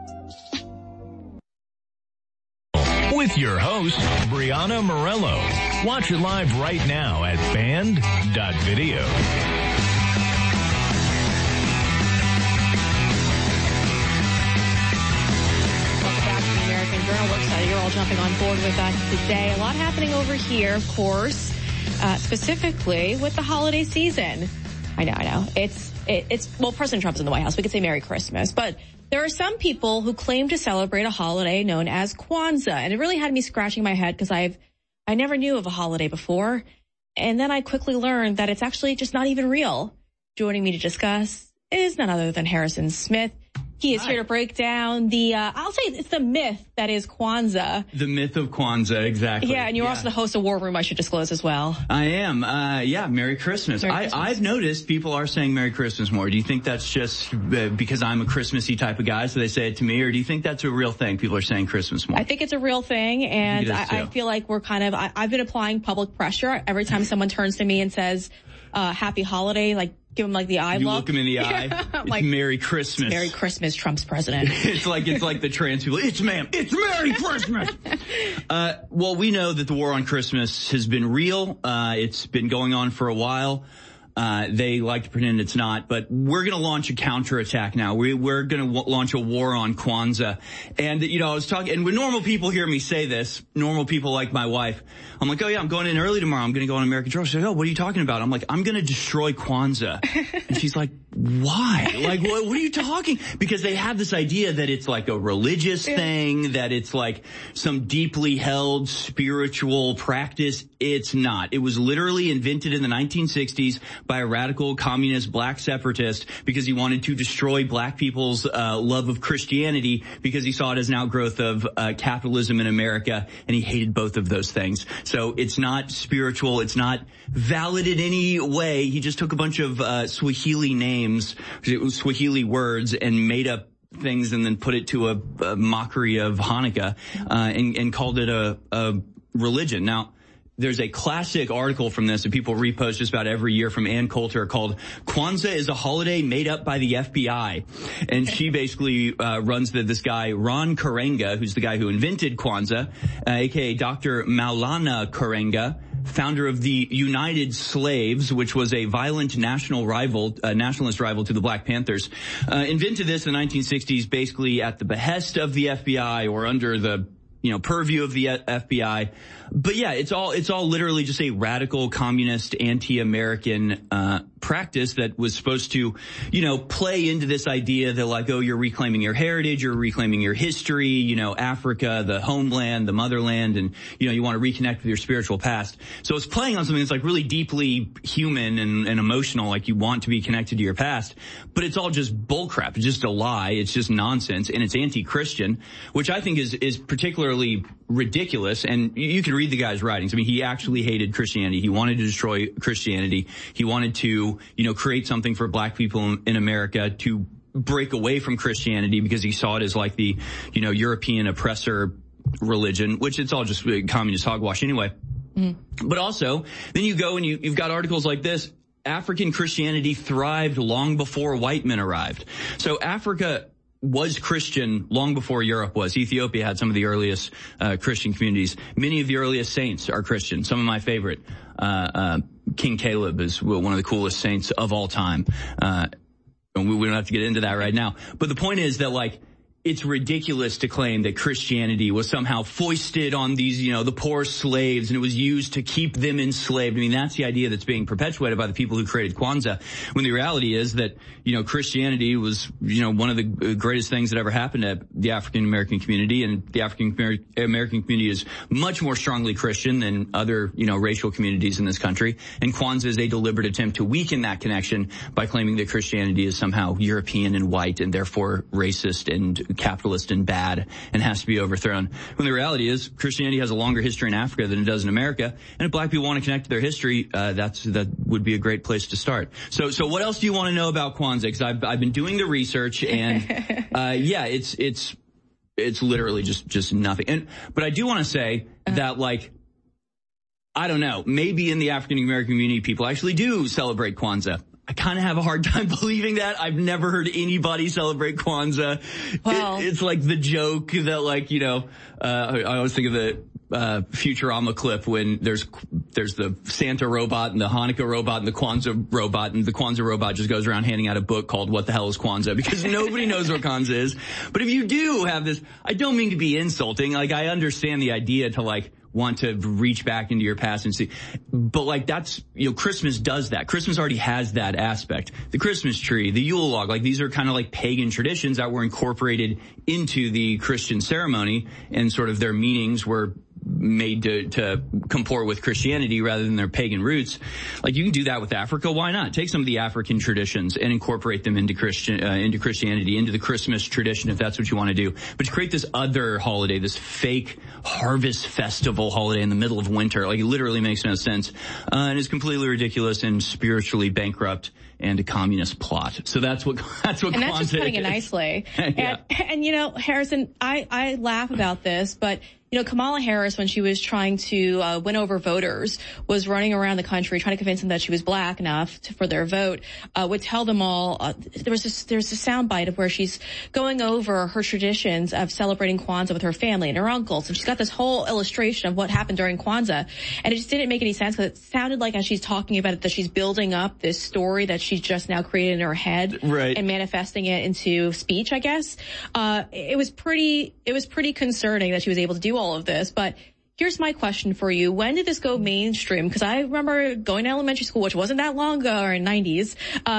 With your host, Brianna Morello. Watch it live right now at band.video. Welcome back to the American Journal. We're excited you're all jumping on board with us today. A lot happening over here, of course, specifically with the holiday season. I know. Well, President Trump's in the White House. We could say Merry Christmas, but there are some people who claim to celebrate a holiday known as Kwanzaa, and it really had me scratching my head because I never knew of a holiday before, and then I quickly learned that it's actually just not even real. Joining me to discuss is none other than Harrison Smith. He is here to break down I'll say it's the myth that is Kwanzaa. The myth of Kwanzaa, exactly. Yeah, and you're also the host of War Room, I should disclose as well. I am. Merry Christmas. Merry Christmas. I've noticed people are saying Merry Christmas more. Do you think that's just because I'm a Christmassy type of guy, so they say it to me, or do you think that's a real thing? People are saying Christmas more. I think it's a real thing, and I feel like we're I've been applying public pressure every time someone turns to me and says, happy holiday, like, give him like the eye look. You look him in the eye. It's like, Merry Christmas. Merry Christmas, Trump's president. It's like the trans people. It's Merry Christmas. Well, we know that the war on Christmas has been real. It's been going on for a while. They like to pretend it's not, but we're going to launch a counterattack now. We're going to launch a war on Kwanzaa. And, I was talking, and when normal people hear me say this, normal people like my wife, I'm like, oh yeah, I'm going in early tomorrow. I'm going to go on American Journal. She's like, oh, what are you talking about? I'm like, I'm going to destroy Kwanzaa. And she's like, why? Like, what are you talking? Because they have this idea that it's like a religious thing, that it's like some deeply held spiritual practice. It's not. It was literally invented in the 1960s by a radical communist black separatist because he wanted to destroy black people's love of Christianity because he saw it as an outgrowth of capitalism in America, and he hated both of those things. So it's not spiritual. It's not valid in any way. He just took a bunch of Swahili names, Swahili words, and made up things and then put it to a mockery of Hanukkah and called it a religion. Now, there's a classic article from this that people repost just about every year from Ann Coulter called Kwanzaa is a holiday made up by the FBI. And she basically runs this guy, Ron Karenga, who's the guy who invented Kwanzaa, a.k.a. Dr. Maulana Karenga, founder of the United Slaves, which was a violent nationalist rival to the Black Panthers, invented this in the 1960s basically at the behest of the FBI or under the purview of the FBI. But yeah, it's all literally just a radical communist anti-American practice that was supposed to, play into this idea that like, oh, you're reclaiming your heritage, you're reclaiming your history, Africa, the homeland, the motherland, and, you want to reconnect with your spiritual past. So it's playing on something that's like really deeply human and emotional, like you want to be connected to your past, but it's all just bullcrap. It's just a lie. It's just nonsense, and it's anti-Christian, which I think is particularly ridiculous. And you can read the guy's writings. I mean, he actually hated Christianity. He wanted to destroy Christianity. He wanted to, create something for black people in America to break away from Christianity because he saw it as like the, European oppressor religion, which it's all just communist hogwash anyway. Mm-hmm. But also, then you go and you've got articles like this. African Christianity thrived long before white men arrived. So Africa was Christian long before Europe was. Ethiopia had some of the earliest Christian communities. Many of the earliest saints are Christian. Some of my favorite, King Caleb is one of the coolest saints of all time. And we don't have to get into that right now. But the point is that, like, it's ridiculous to claim that Christianity was somehow foisted on these, the poor slaves, and it was used to keep them enslaved. I mean, that's the idea that's being perpetuated by the people who created Kwanzaa, when the reality is that, Christianity was, one of the greatest things that ever happened to the African American community, and the African American community is much more strongly Christian than other, racial communities in this country. And Kwanzaa is a deliberate attempt to weaken that connection by claiming that Christianity is somehow European and white and therefore racist and capitalist and bad and has to be overthrown. When the reality is Christianity has a longer history in Africa than it does in America. And if black people want to connect to their history, that would be a great place to start. So what else do you want to know about Kwanzaa? Because I've been doing the research, and it's literally just nothing. But I do want to say that, like, I don't know, maybe in the African American community people actually do celebrate Kwanzaa. I kind of have a hard time believing that. I've never heard anybody celebrate Kwanzaa. Well, it's like the joke that, like, I always think of the Futurama clip when there's the Santa robot and the Hanukkah robot and the Kwanzaa robot, and the Kwanzaa robot just goes around handing out a book called What the Hell is Kwanzaa? Because nobody knows what Kwanzaa is. But if you do have this, I don't mean to be insulting. Like, I understand the idea to, like, want to reach back into your past and see. But, like, that's, Christmas does that. Christmas already has that aspect. The Christmas tree, the Yule log, like, these are kind of like pagan traditions that were incorporated into the Christian ceremony, and sort of their meanings were made to comport with Christianity rather than their pagan roots. Like, you can do that with Africa. Why not? Take some of the African traditions and incorporate them into Christianity, into the Christmas tradition, if that's what you want to do. But to create this other holiday, this fake harvest festival holiday in the middle of winter, like, it literally makes no sense, and is completely ridiculous and spiritually bankrupt and a communist plot. So that's what and Kwanzaa that's just putting it nicely. Yeah. And Harrison, I laugh about this, but Kamala Harris, when she was trying to win over voters, was running around the country trying to convince them that she was black enough for their vote, would tell them all, there's a soundbite of where she's going over her traditions of celebrating Kwanzaa with her family and her uncles. And she's got this whole illustration of what happened during Kwanzaa. And it just didn't make any sense, because it sounded like, as she's talking about it, that she's building up this story that she's just now created in her head, right, and manifesting it into speech, I guess. It was pretty concerning that she was able to do all of this. But here's my question for you. When did this go mainstream? Because I remember going to elementary school, which wasn't that long ago, or in 90s,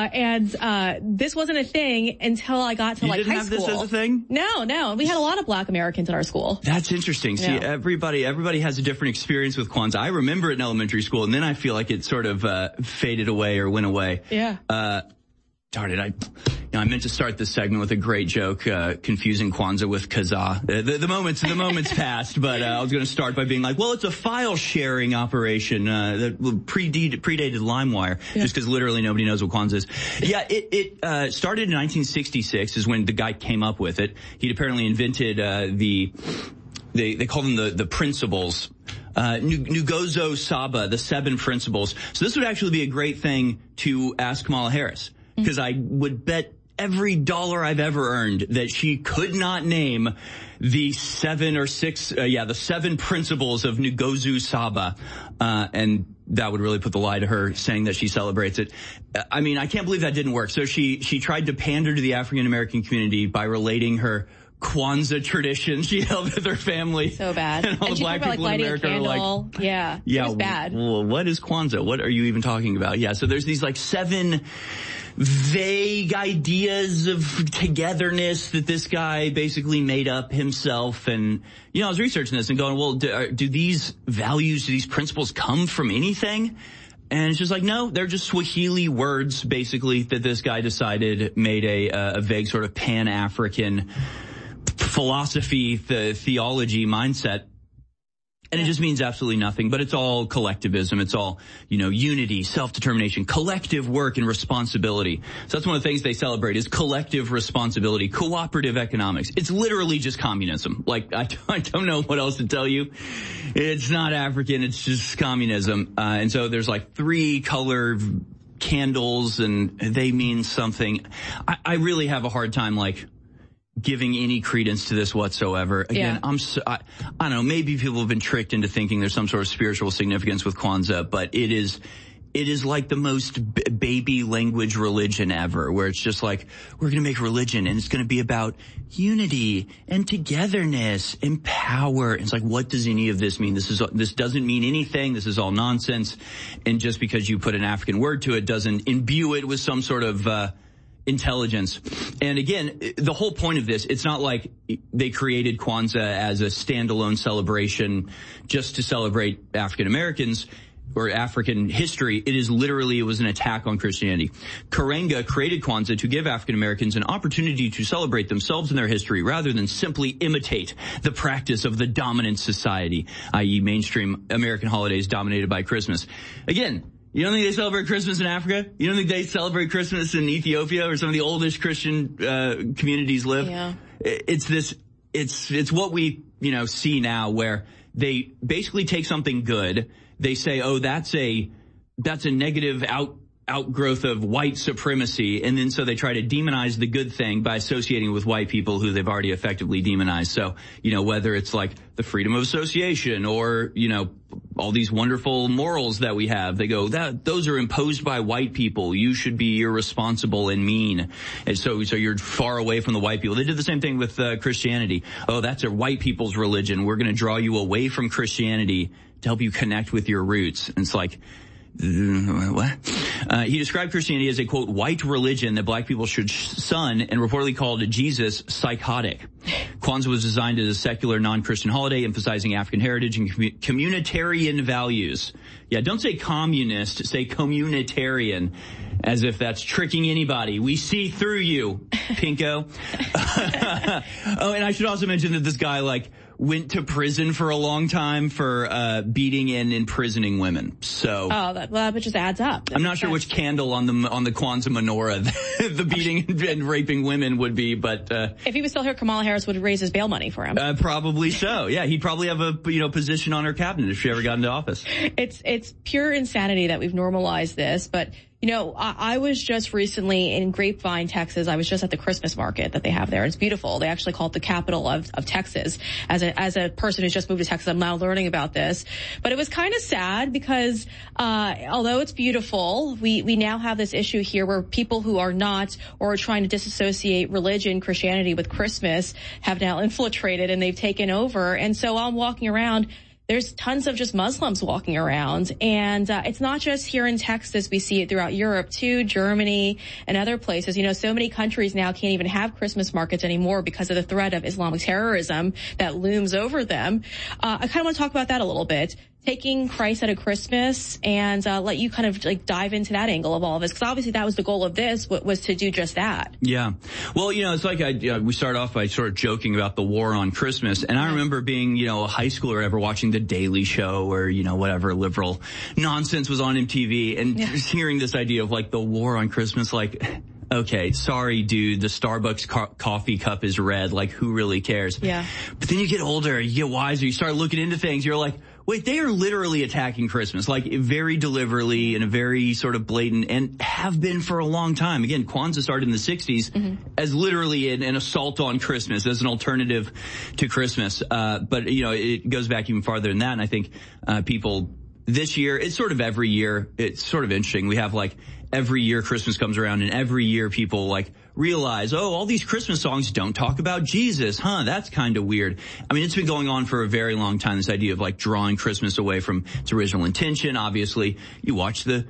and this wasn't a thing until I got to high school. You didn't have this as a thing? No. We had a lot of Black Americans in our school. That's interesting. See, everybody has a different experience with Kwanzaa. I remember it in elementary school, and then I feel like it sort of faded away or went away. Yeah. Darn it, I meant to start this segment with a great joke, confusing Kwanzaa with Kazaa. The moment's passed, but I was going to start by being like, well, it's a file sharing operation that predated LimeWire, just because literally nobody knows what Kwanzaa is. Yeah, it started in 1966 is when the guy came up with it. He'd apparently invented they call them the principles. Nguzo Saba, the 7 principles. So this would actually be a great thing to ask Kamala Harris. Because I would bet every dollar I've ever earned that she could not name the 7 principles of Nguzo Saba. And that would really put the lie to her saying that she celebrates it. I mean, I can't believe that didn't work. So she tried to pander to the African American community by relating her Kwanzaa tradition she held with her family. So bad. And all the Black people in America are like, yeah, it was bad. Well, what is Kwanzaa? What are you even talking about? Yeah, so there's these 7 vague ideas of togetherness that this guy basically made up himself. And, I was researching this and going, well, do these values, do these principles come from anything? And it's just like, no, they're just Swahili words, basically, that this guy decided made a vague sort of Pan-African philosophy, theology mindset. And it just means absolutely nothing, but it's all collectivism. It's all, unity, self-determination, collective work and responsibility. So that's one of the things they celebrate is collective responsibility, cooperative economics. It's literally just communism. Like, I don't know what else to tell you. It's not African. It's just communism. And so there's 3 color candles and they mean something. I really have a hard time, giving any credence to this whatsoever. Again, I don't know, maybe people have been tricked into thinking there's some sort of spiritual significance with Kwanzaa, but it is like the most baby language religion ever, where it's just like, we're going to make religion and it's going to be about unity and togetherness and power. And it's like, what does any of this mean? This doesn't mean anything. This is all nonsense. And just because you put an African word to it doesn't imbue it with some sort of, intelligence. And again, the whole point of this, it's not like they created Kwanzaa as a standalone celebration just to celebrate African Americans or African history. It was an attack on Christianity. Karenga created Kwanzaa to give African Americans an opportunity to celebrate themselves and their history rather than simply imitate the practice of the dominant society, i.e. mainstream American holidays dominated by Christmas. Again, you don't think they celebrate Christmas in Africa? You don't think they celebrate Christmas in Ethiopia, where some of the oldest Christian communities live? Yeah. It's what we, see now, where they basically take something good, they say, oh, that's a negative outgrowth of white supremacy, and then so they try to demonize the good thing by associating with white people who they've already effectively demonized. So, whether it's like the freedom of association or, all these wonderful morals that we have, they go, those are imposed by white people. You should be irresponsible and mean. And so you're far away from the white people. They did the same thing with Christianity. Oh, that's a white people's religion. We're going to draw you away from Christianity to help you connect with your roots. And it's like, what? He described Christianity as a, quote, white religion that black people should shun and reportedly called Jesus psychotic. Kwanzaa was designed as a secular, non-Christian holiday emphasizing African heritage and communitarian values. Yeah, don't say communist, say communitarian, as if that's tricking anybody. We see through you, pinko. Oh, and I should also mention that this guy, went to prison for a long time for beating and imprisoning women. So that just adds up. I'm not sure which candle on the Kwanzaa menorah the beating and raping women would be, but if he was still here, Kamala Harris would raise his bail money for him. Probably so. Yeah, he'd probably have a position on her cabinet if she ever got into office. It's pure insanity that we've normalized this, but I was just recently in Grapevine, Texas. I was just at the Christmas market that they have there. It's beautiful. They actually call it the capital of Texas. As a person who's just moved to Texas, I'm now learning about this. But it was kind of sad because, although it's beautiful, we now have this issue here where people who are not or are trying to disassociate religion, Christianity with Christmas have now infiltrated and they've taken over. And so I'm walking around. there's tons of just Muslims walking around. And it's not just here in Texas. We see it throughout Europe, too, Germany and other places. You know, so many countries now can't even have Christmas markets anymore because of the threat of Islamic terrorism that looms over them. I kind of want to talk about that a little bit. Taking Christ out of Christmas and let you kind of like dive into that angle of all of this, because obviously that was the goal of this, was to do just that. Yeah. Well, you know, it's like we start off by sort of joking about the war on Christmas, and I remember being, you know, a high schooler ever watching The Daily Show or, you know, whatever liberal nonsense was on MTV, and just hearing this idea of like the war on Christmas, like, okay, sorry, dude, the Starbucks coffee cup is red. Like, who really cares? Yeah. But then you get older, you get wiser, you start looking into things, you're like, wait, they are literally attacking Christmas, like very deliberately in a very sort of blatant, and have been for a long time. Again, Kwanzaa started in the 60s as literally an assault on Christmas, as an alternative to Christmas. But, you know, it goes back even farther than that. And I think people this year, it's sort of every year, it's sort of interesting. We have like every year Christmas comes around, and every year people like realize, oh, all these Christmas songs don't talk about Jesus. That's kind of weird. I mean, it's been going on for a very long time, this idea of like drawing Christmas away from its original intention. Obviously, you watch the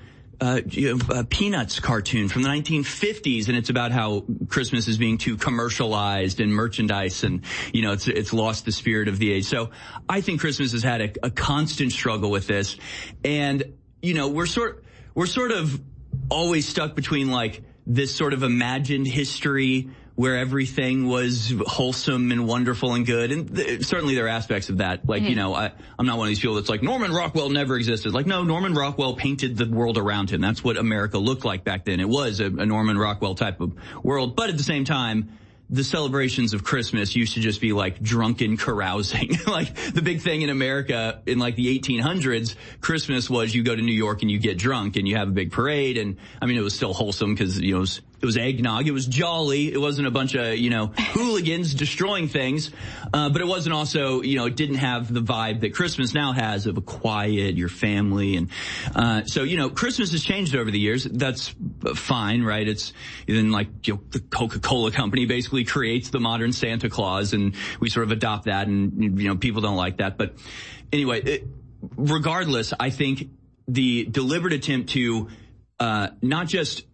Peanuts cartoon from the 1950s, and it's about how Christmas is being too commercialized and merchandise, and, you know, it's lost the spirit of the age. So I think Christmas has had a constant struggle with this. And, you know, we're sort of always stuck between like this sort of imagined history where everything was wholesome and wonderful and good. And certainly there are aspects of that. Like, you know, I'm not one of these people that's like, Norman Rockwell never existed. Like, no, Norman Rockwell painted the world around him. That's what America looked like back then. It was a Norman Rockwell type of world. But at the same time, the celebrations of Christmas used to just be like drunken carousing. Like the big thing in America in like the 1800s, Christmas was you go to New York and you get drunk and you have a big parade. And I mean, it was still wholesome because, you know, it was eggnog. It was jolly. It wasn't a bunch of, you know, hooligans destroying things. But it wasn't also, you know, it didn't have the vibe that Christmas now has of a quiet, your family. And, so, you know, Christmas has changed over the years. That's fine, right? It's then like, you know, the Coca-Cola company basically creates the modern Santa Claus, and we sort of adopt that, and, you know, people don't like that. But anyway, regardless, I think the deliberate attempt to, not just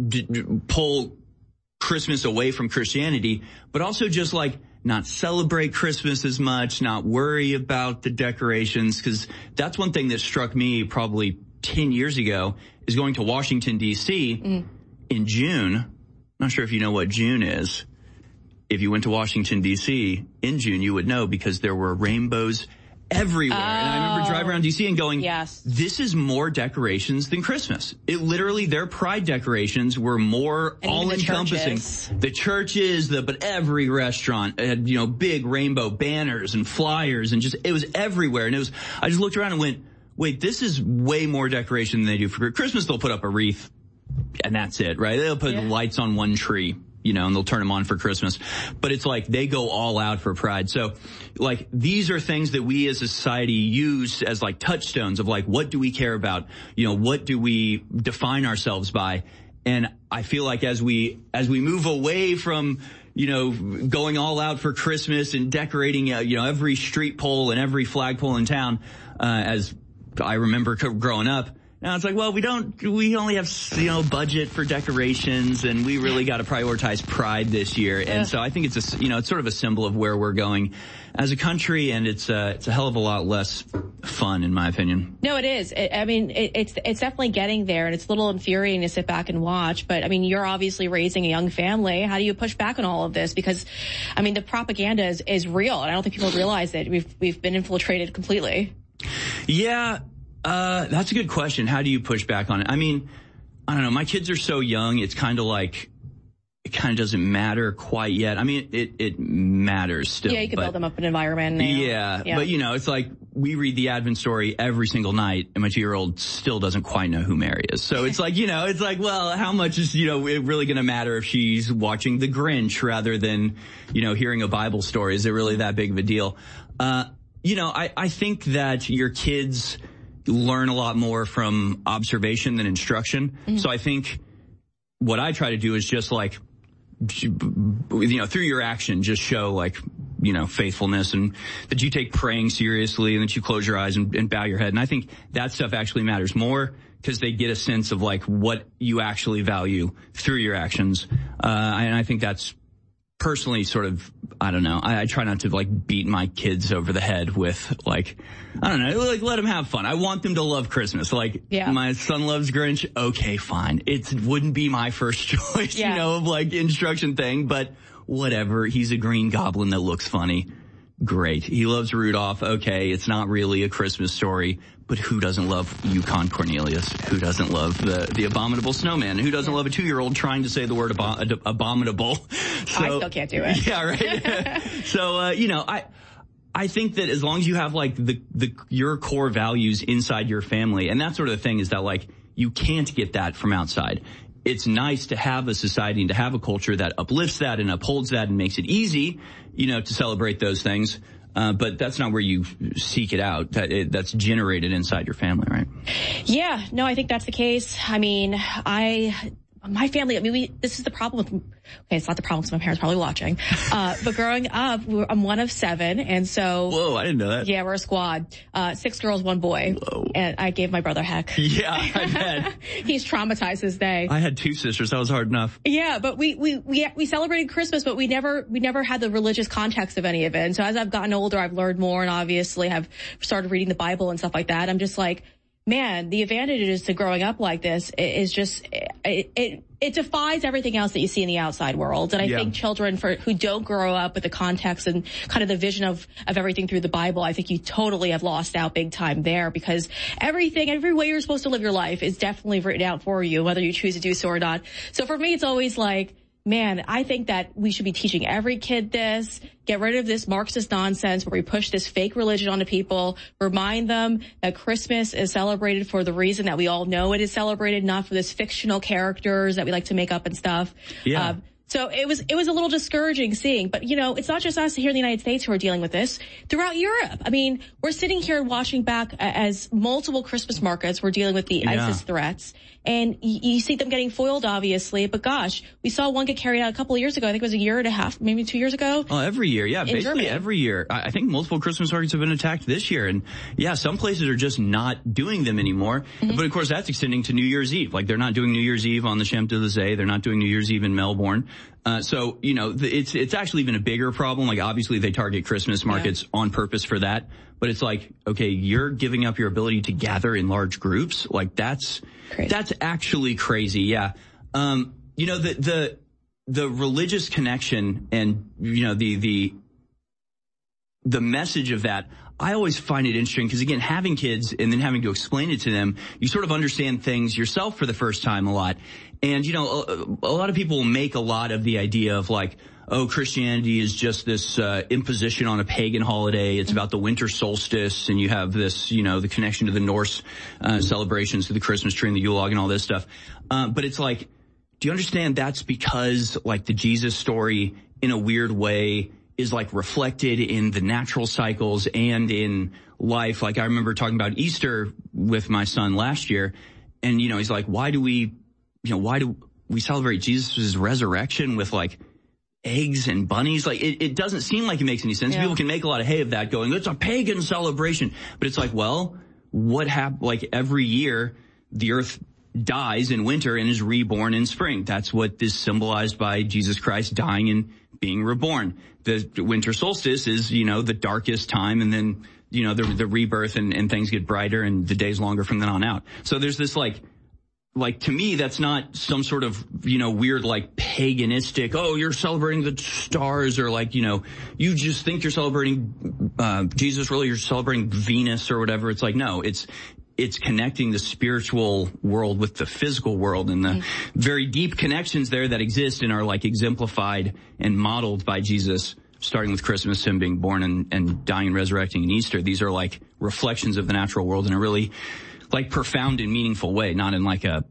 pull Christmas away from Christianity, but also just like not celebrate Christmas as much, not worry about the decorations, because that's one thing that struck me probably 10 years ago, is going to Washington, D.C. in June. Not sure if you know what June is. If you went to Washington, D.C. in June, you would know, because there were rainbows everywhere. And I remember driving around D.C. and going, this is more decorations than Christmas. It literally, their pride decorations were more all-encompassing. The churches, but every restaurant had, you know, big rainbow banners and flyers, and just, it was everywhere. And I just looked around and went, wait, this is way more decoration than they do for Christmas. They'll put up a wreath, and that's it, right? They'll put lights on one tree, you know, and they'll turn them on for Christmas. But it's like they go all out for pride. So, like, these are things that we as a society use as like touchstones of like, what do we care about? You know, what do we define ourselves by? And I feel like as we move away from, you know, going all out for Christmas and decorating, you know, every street pole and every flagpole in town, as I remember growing up, now it's like, well, we only have, you know, budget for decorations, and we really got to prioritize pride this year. And so I think it's it's sort of a symbol of where we're going as a country, and it's a hell of a lot less fun, in my opinion. No, it is. It's definitely getting there, and it's a little infuriating to sit back and watch. But I mean, you're obviously raising a young family. How do you push back on all of this? Because, I mean, the propaganda is real, and I don't think people realize it. We've been infiltrated completely. Yeah. That's a good question. How do you push back on it? I mean, I don't know. My kids are so young. It's kind of like, it kind of doesn't matter quite yet. I mean, it matters still. Yeah, you can build them up an environment. Yeah, but you know, it's like we read the Advent story every single night, and my 2-year-old still doesn't quite know who Mary is. So it's like, you know, it's like, well, how much is, you know, it really going to matter if she's watching The Grinch rather than, you know, hearing a Bible story? Is it really that big of a deal? You know, I think that your kids learn a lot more from observation than instruction. So I think what I try to do is just like, you know, through your action, just show like, faithfulness, and that you take praying seriously, and that you close your eyes and bow your head. And I think that stuff actually matters more, because they get a sense of like what you actually value through your actions. And I think that's personally sort of, I don't know, I try not to like beat my kids over the head with like, I don't know, like let them have fun. I want them to love Christmas. Like my son loves Grinch. Okay, fine. It wouldn't be my first choice, of like instruction thing, but whatever. He's a green goblin that looks funny. Great. He loves Rudolph. Okay, it's not really a Christmas story, but who doesn't love Yukon Cornelius? Who doesn't love the abominable snowman? Who doesn't love a 2-year-old trying to say the word abominable? So, I still can't do it. Yeah, right. So, I think that as long as you have like your core values inside your family, and that sort of thing, is that like you can't get that from outside. It's nice to have a society and to have a culture that uplifts that and upholds that and makes it easy, to celebrate those things. But that's not where you seek it out. That's generated inside your family, right? Yeah, no, I think that's the case. I mean, my family, this is the problem with, okay, it's not the problem because my parents are probably watching. But growing up, I'm one of 7. And so. Whoa, I didn't know that. Yeah, we're a squad. 6 girls, 1 boy. Whoa. And I gave my brother heck. Yeah, I bet. He's traumatized this day. I had 2 sisters. That was hard enough. Yeah, but we celebrated Christmas, but we never had the religious context of any of it. And so as I've gotten older, I've learned more and obviously have started reading the Bible and stuff like that. I'm just like, man, the advantages to growing up like this is just, it defies everything else that you see in the outside world. And I think children who don't grow up with the context and kind of the vision of everything through the Bible, I think you totally have lost out big time there, because every way you're supposed to live your life is definitely written out for you, whether you choose to do so or not. So for me, it's always like, man, I think that we should be teaching every kid this. Get rid of this Marxist nonsense where we push this fake religion onto people. Remind them that Christmas is celebrated for the reason that we all know it is celebrated, not for this fictional characters that we like to make up and stuff. Yeah. So it was a little discouraging seeing, but it's not just us here in the United States who are dealing with this. Throughout Europe, I mean, we're sitting here watching back as multiple Christmas markets were dealing with the ISIS threats, and you see them getting foiled, obviously. But gosh, we saw one get carried out a couple of years ago. I think it was a year and a half, maybe 2 years ago. Oh, every year, yeah, basically Germany. Every year. I think multiple Christmas markets have been attacked this year, and some places are just not doing them anymore. Mm-hmm. But of course, that's extending to New Year's Eve. Like they're not doing New Year's Eve on the Champs-Élysées. They're not doing New Year's Eve in Melbourne. So it's actually even a bigger problem. Like obviously they target Christmas markets on purpose for that, but it's like, okay, you're giving up your ability to gather in large groups. Like that's actually crazy. Yeah. The religious connection and, the message of that, I always find it interesting because, again, having kids and then having to explain it to them, you sort of understand things yourself for the first time a lot. And, a lot of people make a lot of the idea of like, oh, Christianity is just this imposition on a pagan holiday. It's about the winter solstice, and you have this, the connection to the Norse celebrations, to the Christmas tree and the Yule log and all this stuff. But it's like, do you understand that's because like the Jesus story in a weird way is like reflected in the natural cycles and in life? Like I remember talking about Easter with my son last year, and he's like, why do we celebrate Jesus' resurrection with like eggs and bunnies? Like it doesn't seem like it makes any sense. Yeah. People can make a lot of hay of that, going, it's a pagan celebration. But it's like, well, what happened? Like every year the earth dies in winter and is reborn in spring. That's what is symbolized by Jesus Christ dying and being reborn. The winter solstice is, the darkest time, and then, the rebirth and things get brighter and the day's longer from then on out. So there's this like to me, that's not some sort of, weird, like paganistic, oh, you're celebrating the stars, or like, you just think you're celebrating, Jesus, really you're celebrating Venus or whatever. It's like, no, it's connecting the spiritual world with the physical world, and the very deep connections there that exist and are like exemplified and modeled by Jesus, starting with Christmas, him being born and dying and resurrecting in Easter. These are like reflections of the natural world in a really like profound and meaningful way, not in like a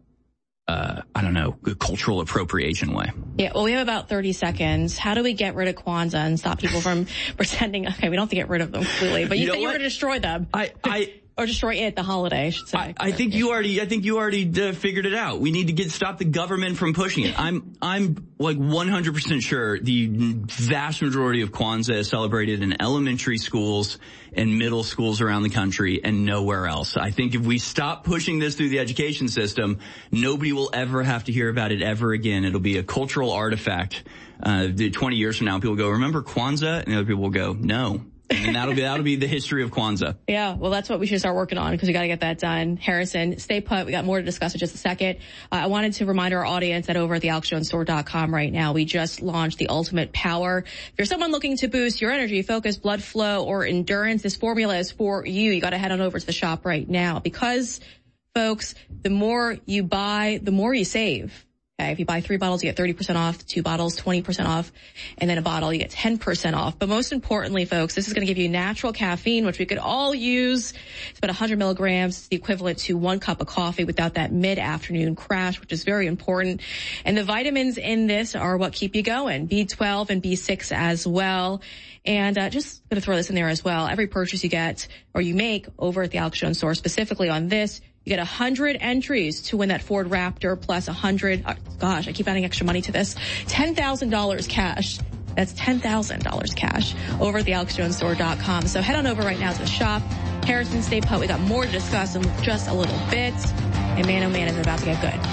cultural appropriation way. Yeah, well, we have about 30 seconds. How do we get rid of Kwanzaa and stop people from pretending, okay, we don't have to get rid of them completely, but you said you were going to destroy them. Or destroy it, the holiday, I should say. I think you already figured it out. We need to stop the government from pushing it. I'm like 100% sure the vast majority of Kwanzaa is celebrated in elementary schools and middle schools around the country and nowhere else. I think if we stop pushing this through the education system, nobody will ever have to hear about it ever again. It'll be a cultural artifact. 20 years from now, people go, remember Kwanzaa? And other people will go, no. And that'll be the history of Kwanzaa. Yeah, well, that's what we should start working on because we got to get that done. Harrison, stay put. We got more to discuss in just a second. I wanted to remind our audience that over at the AlexJonesStore.com right now, we just launched the Ultimate Power. If you're someone looking to boost your energy, focus, blood flow, or endurance, this formula is for you. You got to head on over to the shop right now because, folks, the more you buy, the more you save. Okay, if you buy 3 bottles, you get 30% off, 2 bottles, 20% off, and then a bottle, you get 10% off. But most importantly, folks, this is going to give you natural caffeine, which we could all use. It's about 100 milligrams. It's the equivalent to 1 cup of coffee without that mid-afternoon crash, which is very important. And the vitamins in this are what keep you going, B12 and B6 as well. And just going to throw this in there as well. Every purchase you get or you make over at the Alex Jones Store, specifically on this, you get 100 entries to win that Ford Raptor plus 100. Gosh, I keep adding extra money to this. $10,000 cash. That's $10,000 cash over at the AlexJonesStore.com. So head on over right now to the shop. Harrison, stay put. We got more to discuss in just a little bit. And man, oh man, is it about to get good.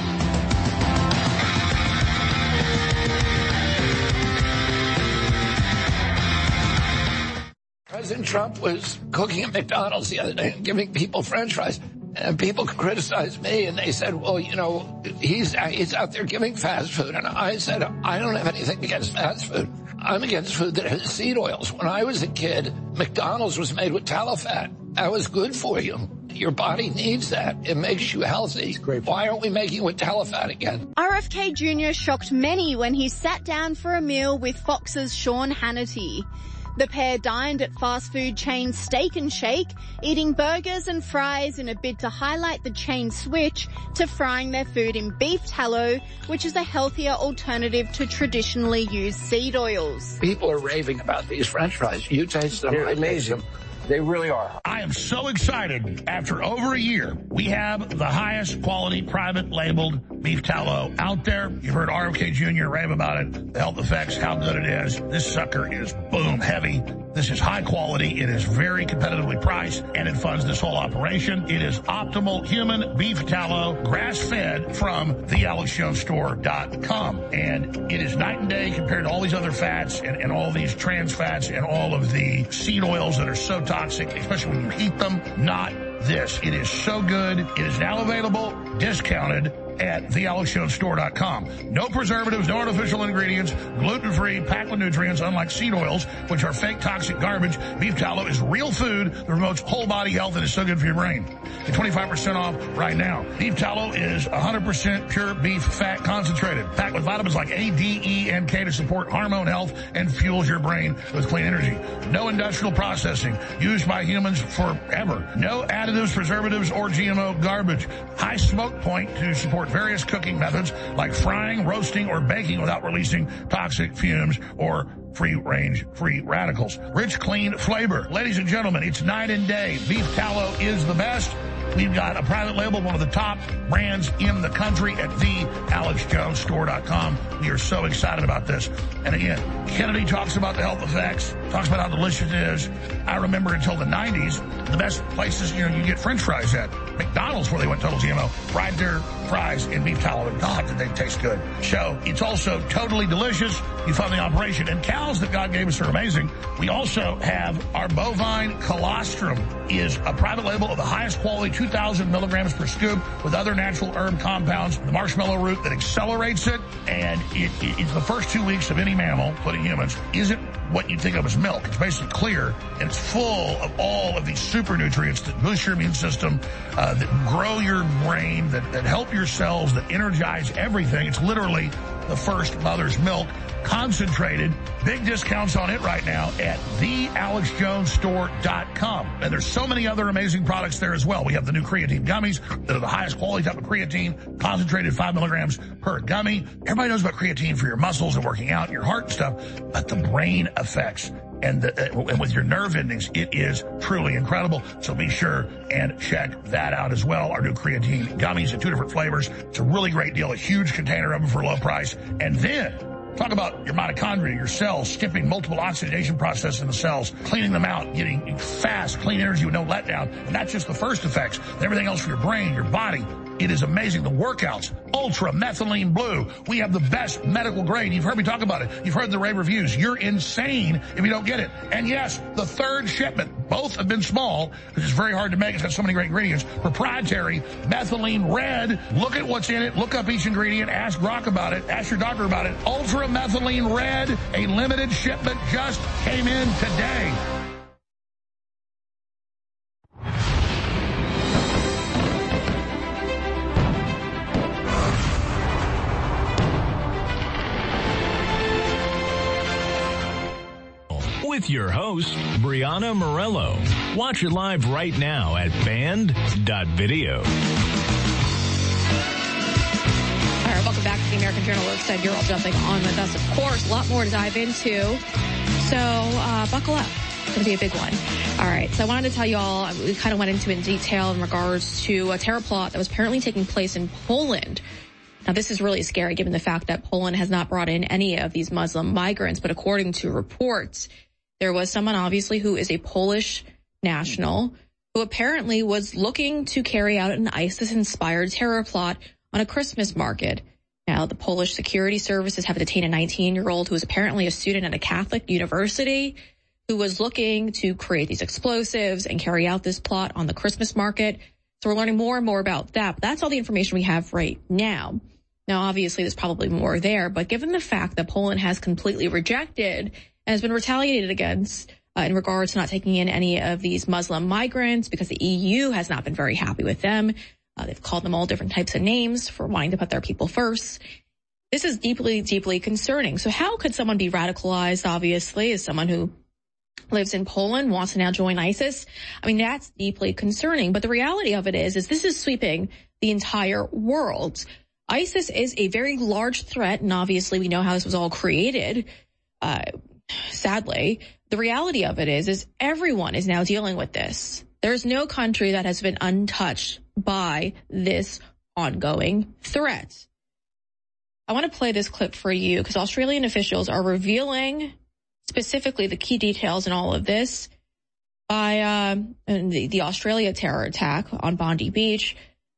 President Trump was cooking at McDonald's the other day and giving people French fries. And people criticized me, and they said, well, you know, he's out there giving fast food. And I said, I don't have anything against fast food. I'm against food that has seed oils. When I was a kid, McDonald's was made with tallow fat. That was good for you. Your body needs that. It makes you healthy. Why aren't we making it with tallow fat again? RFK Jr. shocked many when he sat down for a meal with Fox's Sean Hannity. The pair dined at fast food chain Steak and Shake, eating burgers and fries in a bid to highlight the chain's switch to frying their food in beef tallow, which is a healthier alternative to traditionally used seed oils. People are raving about these French fries. You taste them. They're amazing. They really are. I am so excited. After over a year, we have the highest quality private labeled beef tallow out there. You've heard RFK Jr. rave about it, the health effects, how good it is. This sucker is boom heavy. This is high quality. It is very competitively priced, and it funds this whole operation. It is optimal human beef tallow, grass-fed from thealexjonesstore.com. And it is night and day compared to all these other fats and all these trans fats and all of the seed oils that are so toxic, especially when you heat them. Not this. It is so good. It is now available, discounted, at thealexjonesstore.com. No preservatives, no artificial ingredients, gluten-free, packed with nutrients, unlike seed oils, which are fake toxic garbage. Beef tallow is real food that promotes whole body health and is so good for your brain. Get 25% off right now. Beef tallow is 100% pure beef fat concentrated, packed with vitamins like A, D, E, and K to support hormone health and fuels your brain with clean energy. No industrial processing, used by humans forever. No additives, preservatives, or GMO garbage. High smoke point to support various cooking methods like frying, roasting, or baking without releasing toxic fumes or free-range free radicals. Rich, clean flavor. Ladies and gentlemen, it's night and day. Beef tallow is the best. We've got a private label, one of the top brands in the country at thealexjonesstore.com. We are so excited about this. And again, Kennedy talks about the health effects, talks about how delicious it is. I remember until the 90s, the best places, you get French fries at. McDonald's, where they went total GMO, fried their fries in beef tallow. And God, did they taste good. So it's also totally delicious. You fund the operation. And cows that God gave us are amazing. We also have our bovine colostrum, is a private label of the highest quality, 2,000 milligrams per scoop with other natural herb compounds, the marshmallow root that accelerates it. And it's the first 2 weeks of any mammal, including humans, isn't what you'd think of as milk. It's basically clear, and it's full of all of these super nutrients that boost your immune system, that grow your brain, that help your cells, that energize everything. It's literally the first mother's milk, concentrated. Big discounts on it right now at thealexjonesstore.com. And there's so many other amazing products there as well. We have the new creatine gummies that are the highest quality type of creatine, concentrated 5 milligrams per gummy. Everybody knows about creatine for your muscles and working out and your heart and stuff, but the brain effects. and with your nerve endings, it is truly incredible. So be sure and check that out as well. Our new creatine gummies in 2 different flavors. It's a really great deal, a huge container of them for a low price. And then talk about your mitochondria, your cells, skipping multiple oxidation processes in the cells, cleaning them out, getting fast, clean energy with no letdown. And that's just the first effects. And everything else for your brain, your body. It is amazing. The workouts, Ultra Methylene Blue. We have the best medical grade. You've heard me talk about it. You've heard the rave reviews. You're insane if you don't get it. And yes, the third shipment, both have been small, because it's very hard to make. It's got so many great ingredients. Proprietary Methylene Red. Look at what's in it. Look up each ingredient. Ask Brock about it. Ask your doctor about it. Ultra Methylene Red, a limited shipment just came in today. With your host, Brianna Morello. Watch it live right now at band.video. All right, welcome back to the American Journal. We're excited you're all jumping on with us. Of course, a lot more to dive into. So buckle up. It's going to be a big one. All right, so I wanted to tell you all, we kind of went into it in detail in regards to a terror plot that was apparently taking place in Poland. Now, this is really scary given the fact that Poland has not brought in any of these Muslim migrants, but according to reports, there was someone, obviously, who is a Polish national who apparently was looking to carry out an ISIS-inspired terror plot on a Christmas market. Now, the Polish security services have detained a 19-year-old who is apparently a student at a Catholic university who was looking to create these explosives and carry out this plot on the Christmas market. So we're learning more and more about that. But that's all the information we have right now. Now, obviously, there's probably more there, but given the fact that Poland has completely rejected and has been retaliated against in regards to not taking in any of these Muslim migrants because the EU has not been very happy with them. They've called them all different types of names for wanting to put their people first. This is deeply, deeply concerning. So how could someone be radicalized, obviously, as someone who lives in Poland, wants to now join ISIS? I mean, that's deeply concerning. But the reality of it is this is sweeping the entire world. ISIS is a very large threat, and obviously we know how this was all created. Sadly, the reality of it is everyone is now dealing with this. There's no country that has been untouched by this ongoing threat. I want to play this clip for you because Australian officials are revealing specifically the key details in all of this by the Australia terror attack on Bondi Beach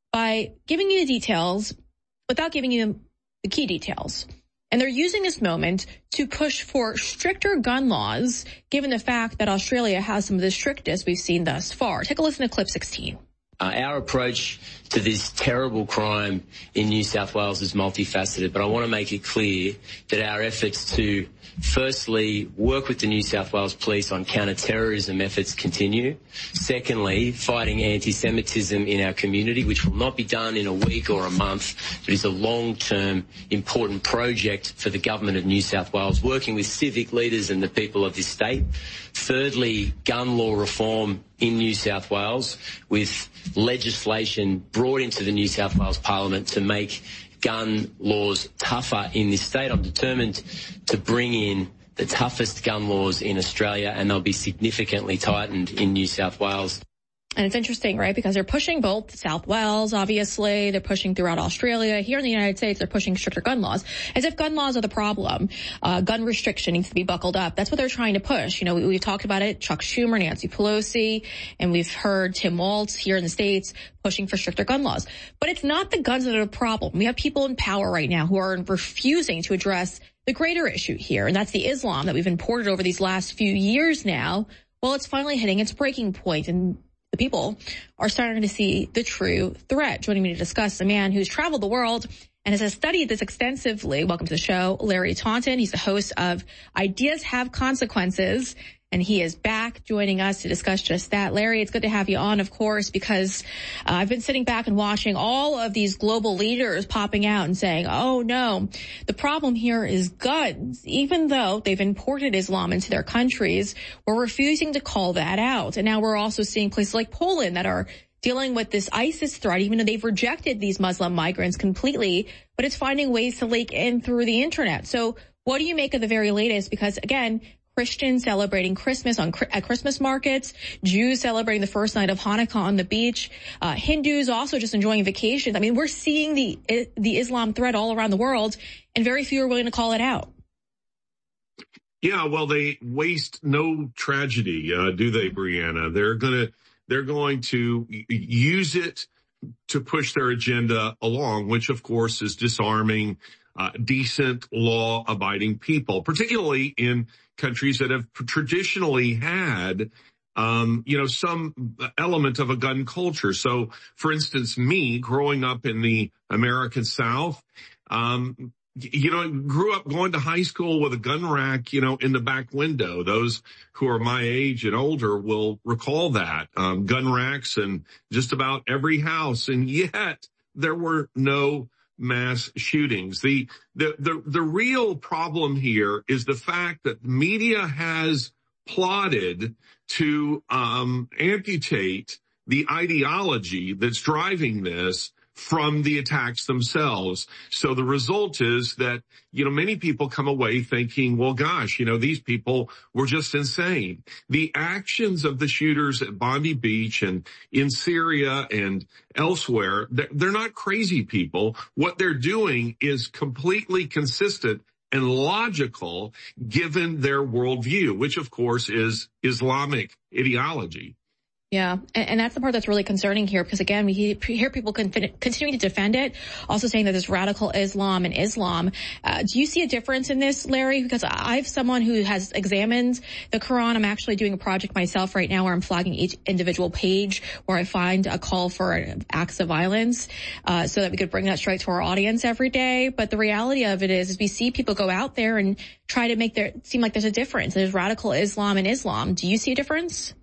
by giving you the details without giving you the key details. And they're using this moment to push for stricter gun laws, given the fact that Australia has some of the strictest we've seen thus far. Take a listen to clip 16. Our approach to this terrible crime in New South Wales is multifaceted, but I want to make it clear that our efforts to firstly work with the New South Wales Police on counter-terrorism efforts continue. Secondly, fighting anti-Semitism in our community, which will not be done in a week or a month, but is a long-term important project for the government of New South Wales, working with civic leaders and the people of this state. Thirdly, gun law reform in New South Wales, with legislation brought into the New South Wales Parliament to make gun laws tougher in this state. I'm determined to bring in the toughest gun laws in Australia, and they'll be significantly tightened in New South Wales. And it's interesting, right? Because they're pushing both South Wales, obviously. They're pushing throughout Australia. Here in the United States, they're pushing stricter gun laws, as if gun laws are the problem. Gun restriction needs to be buckled up. That's what they're trying to push. You know, we've talked about it. Chuck Schumer, Nancy Pelosi, and we've heard Tim Walz here in the States pushing for stricter gun laws. But it's not the guns that are the problem. We have people in power right now who are refusing to address the greater issue here, and that's the Islam that we've imported over these last few years now. Well, it's finally hitting its breaking point, and the people are starting to see the true threat. Joining me to discuss, a man who's traveled the world and has studied this extensively. Welcome to the show, Larry Taunton. He's the host of Ideas Have Consequences, and he is back joining us to discuss just that. Larry, it's good to have you on, of course, because I've been sitting back and watching all of these global leaders popping out and saying, oh, no, the problem here is guns. Even though they've imported Islam into their countries, we're refusing to call that out. And now we're also seeing places like Poland that are dealing with this ISIS threat, even though they've rejected these Muslim migrants completely, but it's finding ways to leak in through the internet. So what do you make of the very latest? Because, again, Christians celebrating Christmas at Christmas markets, Jews celebrating the first night of Hanukkah on the beach, Hindus also just enjoying vacations. I mean, we're seeing the Islam threat all around the world, and very few are willing to call it out. Yeah, well, they waste no tragedy, do they, Brianna? They're going to use it to push their agenda along, which of course is disarming decent, law-abiding people, particularly in countries that have traditionally had, some element of a gun culture. So, for instance, me growing up in the American South, grew up going to high school with a gun rack, in the back window. Those who are my age and older will recall that, gun racks in just about every house. And yet there were no mass shootings. The real problem here is the fact that media has plotted to, amputate the ideology that's driving this from the attacks themselves. So the result is that, many people come away thinking, well, gosh, these people were just insane. The actions of the shooters at Bondi Beach and in Syria and elsewhere, they're not crazy people. What they're doing is completely consistent and logical given their worldview, which of course is Islamic ideology. Yeah, and that's the part that's really concerning here, because again, we hear people continuing to defend it, also saying that there's radical Islam and Islam. Do you see a difference in this, Larry? Because I'm someone who has examined the Quran. I'm actually doing a project myself right now where I'm flagging each individual page where I find a call for acts of violence, so that we could bring that straight to our audience every day. But the reality of it is we see people go out there and try to make seem like there's a difference. There's radical Islam and Islam. Do you see a difference?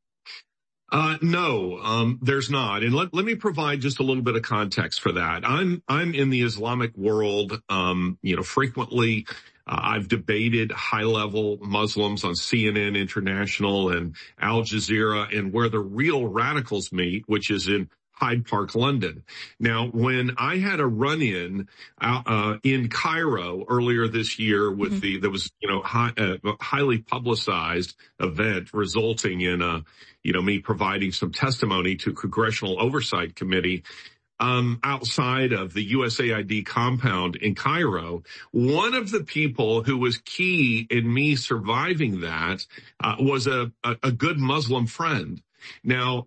No, there's not. And let me provide just a little bit of context for that. I'm in the Islamic world, frequently. I've debated high-level Muslims on CNN International and Al Jazeera, and where the real radicals meet, which is in Hyde Park, London. Now, when I had a run-in in Cairo earlier this year with there was highly publicized event resulting in me providing some testimony to Congressional Oversight Committee outside of the USAID compound in Cairo. One of the people who was key in me surviving that was a good Muslim friend. Now,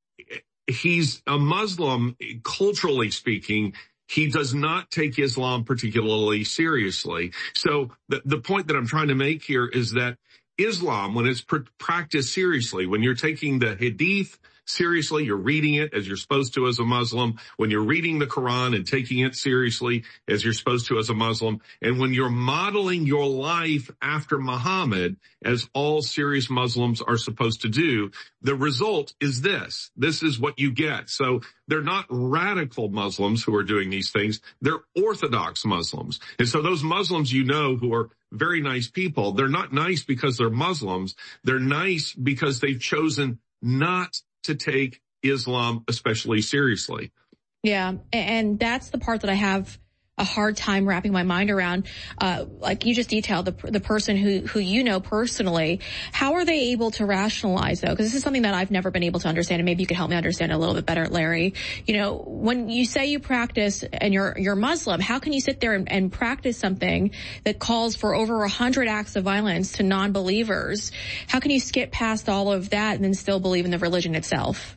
he's a Muslim, culturally speaking. He does not take Islam particularly seriously. So the point that I'm trying to make here is that Islam, when it's practiced seriously, when you're taking the Hadith seriously, you're reading it as you're supposed to as a Muslim, when you're reading the Quran and taking it seriously as you're supposed to as a Muslim, and when you're modeling your life after Muhammad, as all serious Muslims are supposed to do, the result is this. This is what you get. So they're not radical Muslims who are doing these things. They're Orthodox Muslims. And so those Muslims who are very nice people, they're not nice because they're Muslims. They're nice because they've chosen not to take Islam especially seriously. Yeah, and that's the part that I have a hard time wrapping my mind around. Like you just detailed, the person who personally, how are they able to rationalize though? Because this is something that I've never been able to understand, and maybe you could help me understand it a little bit better, Larry. When you say you practice and you're Muslim, how can you sit there and practice something that calls for over 100 acts of violence to non-believers? How can you skip past all of that and then still believe in the religion itself?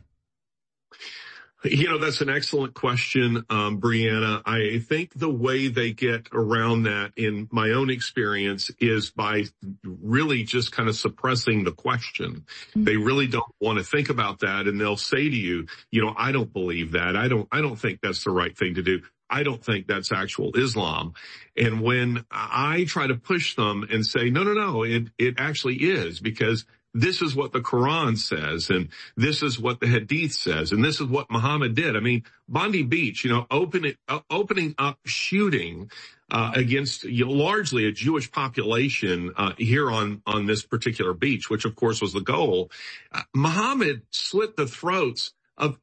That's an excellent question, Brianna. I think the way they get around that, in my own experience, is by really just kind of suppressing the question. They really don't want to think about that, and they'll say to you, I don't believe that. I don't think that's the right thing to do. I don't think that's actual Islam. And when I try to push them and say, no, it actually is, because this is what the Quran says, and this is what the Hadith says, and this is what Muhammad did. I mean, Bondi Beach, opening up shooting against largely a Jewish population here on this particular beach, which of course was the goal. Muhammad slit the throats of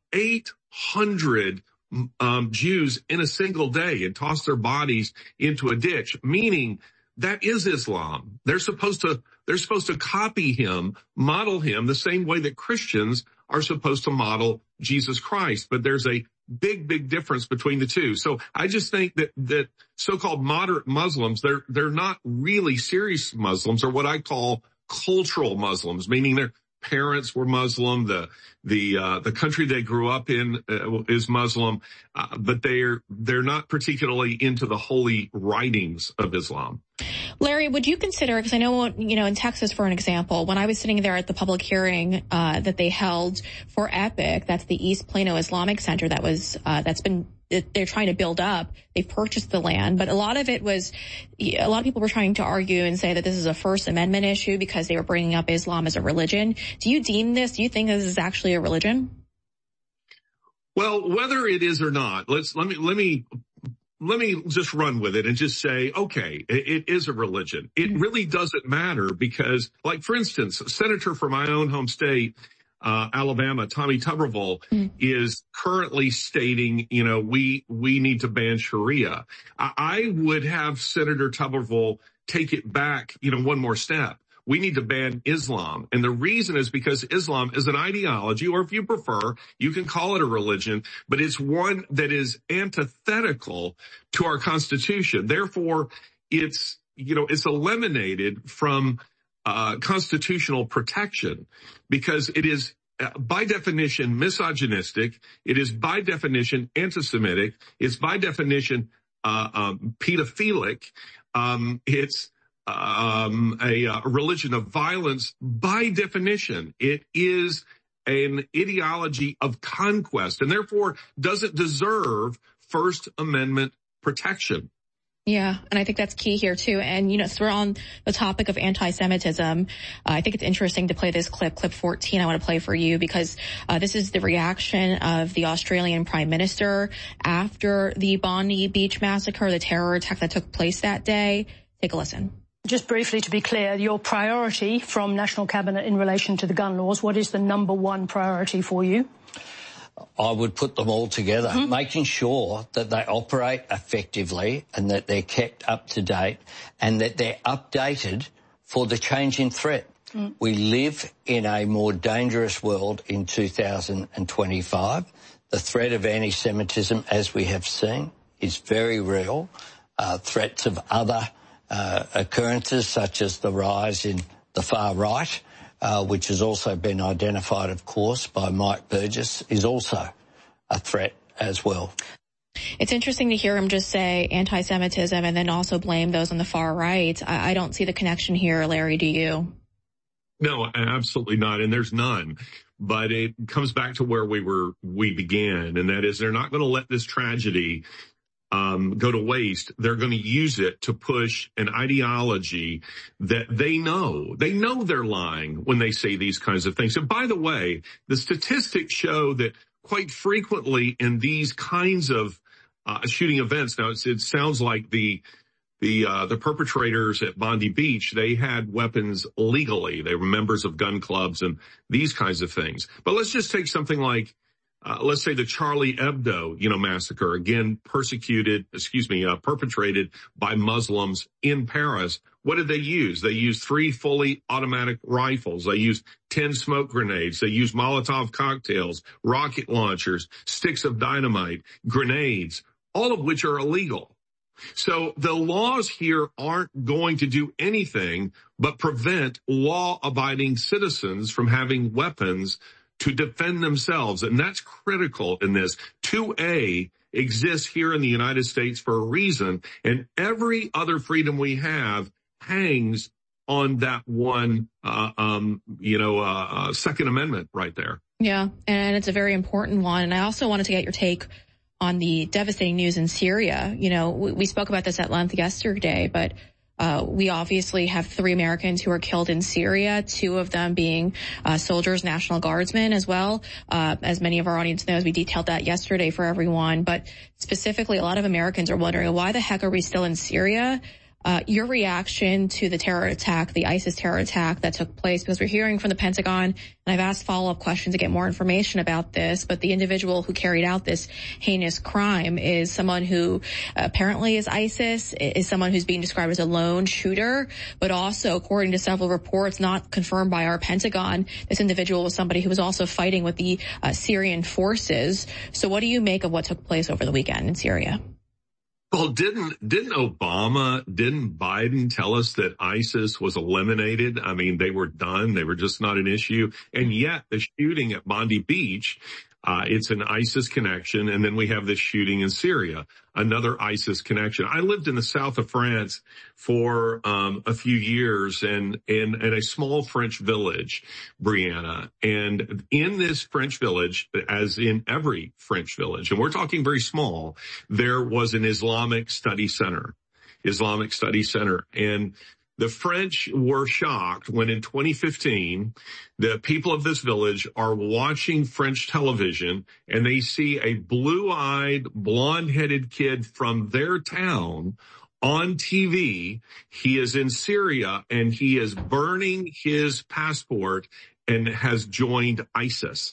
800 Jews in a single day and tossed their bodies into a ditch, meaning that is Islam. They're supposed to they're supposed to copy him, model him the same way that Christians are supposed to model Jesus Christ. But there's a big difference between the two. So I just think that so-called moderate Muslims, they're not really serious Muslims, or what I call cultural Muslims, meaning their parents were Muslim, the country they grew up in is Muslim, but they're not particularly into the holy writings of Islam. Larry, would you consider, because I know, in Texas, for an example, when I was sitting there at the public hearing that they held for EPIC, that's the East Plano Islamic Center they're trying to build up. They've purchased the land, but a lot of people were trying to argue and say that this is a First Amendment issue because they were bringing up Islam as a religion. Do you think this is actually a religion? Well, whether it is or not, let me just run with it and just say, okay, it is a religion. It really doesn't matter because, like, for instance, a senator from my own home state, Alabama, Tommy Tuberville, is currently stating, we need to ban Sharia. I would have Senator Tuberville take it back, one more step. We need to ban Islam. And the reason is because Islam is an ideology, or if you prefer, you can call it a religion, but it's one that is antithetical to our Constitution. Therefore, it's eliminated from constitutional protection because it is by definition misogynistic. It is by definition anti-Semitic. It's by definition pedophilic. It's a religion of violence. By definition, it is an ideology of conquest and therefore doesn't deserve First Amendment protection. Yeah, and I think that's key here, too. And, since we're on the topic of anti-Semitism, I think it's interesting to play this clip 14 I want to play for you, because this is the reaction of the Australian Prime Minister after the Bondi Beach massacre, the terror attack that took place that day. Take a listen. Just briefly, to be clear, your priority from National Cabinet in relation to the gun laws, what is the number one priority for you? I would put them all together, making sure that they operate effectively and that they're kept up to date and that they're updated for the changing threat. We live in a more dangerous world in 2025. The threat of anti-Semitism, as we have seen, is very real. Threats of other occurrences, such as the rise in the far right, which has also been identified, of course, by Mike Burgess, is also a threat as well. It's interesting to hear him just say anti-Semitism and then also blame those on the far right. I don't see the connection here, Larry, do you? No, absolutely not, and there's none. But it comes back to where we began, and that is they're not going to let this tragedy go to waste. They're going to use it to push an ideology that they know they're lying when they say these kinds of things. And by the way, the statistics show that quite frequently in these kinds of shooting events, now it sounds like the perpetrators at Bondi Beach, they had weapons legally. They were members of gun clubs and these kinds of things. But let's just take something like let's say the Charlie Hebdo, massacre, again, perpetrated by Muslims in Paris. What did they use? They used 3 fully automatic rifles. They used 10 smoke grenades. They used Molotov cocktails, rocket launchers, sticks of dynamite, grenades, all of which are illegal. So the laws here aren't going to do anything but prevent law-abiding citizens from having weapons to defend themselves. And that's critical in this. 2A exists here in the United States for a reason, and every other freedom we have hangs on that one, Second Amendment right there. Yeah, and it's a very important one. And I also wanted to get your take on the devastating news in Syria. We spoke about this at length yesterday, but we obviously have 3 Americans who were killed in Syria, 2 of them being soldiers, National Guardsmen as well. As many of our audience knows, we detailed that yesterday for everyone. But specifically, a lot of Americans are wondering, why the heck are we still in Syria? your reaction to the terror attack, the ISIS terror attack that took place, because we're hearing from the Pentagon, and I've asked follow-up questions to get more information about this, but the individual who carried out this heinous crime is someone who apparently is ISIS, is someone who's being described as a lone shooter, but also, according to several reports not confirmed by our Pentagon, this individual was somebody who was also fighting with the Syrian forces. So what do you make of what took place over the weekend in Syria? Well, didn't Biden tell us that ISIS was eliminated? I mean, they were done. They were just not an issue. And yet the shooting at Bondi Beach, it's an ISIS connection. And then we have this shooting in Syria, another ISIS connection. I lived in the south of France for a few years and in a small French village, Brianna. And in this French village, as in every French village, and we're talking very small, there was an Islamic study center. And the French were shocked when in 2015, the people of this village are watching French television and they see a blue-eyed, blonde-headed kid from their town on TV. He is in Syria and he is burning his passport and has joined ISIS.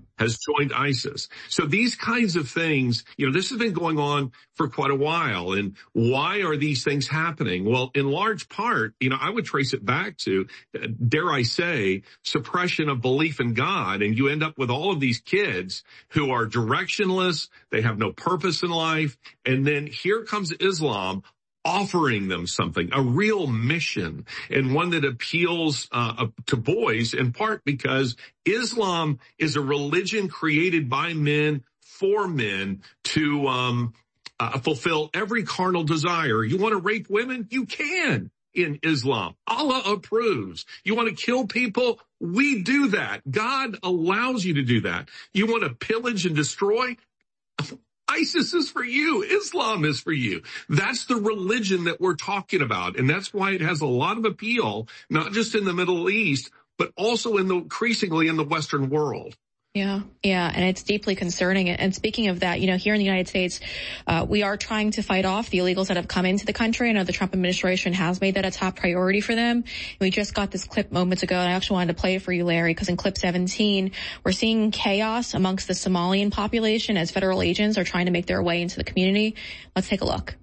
So these kinds of things, this has been going on for quite a while. And why are these things happening? Well, in large part, I would trace it back to, dare I say, suppression of belief in God. And you end up with all of these kids who are directionless. They have no purpose in life. And then here comes Islam, offering them something, a real mission, and one that appeals to boys, in part because Islam is a religion created by men for men to fulfill every carnal desire. You want to rape women? You can in Islam. Allah approves. You want to kill people? We do that. God allows you to do that. You want to pillage and destroy? ISIS is for you. Islam is for you. That's the religion that we're talking about. And that's why it has a lot of appeal, not just in the Middle East, but also increasingly in the Western world. Yeah. And it's deeply concerning. And speaking of that, here in the United States, we are trying to fight off the illegals that have come into the country. I know the Trump administration has made that a top priority for them. We just got this clip moments ago, and I actually wanted to play it for you, Larry, because in clip 17, we're seeing chaos amongst the Somalian population as federal agents are trying to make their way into the community. Let's take a look.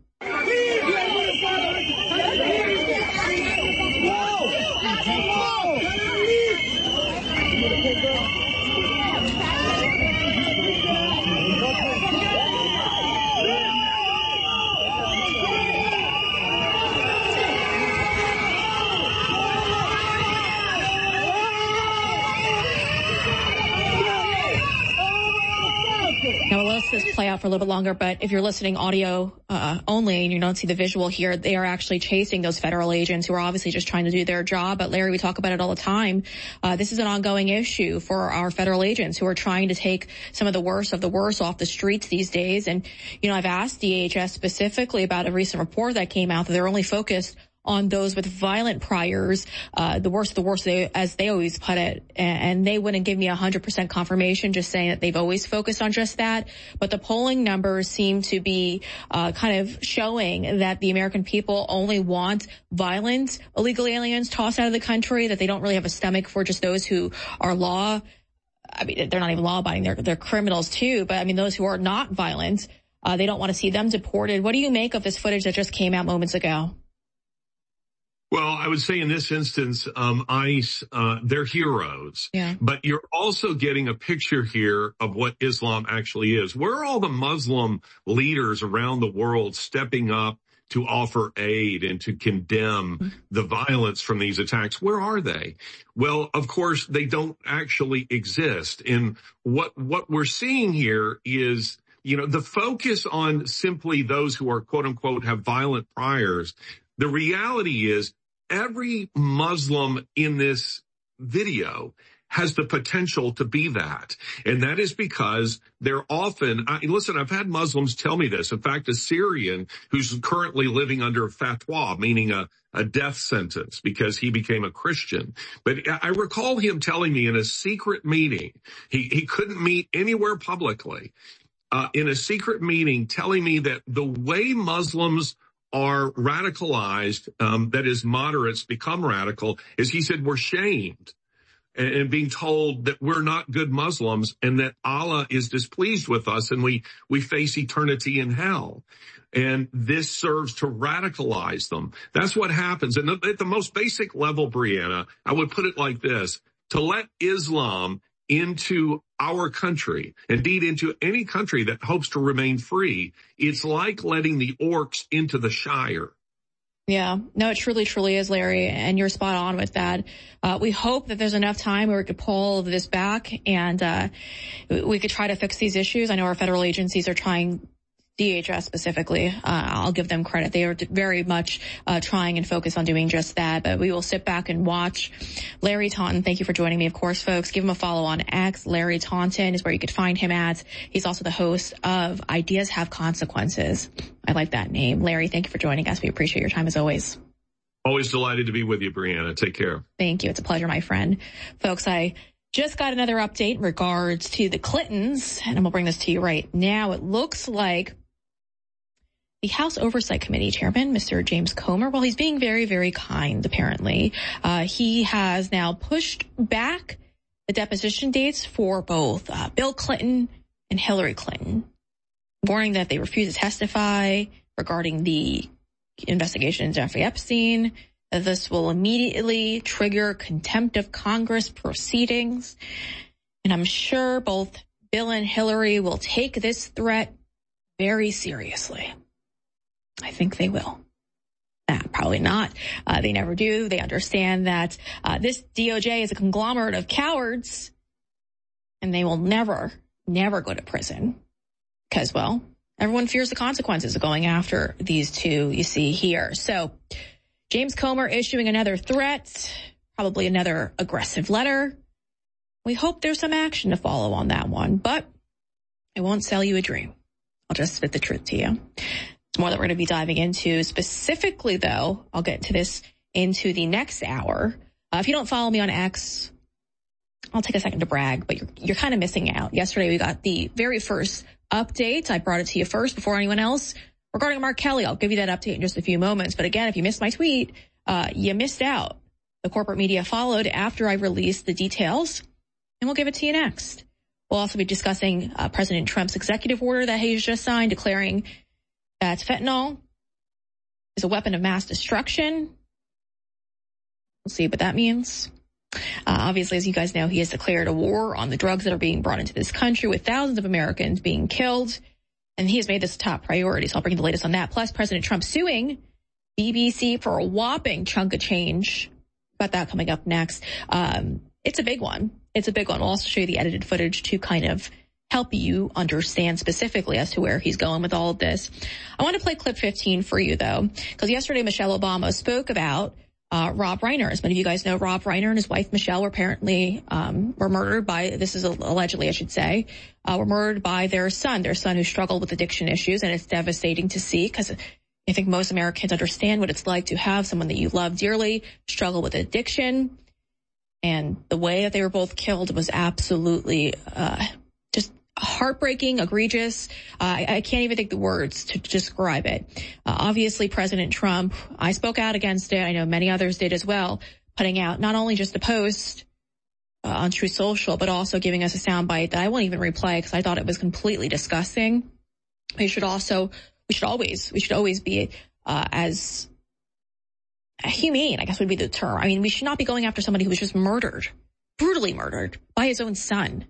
This play out for a little bit longer, but if you're listening audio only and you don't see the visual here, they are actually chasing those federal agents who are obviously just trying to do their job. But Larry, we talk about it all the time. This is an ongoing issue for our federal agents who are trying to take some of the worst off the streets these days. And, I've asked DHS specifically about a recent report that came out that they're only focused on those with violent priors, the worst, as they always put it. And they wouldn't give me 100% confirmation, just saying that they've always focused on just that. But the polling numbers seem to be kind of showing that the American people only want violent illegal aliens tossed out of the country, that they don't really have a stomach for just those who are they're not even law-abiding, they're criminals too. But those who are not violent, they don't want to see them deported. What do you make of this footage that just came out moments ago? Well, I would say in this instance, ICE, they're heroes. Yeah. But you're also getting a picture here of what Islam actually is. Where are all the Muslim leaders around the world stepping up to offer aid and to condemn the violence from these attacks? Where are they? Well, of course, they don't actually exist. And what we're seeing here is, the focus on simply those who are, quote unquote, have violent priors. The reality is, every Muslim in this video has the potential to be that. And that is because they're often, listen, I've had Muslims tell me this. In fact, a Syrian who's currently living under a fatwa, meaning a death sentence because he became a Christian. But I recall him telling me in a secret meeting, he couldn't meet anywhere publicly, in a secret meeting telling me that the way Muslims are radicalized, that is moderates become radical, is he said we're shamed and being told that we're not good Muslims and that Allah is displeased with us and we face eternity in hell. And this serves to radicalize them. That's what happens. And at the most basic level, Brianna, I would put it like this: to let Islam into our country, indeed into any country that hopes to remain free, it's like letting the orcs into the Shire. Yeah, no, it truly, truly is, Larry, and you're spot on with that. We hope that there's enough time where we could pull all of this back and we could try to fix these issues. I know our federal agencies are trying, DHS specifically, I'll give them credit. They are very much trying and focused on doing just that, but we will sit back and watch. Larry Taunton, thank you for joining me, of course, folks. Give him a follow on X. Larry Taunton is where you could find him at. He's also the host of Ideas Have Consequences. I like that name. Larry, thank you for joining us. We appreciate your time as always. Always delighted to be with you, Brianna. Take care. Thank you. It's a pleasure, my friend. Folks, I just got another update in regards to the Clintons, and I'm going to bring this to you right now. It looks like the House Oversight Committee chairman, Mr. James Comer, well, he's being very, very kind, apparently. He has now pushed back the deposition dates for both Bill Clinton and Hillary Clinton, warning that if they refuse to testify regarding the investigation into Jeffrey Epstein, that this will immediately trigger contempt of Congress proceedings. And I'm sure both Bill and Hillary will take this threat very seriously. I think they will. Probably not. They never do. They understand that this DOJ is a conglomerate of cowards, and they will never go to prison because, well, everyone fears the consequences of going after these two you see here. So James Comer issuing another threat, probably another aggressive letter. We hope there's some action to follow on that one, but I won't sell you a dream. I'll just spit the truth to you. It's more that we're going to be diving into. Specifically, though, I'll get to this into the next hour. If you don't follow me on X, I'll take a second to brag, but you're kind of missing out. Yesterday, we got the very first update. I brought it to you first before anyone else. Regarding Mark Kelly, I'll give you that update in just a few moments. But again, if you missed my tweet, you missed out. The corporate media followed after I released the details, and we'll give it to you next. We'll also be discussing President Trump's executive order that he's just signed, declaring that fentanyl is a weapon of mass destruction. We'll see what that means. Obviously, as you guys know, he has declared a war on the drugs that are being brought into this country, with thousands of Americans being killed. And he has made this a top priority. So I'll bring you the latest on that. Plus, President Trump suing BBC for a whopping chunk of change. Got that coming up next. It's a big one. We'll also show you the edited footage to kind of help you understand specifically as to where he's going with all of this. I want to play clip 15 for you, though, because yesterday Michelle Obama spoke about Rob Reiner. As many of you guys know, Rob Reiner and his wife Michelle were apparently were murdered by, this is allegedly, I should say, were murdered by their son who struggled with addiction issues. And it's devastating to see, because I think most Americans understand what it's like to have someone that you love dearly struggle with addiction. And the way that they were both killed was absolutely just heartbreaking, egregious. I can't even think the words to describe it. Obviously, President Trump, I spoke out against it. I know many others did as well, putting out not only just a post on Truth Social, but also giving us a soundbite that I won't even replay because I thought it was completely disgusting. We should always be as humane, I guess would be the term. I mean, we should not be going after somebody who was just murdered, brutally murdered by his own son.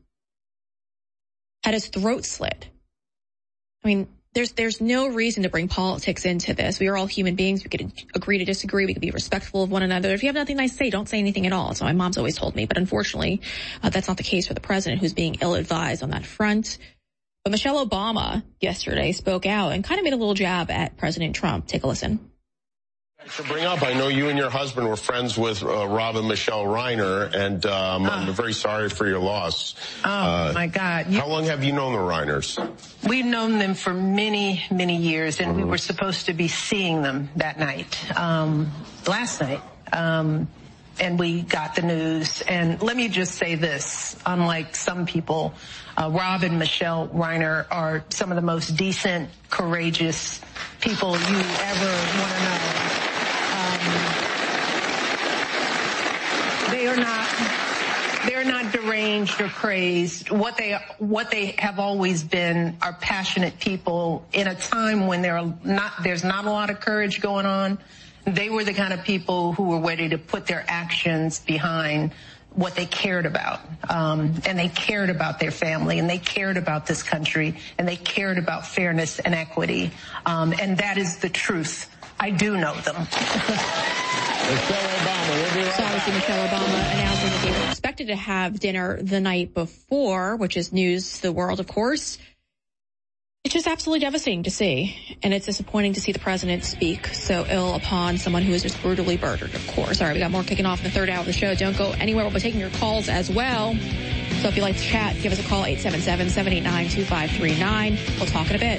Had his throat slit. I mean, there's no reason to bring politics into this. We are all human beings. We could agree to disagree. We could be respectful of one another. If you have nothing nice to say, don't say anything at all. So my mom's always told me. But unfortunately, that's not the case for the president, who's being ill-advised on that front. But Michelle Obama yesterday spoke out and kind of made a little jab at President Trump. Take a listen. To bring up, I know you and your husband were friends with Rob and Michelle Reiner, and I'm very sorry for your loss. My God. How long have you known the Reiners? We've known them for many, many years, and we were supposed to be seeing them that night, last night. And we got the news. And let me just say this, unlike some people, Rob and Michelle Reiner are some of the most decent, courageous people you ever want to know. They're not deranged or crazed. What they have always been are passionate people in a time when there's not a lot of courage going on. They were the kind of people who were ready to put their actions behind what they cared about. And they cared about their family, and they cared about this country, and they cared about fairness and equity. And that is the truth. I do know them. Michelle Obama announcing that they were expected to have dinner the night before, which is news to the world, of course. It's just absolutely devastating to see, and it's disappointing to see the president speak so ill upon someone who is just brutally murdered, of course. All right, we got more kicking off in the third hour of the show. Don't go anywhere. We'll be taking your calls as well. So if you'd like to chat, give us a call, 877-789-2539. We'll talk in a bit.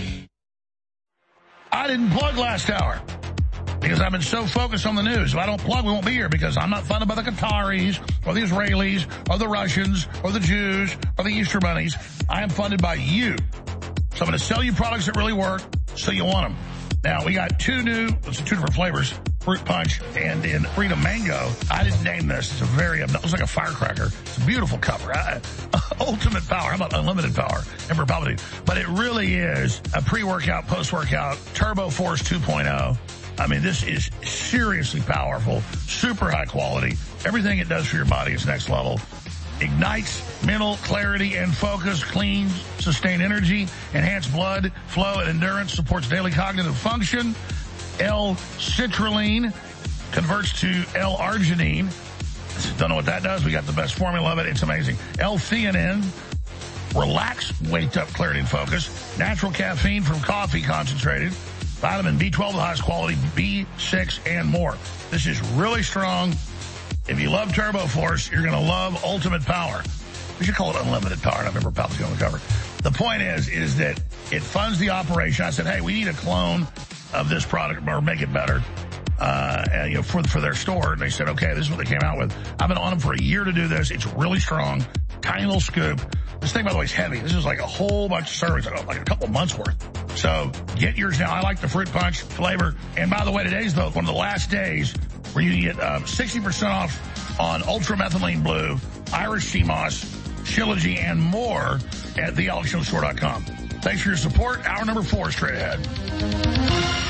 I didn't plug last hour because I've been so focused on the news. If I don't plug, we won't be here because I'm not funded by the Qataris or the Israelis or the Russians or the Jews or the Easter bunnies. I am funded by you. So I'm going to sell you products that really work so you want them. Now, we got two different flavors, Fruit Punch and in Freedom Mango. I didn't name this. It's it looks like a firecracker. It's a beautiful cover. Ultimate power. How about unlimited power? Emperor Palpatine. But it really is a pre-workout, post-workout, Turbo Force 2.0. I mean, this is seriously powerful, super high quality. Everything it does for your body is next level. Ignites mental clarity and focus, cleans, sustained energy, enhanced blood flow and endurance, supports daily cognitive function. L-citrulline converts to L-arginine. Don't know what that does. We got the best formula of it. It's amazing. L-theanine, relax, wake up, clarity and focus. Natural caffeine from coffee concentrated. Vitamin B12, the highest quality, B6, and more. This is really strong. If you love Turbo Force, you're going to love Ultimate Power. We should call it Unlimited Power. I remember Palpatine on the cover. The point is that it funds the operation. I said, hey, we need a clone of this product or make it better, for their store. And they said, okay, this is what they came out with. I've been on them for a year to do this. It's really strong. Tiny little scoop. This thing, by the way, is heavy. This is like a whole bunch of servings, like a couple months worth. So get yours now. I like the Fruit Punch flavor. And by the way, today's one of the last days where you can get 60% off on Ultramethylene Blue, Irish Sea Moss, Shilajit, and more at thealexjonesstore.com. Thanks for your support. Hour number 4 straight ahead.